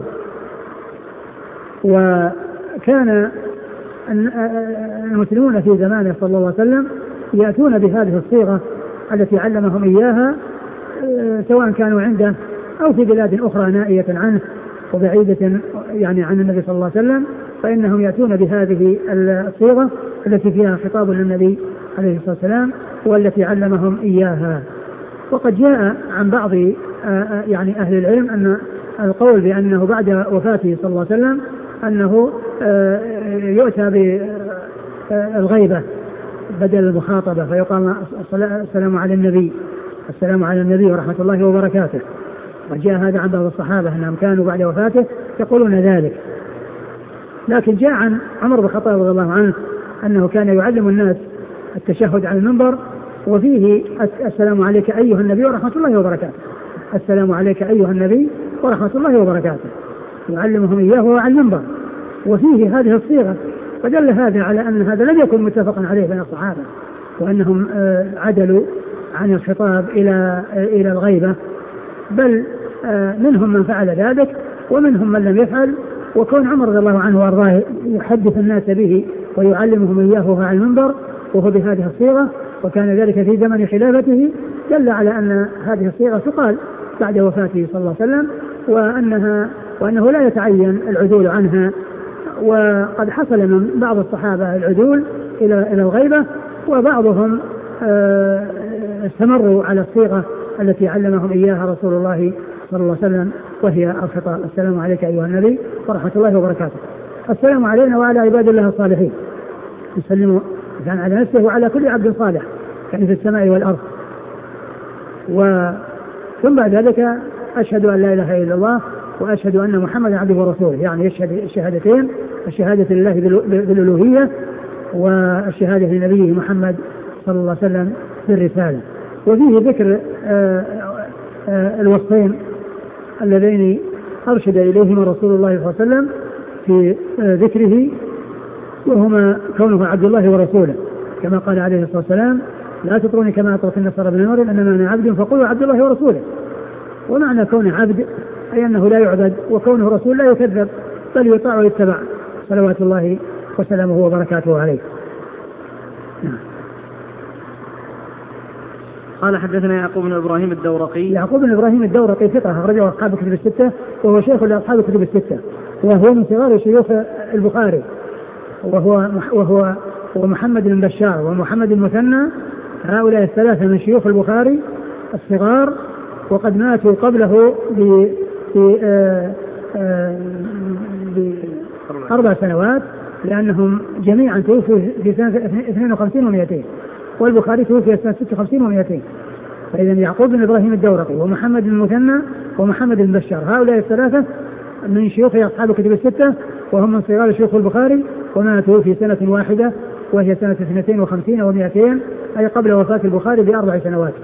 [SPEAKER 2] وكان المسلمون في زمانه صلى الله عليه وسلم يأتون بهذه الصيغة التي علمهم إياها، سواء كانوا عنده أو في بلاد أخرى نائية عنه وبعيدة يعني عن النبي صلى الله عليه وسلم، فإنهم يأتون بهذه الصيغة التي فيها خطاب للنبي عليه الصلاة والسلام والتي علمهم إياها. وقد جاء عن بعض يعني أهل العلم أن القول بأنه بعد وفاته صلى الله عليه وسلم أنه يؤتى بالغيبة بدل المخاطبة، فيقال السلام على النبي السلام على النبي ورحمة الله وبركاته. وجاء هذا عن بعض الصحابة أنهم كانوا بعد وفاته يقولون ذلك. لكن جاء عن عمر بن الخطاب رضي الله عنه أنه كان يعلم الناس التشهد على المنبر وفيه السلام عليك أيها النبي ورحمة الله وبركاته، السلام عليك أيها النبي ورحمة الله وبركاته، يعلمهم إياه وهو على المنبر وفيه هذه الصيغة. فدل هذا على أن هذا لم يكن متفقا عليه بين الصحابة، وأنهم عدلوا عن الخطاب إلى إلى الغيبة، بل منهم من فعل ذلك ومنهم من لم يفعل. وكون عمر رضي الله عنه وارضاه يحدث الناس به ويعلمهم إياه وهو على المنبر وهو بهذه الصيغة، وكان ذلك في زمن خلافته، دل على أن هذه الصيغة تقال بعد وفاته صلى الله عليه وسلم، وأنها وأنه لا يتعين العدول عنها. وقد حصل من بعض الصحابة العدول إلى إلى الغيبة، وبعضهم استمروا على الصيغة التي علمهم إياها رسول الله صلى الله عليه وسلم، وهي الخطاب: السلام عليك أيها النبي ورحمة الله وبركاته. السلام علينا وعلى عباد الله الصالحين، يسلم كان على نفسه وعلى كل عبد صالح كان في السماء والأرض. وثم بعد ذلك أشهد أن لا إله إلا الله وأشهد أن محمدا عبده ورسوله، يعني يشهد الشهادتين: الشهادة لله بالألوهية والشهادة لنبيه محمد صلى الله عليه وسلم بالرسالة. وفيه ذكر الوصفين اللذين أرشد إليهما رسول الله صلى الله عليه وسلم في ذكره، وهما كونه عبد الله ورسوله، كما قال عليه الصلاة والسلام: لا تطروني كما أطرت النصارى بن مريم إنما أنا عبد فقولوا عبد الله ورسوله. ومعنى كونه عبد أي أنه لا يعبد، وكونه رسول لا يكذب بل يطاع ويتبع، صلوات الله وسلامه وبركاته عليه. نعم.
[SPEAKER 1] قال: حدثنا يعقوب بن إبراهيم الدورقي.
[SPEAKER 2] يعقوب بن إبراهيم الدورقي ثقة أخرجه أصحاب الكتب الستة، وهو شيخ لأصحاب الكتب الستة، وهو من صغار شيوخ البخاري، وهو وهو ومحمد بن بشار ومحمد المثنى، هؤلاء الثلاثة من شيوخ البخاري الصغار، وقد ماتوا قبله ب بأربع سنوات، لأنهم جميعا توفوا في سنة اثنين وخمسين ومئتين، والبخاري توفي سنة ستة وخمسين ومئتين. فإذا يعقوب بن إبراهيم الدورقي ومحمد بن المثنى ومحمد بن بشار هؤلاء الثلاثة من شيوخ أصحاب الكتب الستة، وهم من صغار شيوخ البخاري، وماتوا في سنة واحدة وهي سنة اثنتين وخمسين ومئتين، أي قبل وفاة البخاري بأربع سنوات.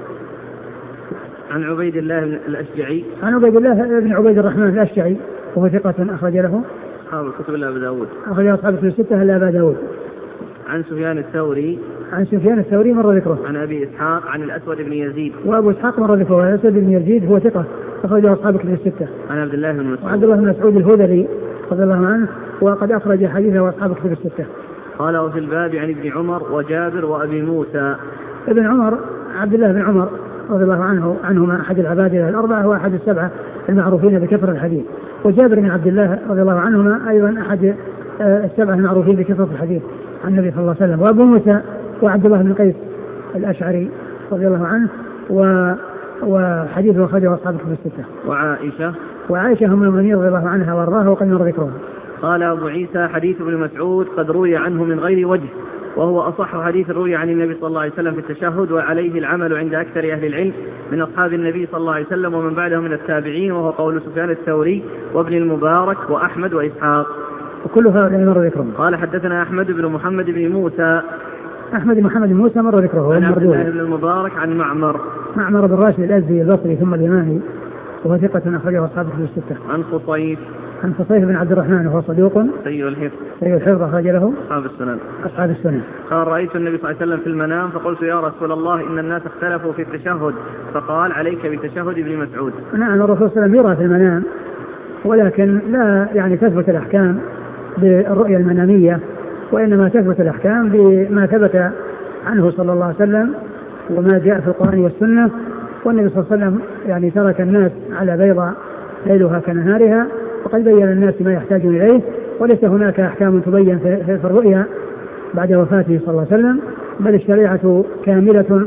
[SPEAKER 1] عن عبيد الله الأشجعي
[SPEAKER 2] عن عبيد الله بن عبيد الرحمن الأشجعي وهو ثقة أخرج له
[SPEAKER 1] أصحاب الكتب إلا أبا داود
[SPEAKER 2] أخرج أصحاب الكتب الستة إلا أبا داود.
[SPEAKER 1] عن سفيان الثوري
[SPEAKER 2] عن سفيان الثوري مر ذكره.
[SPEAKER 1] عن أبي إسحاق عن الأسود بن يزيد
[SPEAKER 2] وأبو إسحاق مر ذكره. الأسود بن يزيد هو ثقة أخرج أصحاب الكتب الستة.
[SPEAKER 1] عن عبد الله بن مسعود
[SPEAKER 2] وعبد الله بن مسعود الهذلي رضي الله عنه وقد أخرج حديثه أصحاب الكتب الستة.
[SPEAKER 1] قال وفي الباب عن ابن عمر وجابر وأبي موسى.
[SPEAKER 2] ابن عمر عبد الله بن عمر رضي الله عنه عنهما أحد العبادلة الأربعة وأحد السبعة المعروفين بكثرة الحديث، وجابر بن عبد الله رضي الله عنهما أيضا أحد السبعة المعروفين بكثرة الحديث عن النبي صلى الله عليه وسلم. وأبو موسى وعبد الله بن قيس الأشعري رضي الله عنه و وحديثه أخرجه أصحاب الكتب الستة.
[SPEAKER 1] وعائشة
[SPEAKER 2] وعائشة هم المؤمنين رضي الله عنها وارضاها وقد مر ذكرها.
[SPEAKER 1] قال أبو عيسى حديث ابن مسعود قد روي عنه من غير وجه، وهو أصح حديث روي عن النبي صلى الله عليه وسلم في التشهد، وعليه العمل عند أكثر أهل العلم من أصحاب النبي صلى الله عليه وسلم ومن بعدهم من التابعين، وهو قول سفيان الثوري وابن المبارك وأحمد وإسحاق
[SPEAKER 2] وكلها مر ذكرهم.
[SPEAKER 1] قال حدثنا أحمد بن محمد بن موسى
[SPEAKER 2] أحمد بن محمد بن موسى مر ذكره.
[SPEAKER 1] عن عبد الله بن المبارك عن معمر
[SPEAKER 2] معمر بن راشد الأزدي البصري ثم اليماني وهو ثقة أخرجه أصحاب الكتب الستة.
[SPEAKER 1] عن خصيف
[SPEAKER 2] عن خصيف بن عبد الرحمن وهو صدوق
[SPEAKER 1] سيء الحفظ
[SPEAKER 2] سيء الحفظ أخرج له
[SPEAKER 1] أصحاب السنن
[SPEAKER 2] أصحاب السنن.
[SPEAKER 1] قال رأيت النبي صلى الله عليه وسلم في المنام فقلت يا رسول الله إن الناس اختلفوا في التشهد، فقال عليك بتشهد ابن مسعود.
[SPEAKER 2] نعم الرسول صلى الله عليه وسلم يرى في المنام، ولكن لا يعني تثبت الأحكام بالرؤية المنامية، وإنما تثبت الأحكام بما ثبت عنه صلى الله عليه وسلم وما جاء في القرآن والسنة. والنبي صلى الله عليه وسلم يعني ترك الناس على بيضاء ليلها كنهارها، وقد بين الناس ما يحتاجون إليه، وليس هناك أحكام تبين في الرؤيا بعد وفاته صلى الله عليه وسلم، بل الشريعة كاملة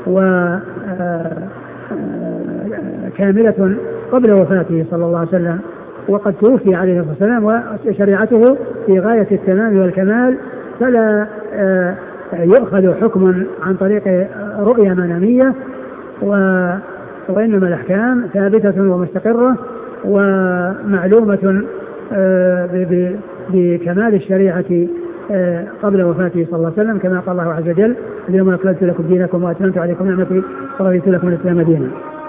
[SPEAKER 2] وكاملة قبل وفاته صلى الله عليه وسلم، وقد توفي عليه الصلاة والسلام وشريعته في غاية التمام والكمال، فلا يؤخذ حكم عن طريق رؤيا منامية، وإنما الأحكام ثابتة ومستقرة ومعلومة بكمال الشريعة قبل وفاته صلى الله عليه وسلم، كما قال الله عز وجل اليوم أكملت لكم دينكم وأتممت عليكم نعمتي ورضيت لكم الإسلام دينا.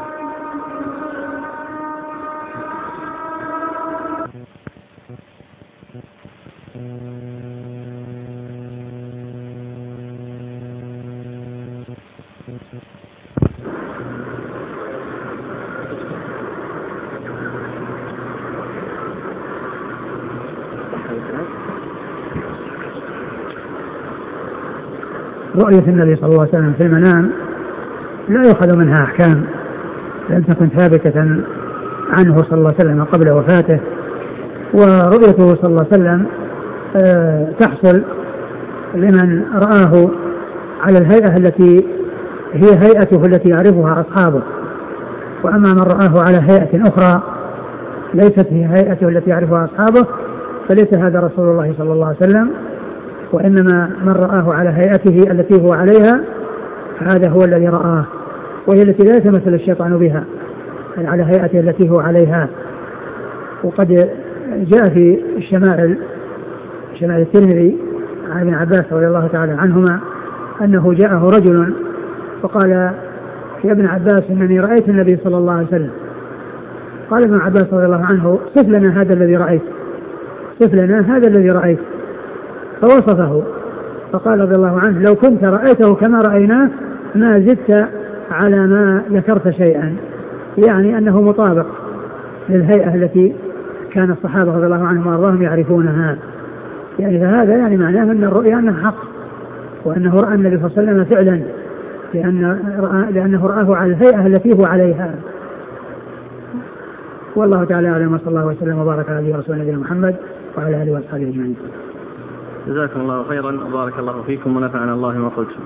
[SPEAKER 2] رؤية النبي صلى الله عليه وسلم في المنام لا يؤخذ منها أحكام لم تكن ثابتة عنه صلى الله عليه وسلم قبل وفاته، ورؤيته صلى الله عليه وسلم تحصل لمن رآه على الهيئة التي هي هيئته التي يعرفها أصحابه، وأما من رآه على هيئة أخرى ليست هي هيئته التي يعرفها أصحابه فليس هذا رسول الله صلى الله عليه وسلم، وإنما من رآه على هيئته التي هو عليها هذا هو الذي رآه، وهي التي لا يتمثل الشيطان بها على هيئته التي هو عليها. وقد جاء في الشمائل شمائل الترمذي عن ابن عباس رضي الله تعالى عنهما أنه جاءه رجل فقال يا ابن عباس إنني رأيت النبي صلى الله عليه وسلم. قال ابن عباس رضي الله عنه صف لنا هذا الذي رأيت صف لنا هذا الذي رأيت فوصفه، فقال رضي الله عنه لو كنت رأيته كما رأيناه ما زدت على ما ذكرت شيئا، يعني أنه مطابق للهيئة التي كان الصحابة رضي الله عنهم وأرضاهم يعرفونها، يعني فهذا يعني معناه أن الرؤيا أنها حق، وأنه رأى النبي صلى الله عليه وسلم فعلا لأن رأى لأنه رآه على الهيئة التي هو عليها. والله تعالى أعلم، وصلى الله وسلم وبارك على نبينا محمد وعلى آله وأصحابه أجمعين.
[SPEAKER 1] جزاكم الله خيرا وبارك الله فيكم ونفعنا الله ما قلتم.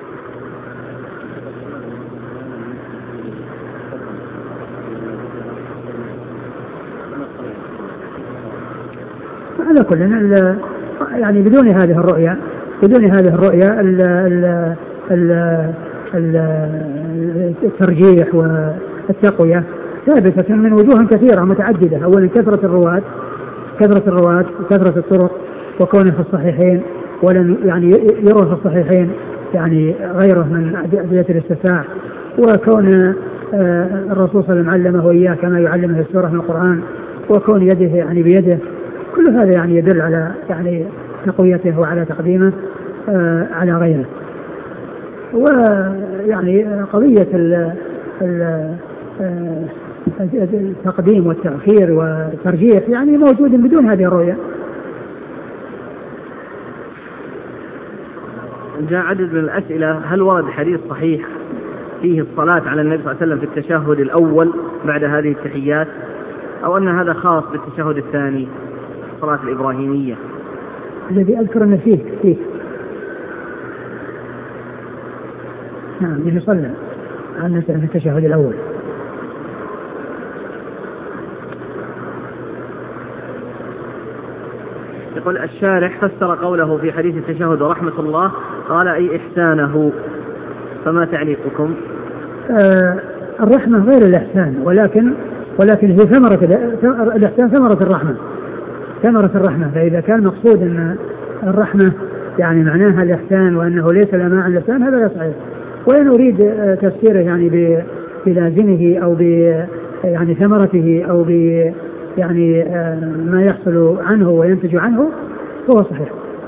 [SPEAKER 2] على كل يعني بدون هذه الرؤية بدون هذه الرؤية ال ال ال الترجيح والتقوية ثابتة من وجوه كثيرة متعددة. أولا كثرة الرواة كثرة الرواة وكثرة الطرق، وكونه في الصحيحين ولم يعني يروى في الصحيحين يعني غيره من أدلة الاستفتاء، وكون الرسول صلى الله عليه وسلم علمه إياه كما يعلمه السورة من القرآن، وكون يده يعني بيده، كل هذا يعني يدل على يعني تقويته وعلى تقديمه على غيره. ويعني قضية التقديم والتأخير والترجيح يعني موجود بدون هذه الرؤية.
[SPEAKER 1] جاء عدد من الأسئلة: هل ورد حديث صحيح فيه الصلاة على النبي صلى الله عليه وسلم في التشهد الأول بعد هذه التحيات، أو أن هذا خاص بالتشهد الثاني الصلاة الإبراهيمية؟
[SPEAKER 2] الذي أذكر أن فيه فيه نعم به صلى عن في التشهد الأول.
[SPEAKER 1] يقول الشارح: فسر قوله في حديث التشهد ورحمة الله قال أي إحسانه، فما تعليقكم؟
[SPEAKER 2] آه الرحمة غير الإحسان، ولكن ولكن هي ثمرة الإحسان، ثمرة الرحمة ثمرة الرحمة. فإذا كان مقصود أن الرحمة يعني معناها الإحسان وأنه ليس لا معنى الإحسان هذا لا صحيح. وإن أريد تفسيره يعني بلازمه أو ب يعني ثمرته أو ب يعني ما يحصل عنه وينتج عنه هو صحيح.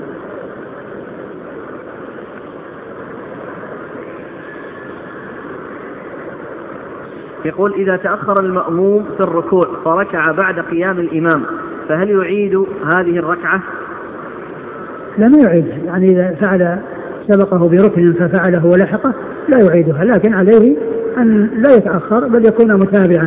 [SPEAKER 1] يقول: إذا تأخر المأموم في الركوع فركع بعد قيام الإمام فهل يعيد هذه الركعة؟
[SPEAKER 2] لا، ما يعيدها. يعني إذا فعل سبقه بركن ففعله ولحقه لا يعيدها، لكن عليه أن لا يتأخر بل يكون متابعا.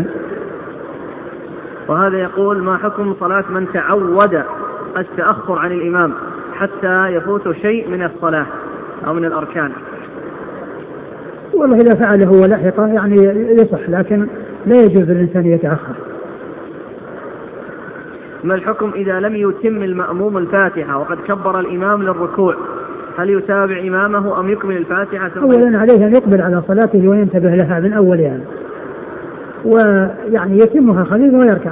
[SPEAKER 1] وهذا يقول: ما حكم صلاة من تعود التأخر عن الإمام حتى يفوت شيء من الصلاة أو من الأركان؟
[SPEAKER 2] والله إذا فعله ولحقه يعني يصح، لكن لا يجوز للإنسان يتأخر.
[SPEAKER 1] ما الحكم إذا لم يتم المأموم الفاتحة وقد كبر الإمام للركوع، هل يتابع إمامه أم يكمل الفاتحة؟
[SPEAKER 2] أولا عليه أن يقبل على صلاته وينتبه لها من أولها، ويعني يتمها خليلا ويركع.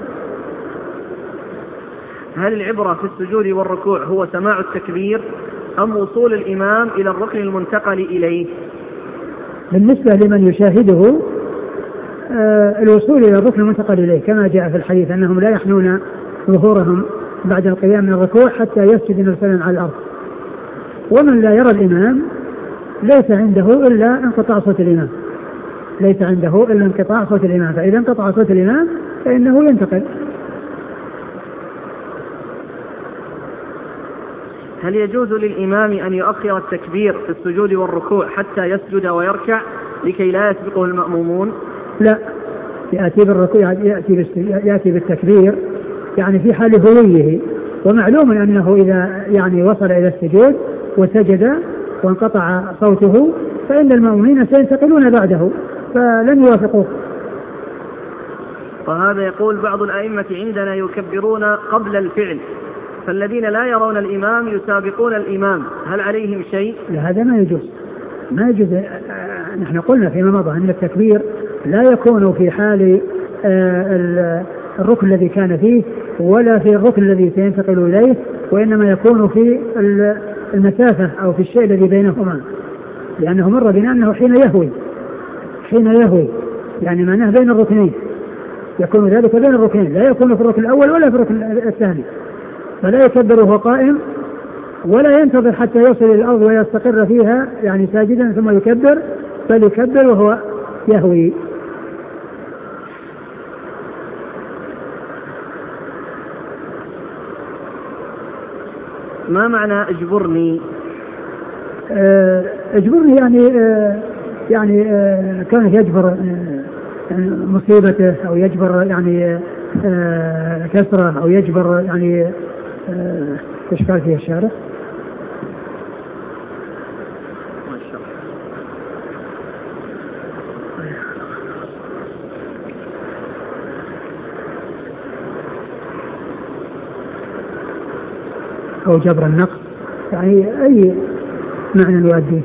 [SPEAKER 1] هل العبرة في السجود والركوع هو سماع التكبير أم وصول الإمام إلى الركن المنتقل إليه؟
[SPEAKER 2] بالنسبة لمن يشاهده آه الوصول إلى الركن المنتقل إليه كما جاء في الحديث أنهم لا يحنون ظهورهم بعد القيام من الركوع حتى يسجد مرسلا على الأرض. ومن لا يرى الإمام ليس عنده إلا انقطاع صوت الإمام ليس عنده إلا انقطاع صوت الإمام فإذا انقطع صوت الإمام فإنه ينتقل.
[SPEAKER 1] هل يجوز للإمام أن يؤخر التكبير في السجود والركوع حتى يسجد ويركع لكي لا يسبقه المأمومون؟
[SPEAKER 2] لا، يأتي بالركوع يأتي, يأتي بالتكبير يعني في حال هويه، ومعلوم أنه إذا يعني وصل إلى السجود وسجد وانقطع صوته فإن المأمومين سينتقلون بعده فلن يوافقوه.
[SPEAKER 1] وهذا يقول: بعض الأئمة عندنا يكبرون قبل الفعل، فالذين لا يرون الإمام يسابقون الإمام، هل عليهم شيء؟
[SPEAKER 2] لا، هذا ما يجوز ما يجوز. نحن قلنا فيما مضى أن التكبير لا يكون في حال الركن الذي كان فيه ولا في الركن الذي سينتقل إليه، وإنما يكون في المسافة أو في الشيء الذي بينهما، لأنه مر بنا أنه حين يهوي حين يهوي يعني معناه بين الركنين، يكون ذلك بين الركنين، لا يكون في الركن الأول ولا في الركن الثاني، فلا يكبر وهو قائم ولا ينتظر حتى يصل إلى الأرض ويستقر فيها يعني ساجدا ثم يكبر، بل يكبر وهو يهوي.
[SPEAKER 1] ما معنى اجبرني؟
[SPEAKER 2] آه اجبرني يعني آه يعني آه كان يجبر آه يعني مصيبته أو يجبر يعني آه كسرة أو يجبر يعني آه إشكال فيها الشارع. أو جبر النقص يعني أي معنى يؤديه.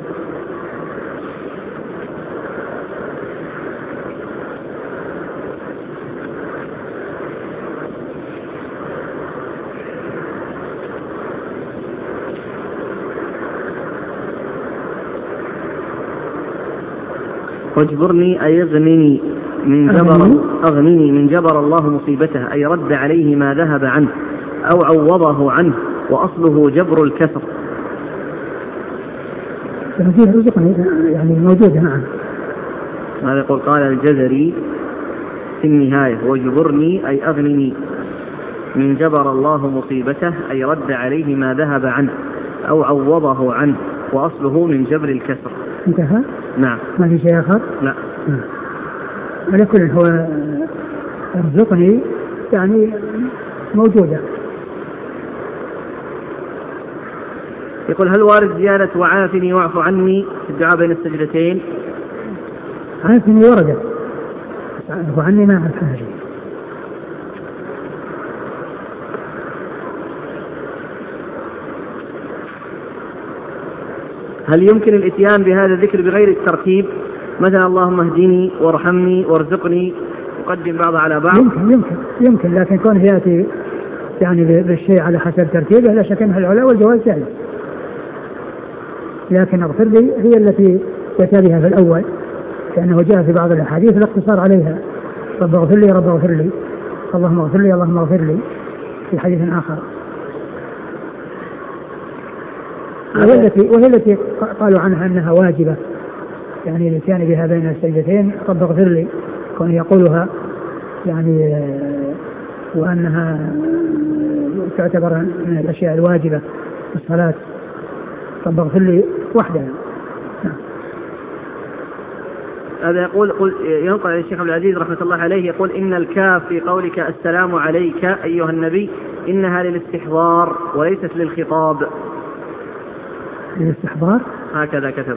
[SPEAKER 1] واجبرني أي اغنني من جبر أغنني من جبر الله مصيبته أي رد عليه ما ذهب عنه أو عوضه عنه وأصله جبر الكسر.
[SPEAKER 2] يعني موجودة. نعم.
[SPEAKER 1] هذا يقول قال الجزري في النهاية واجبرني أي أغنني من جبر الله مصيبته أي رد عليه ما ذهب عنه أو عوضه عنه وأصله من جبر الكسر.
[SPEAKER 2] انتهى؟
[SPEAKER 1] نعم.
[SPEAKER 2] ما في شيء آخر؟
[SPEAKER 1] لا.
[SPEAKER 2] على كل هو ارزقني يعني موجودة.
[SPEAKER 1] يقول هل وارد زيادة وعافني واعف عني في الدعاء بين السجدتين؟
[SPEAKER 2] عافني وردت وعني ما أعرف حاجة.
[SPEAKER 1] هل يمكن الاتيان بهذا الذكر بغير الترتيب مثلا اللهم اهدني وارحمني وارزقني وقدم بعض على بعض؟
[SPEAKER 2] يمكن يمكن يمكن لكن كونه يأتي يعني بالشيء على حسب ترتيبه لا شك أنها العلا والجواز جائز، لكن اغفر لي هي التي يتاليها في الأول كأنه جاء في بعض الأحاديث الاقتصار عليها رب اغفر لي رب اغفر لي اللهم اغفر لي اللهم اغفر لي في حديث آخر. وهي التي وهي التي قالوا عنها أنها واجبة يعني الاتيان بها بين السجدتين رب اغفر لي كون يقولها يعني وأنها تعتبر من الأشياء الواجبة في الصلاة رب اغفر لي وحدها.
[SPEAKER 1] هذا يقول ينقل عن الشيخ عبد العزيز رحمة الله عليه يقول إن الكاف في قولك السلام عليك أيها النبي إنها للاستحضار وليست للخطاب.
[SPEAKER 2] للاستحضار
[SPEAKER 1] هكذا كتب.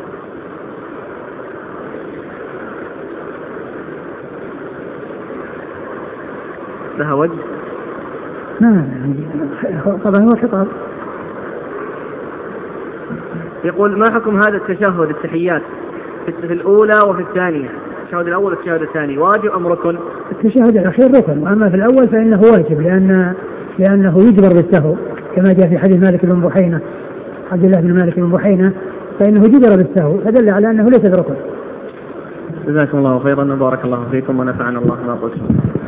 [SPEAKER 1] لها وجه؟
[SPEAKER 2] نعم طبعا هو خطاب.
[SPEAKER 1] يقول ما حكم هذا التشهد التحيات في الأولى وفي الثانية؟ التشهد الأول والتشهد الثاني واجب أم ركن؟
[SPEAKER 2] التشهد الأخير ركن، وأما في الأول فإنه واجب لأن لأنه يجبر بالسهو كما جاء في حديث مالك بن بحينة عبد الله بن مالك بن بحينة فإنه جبر بالسهو فدل على أنه ليس بركن.
[SPEAKER 1] جزاكم الله خيرا وبارك الله فيكم ونفعنا الله ما قلتم.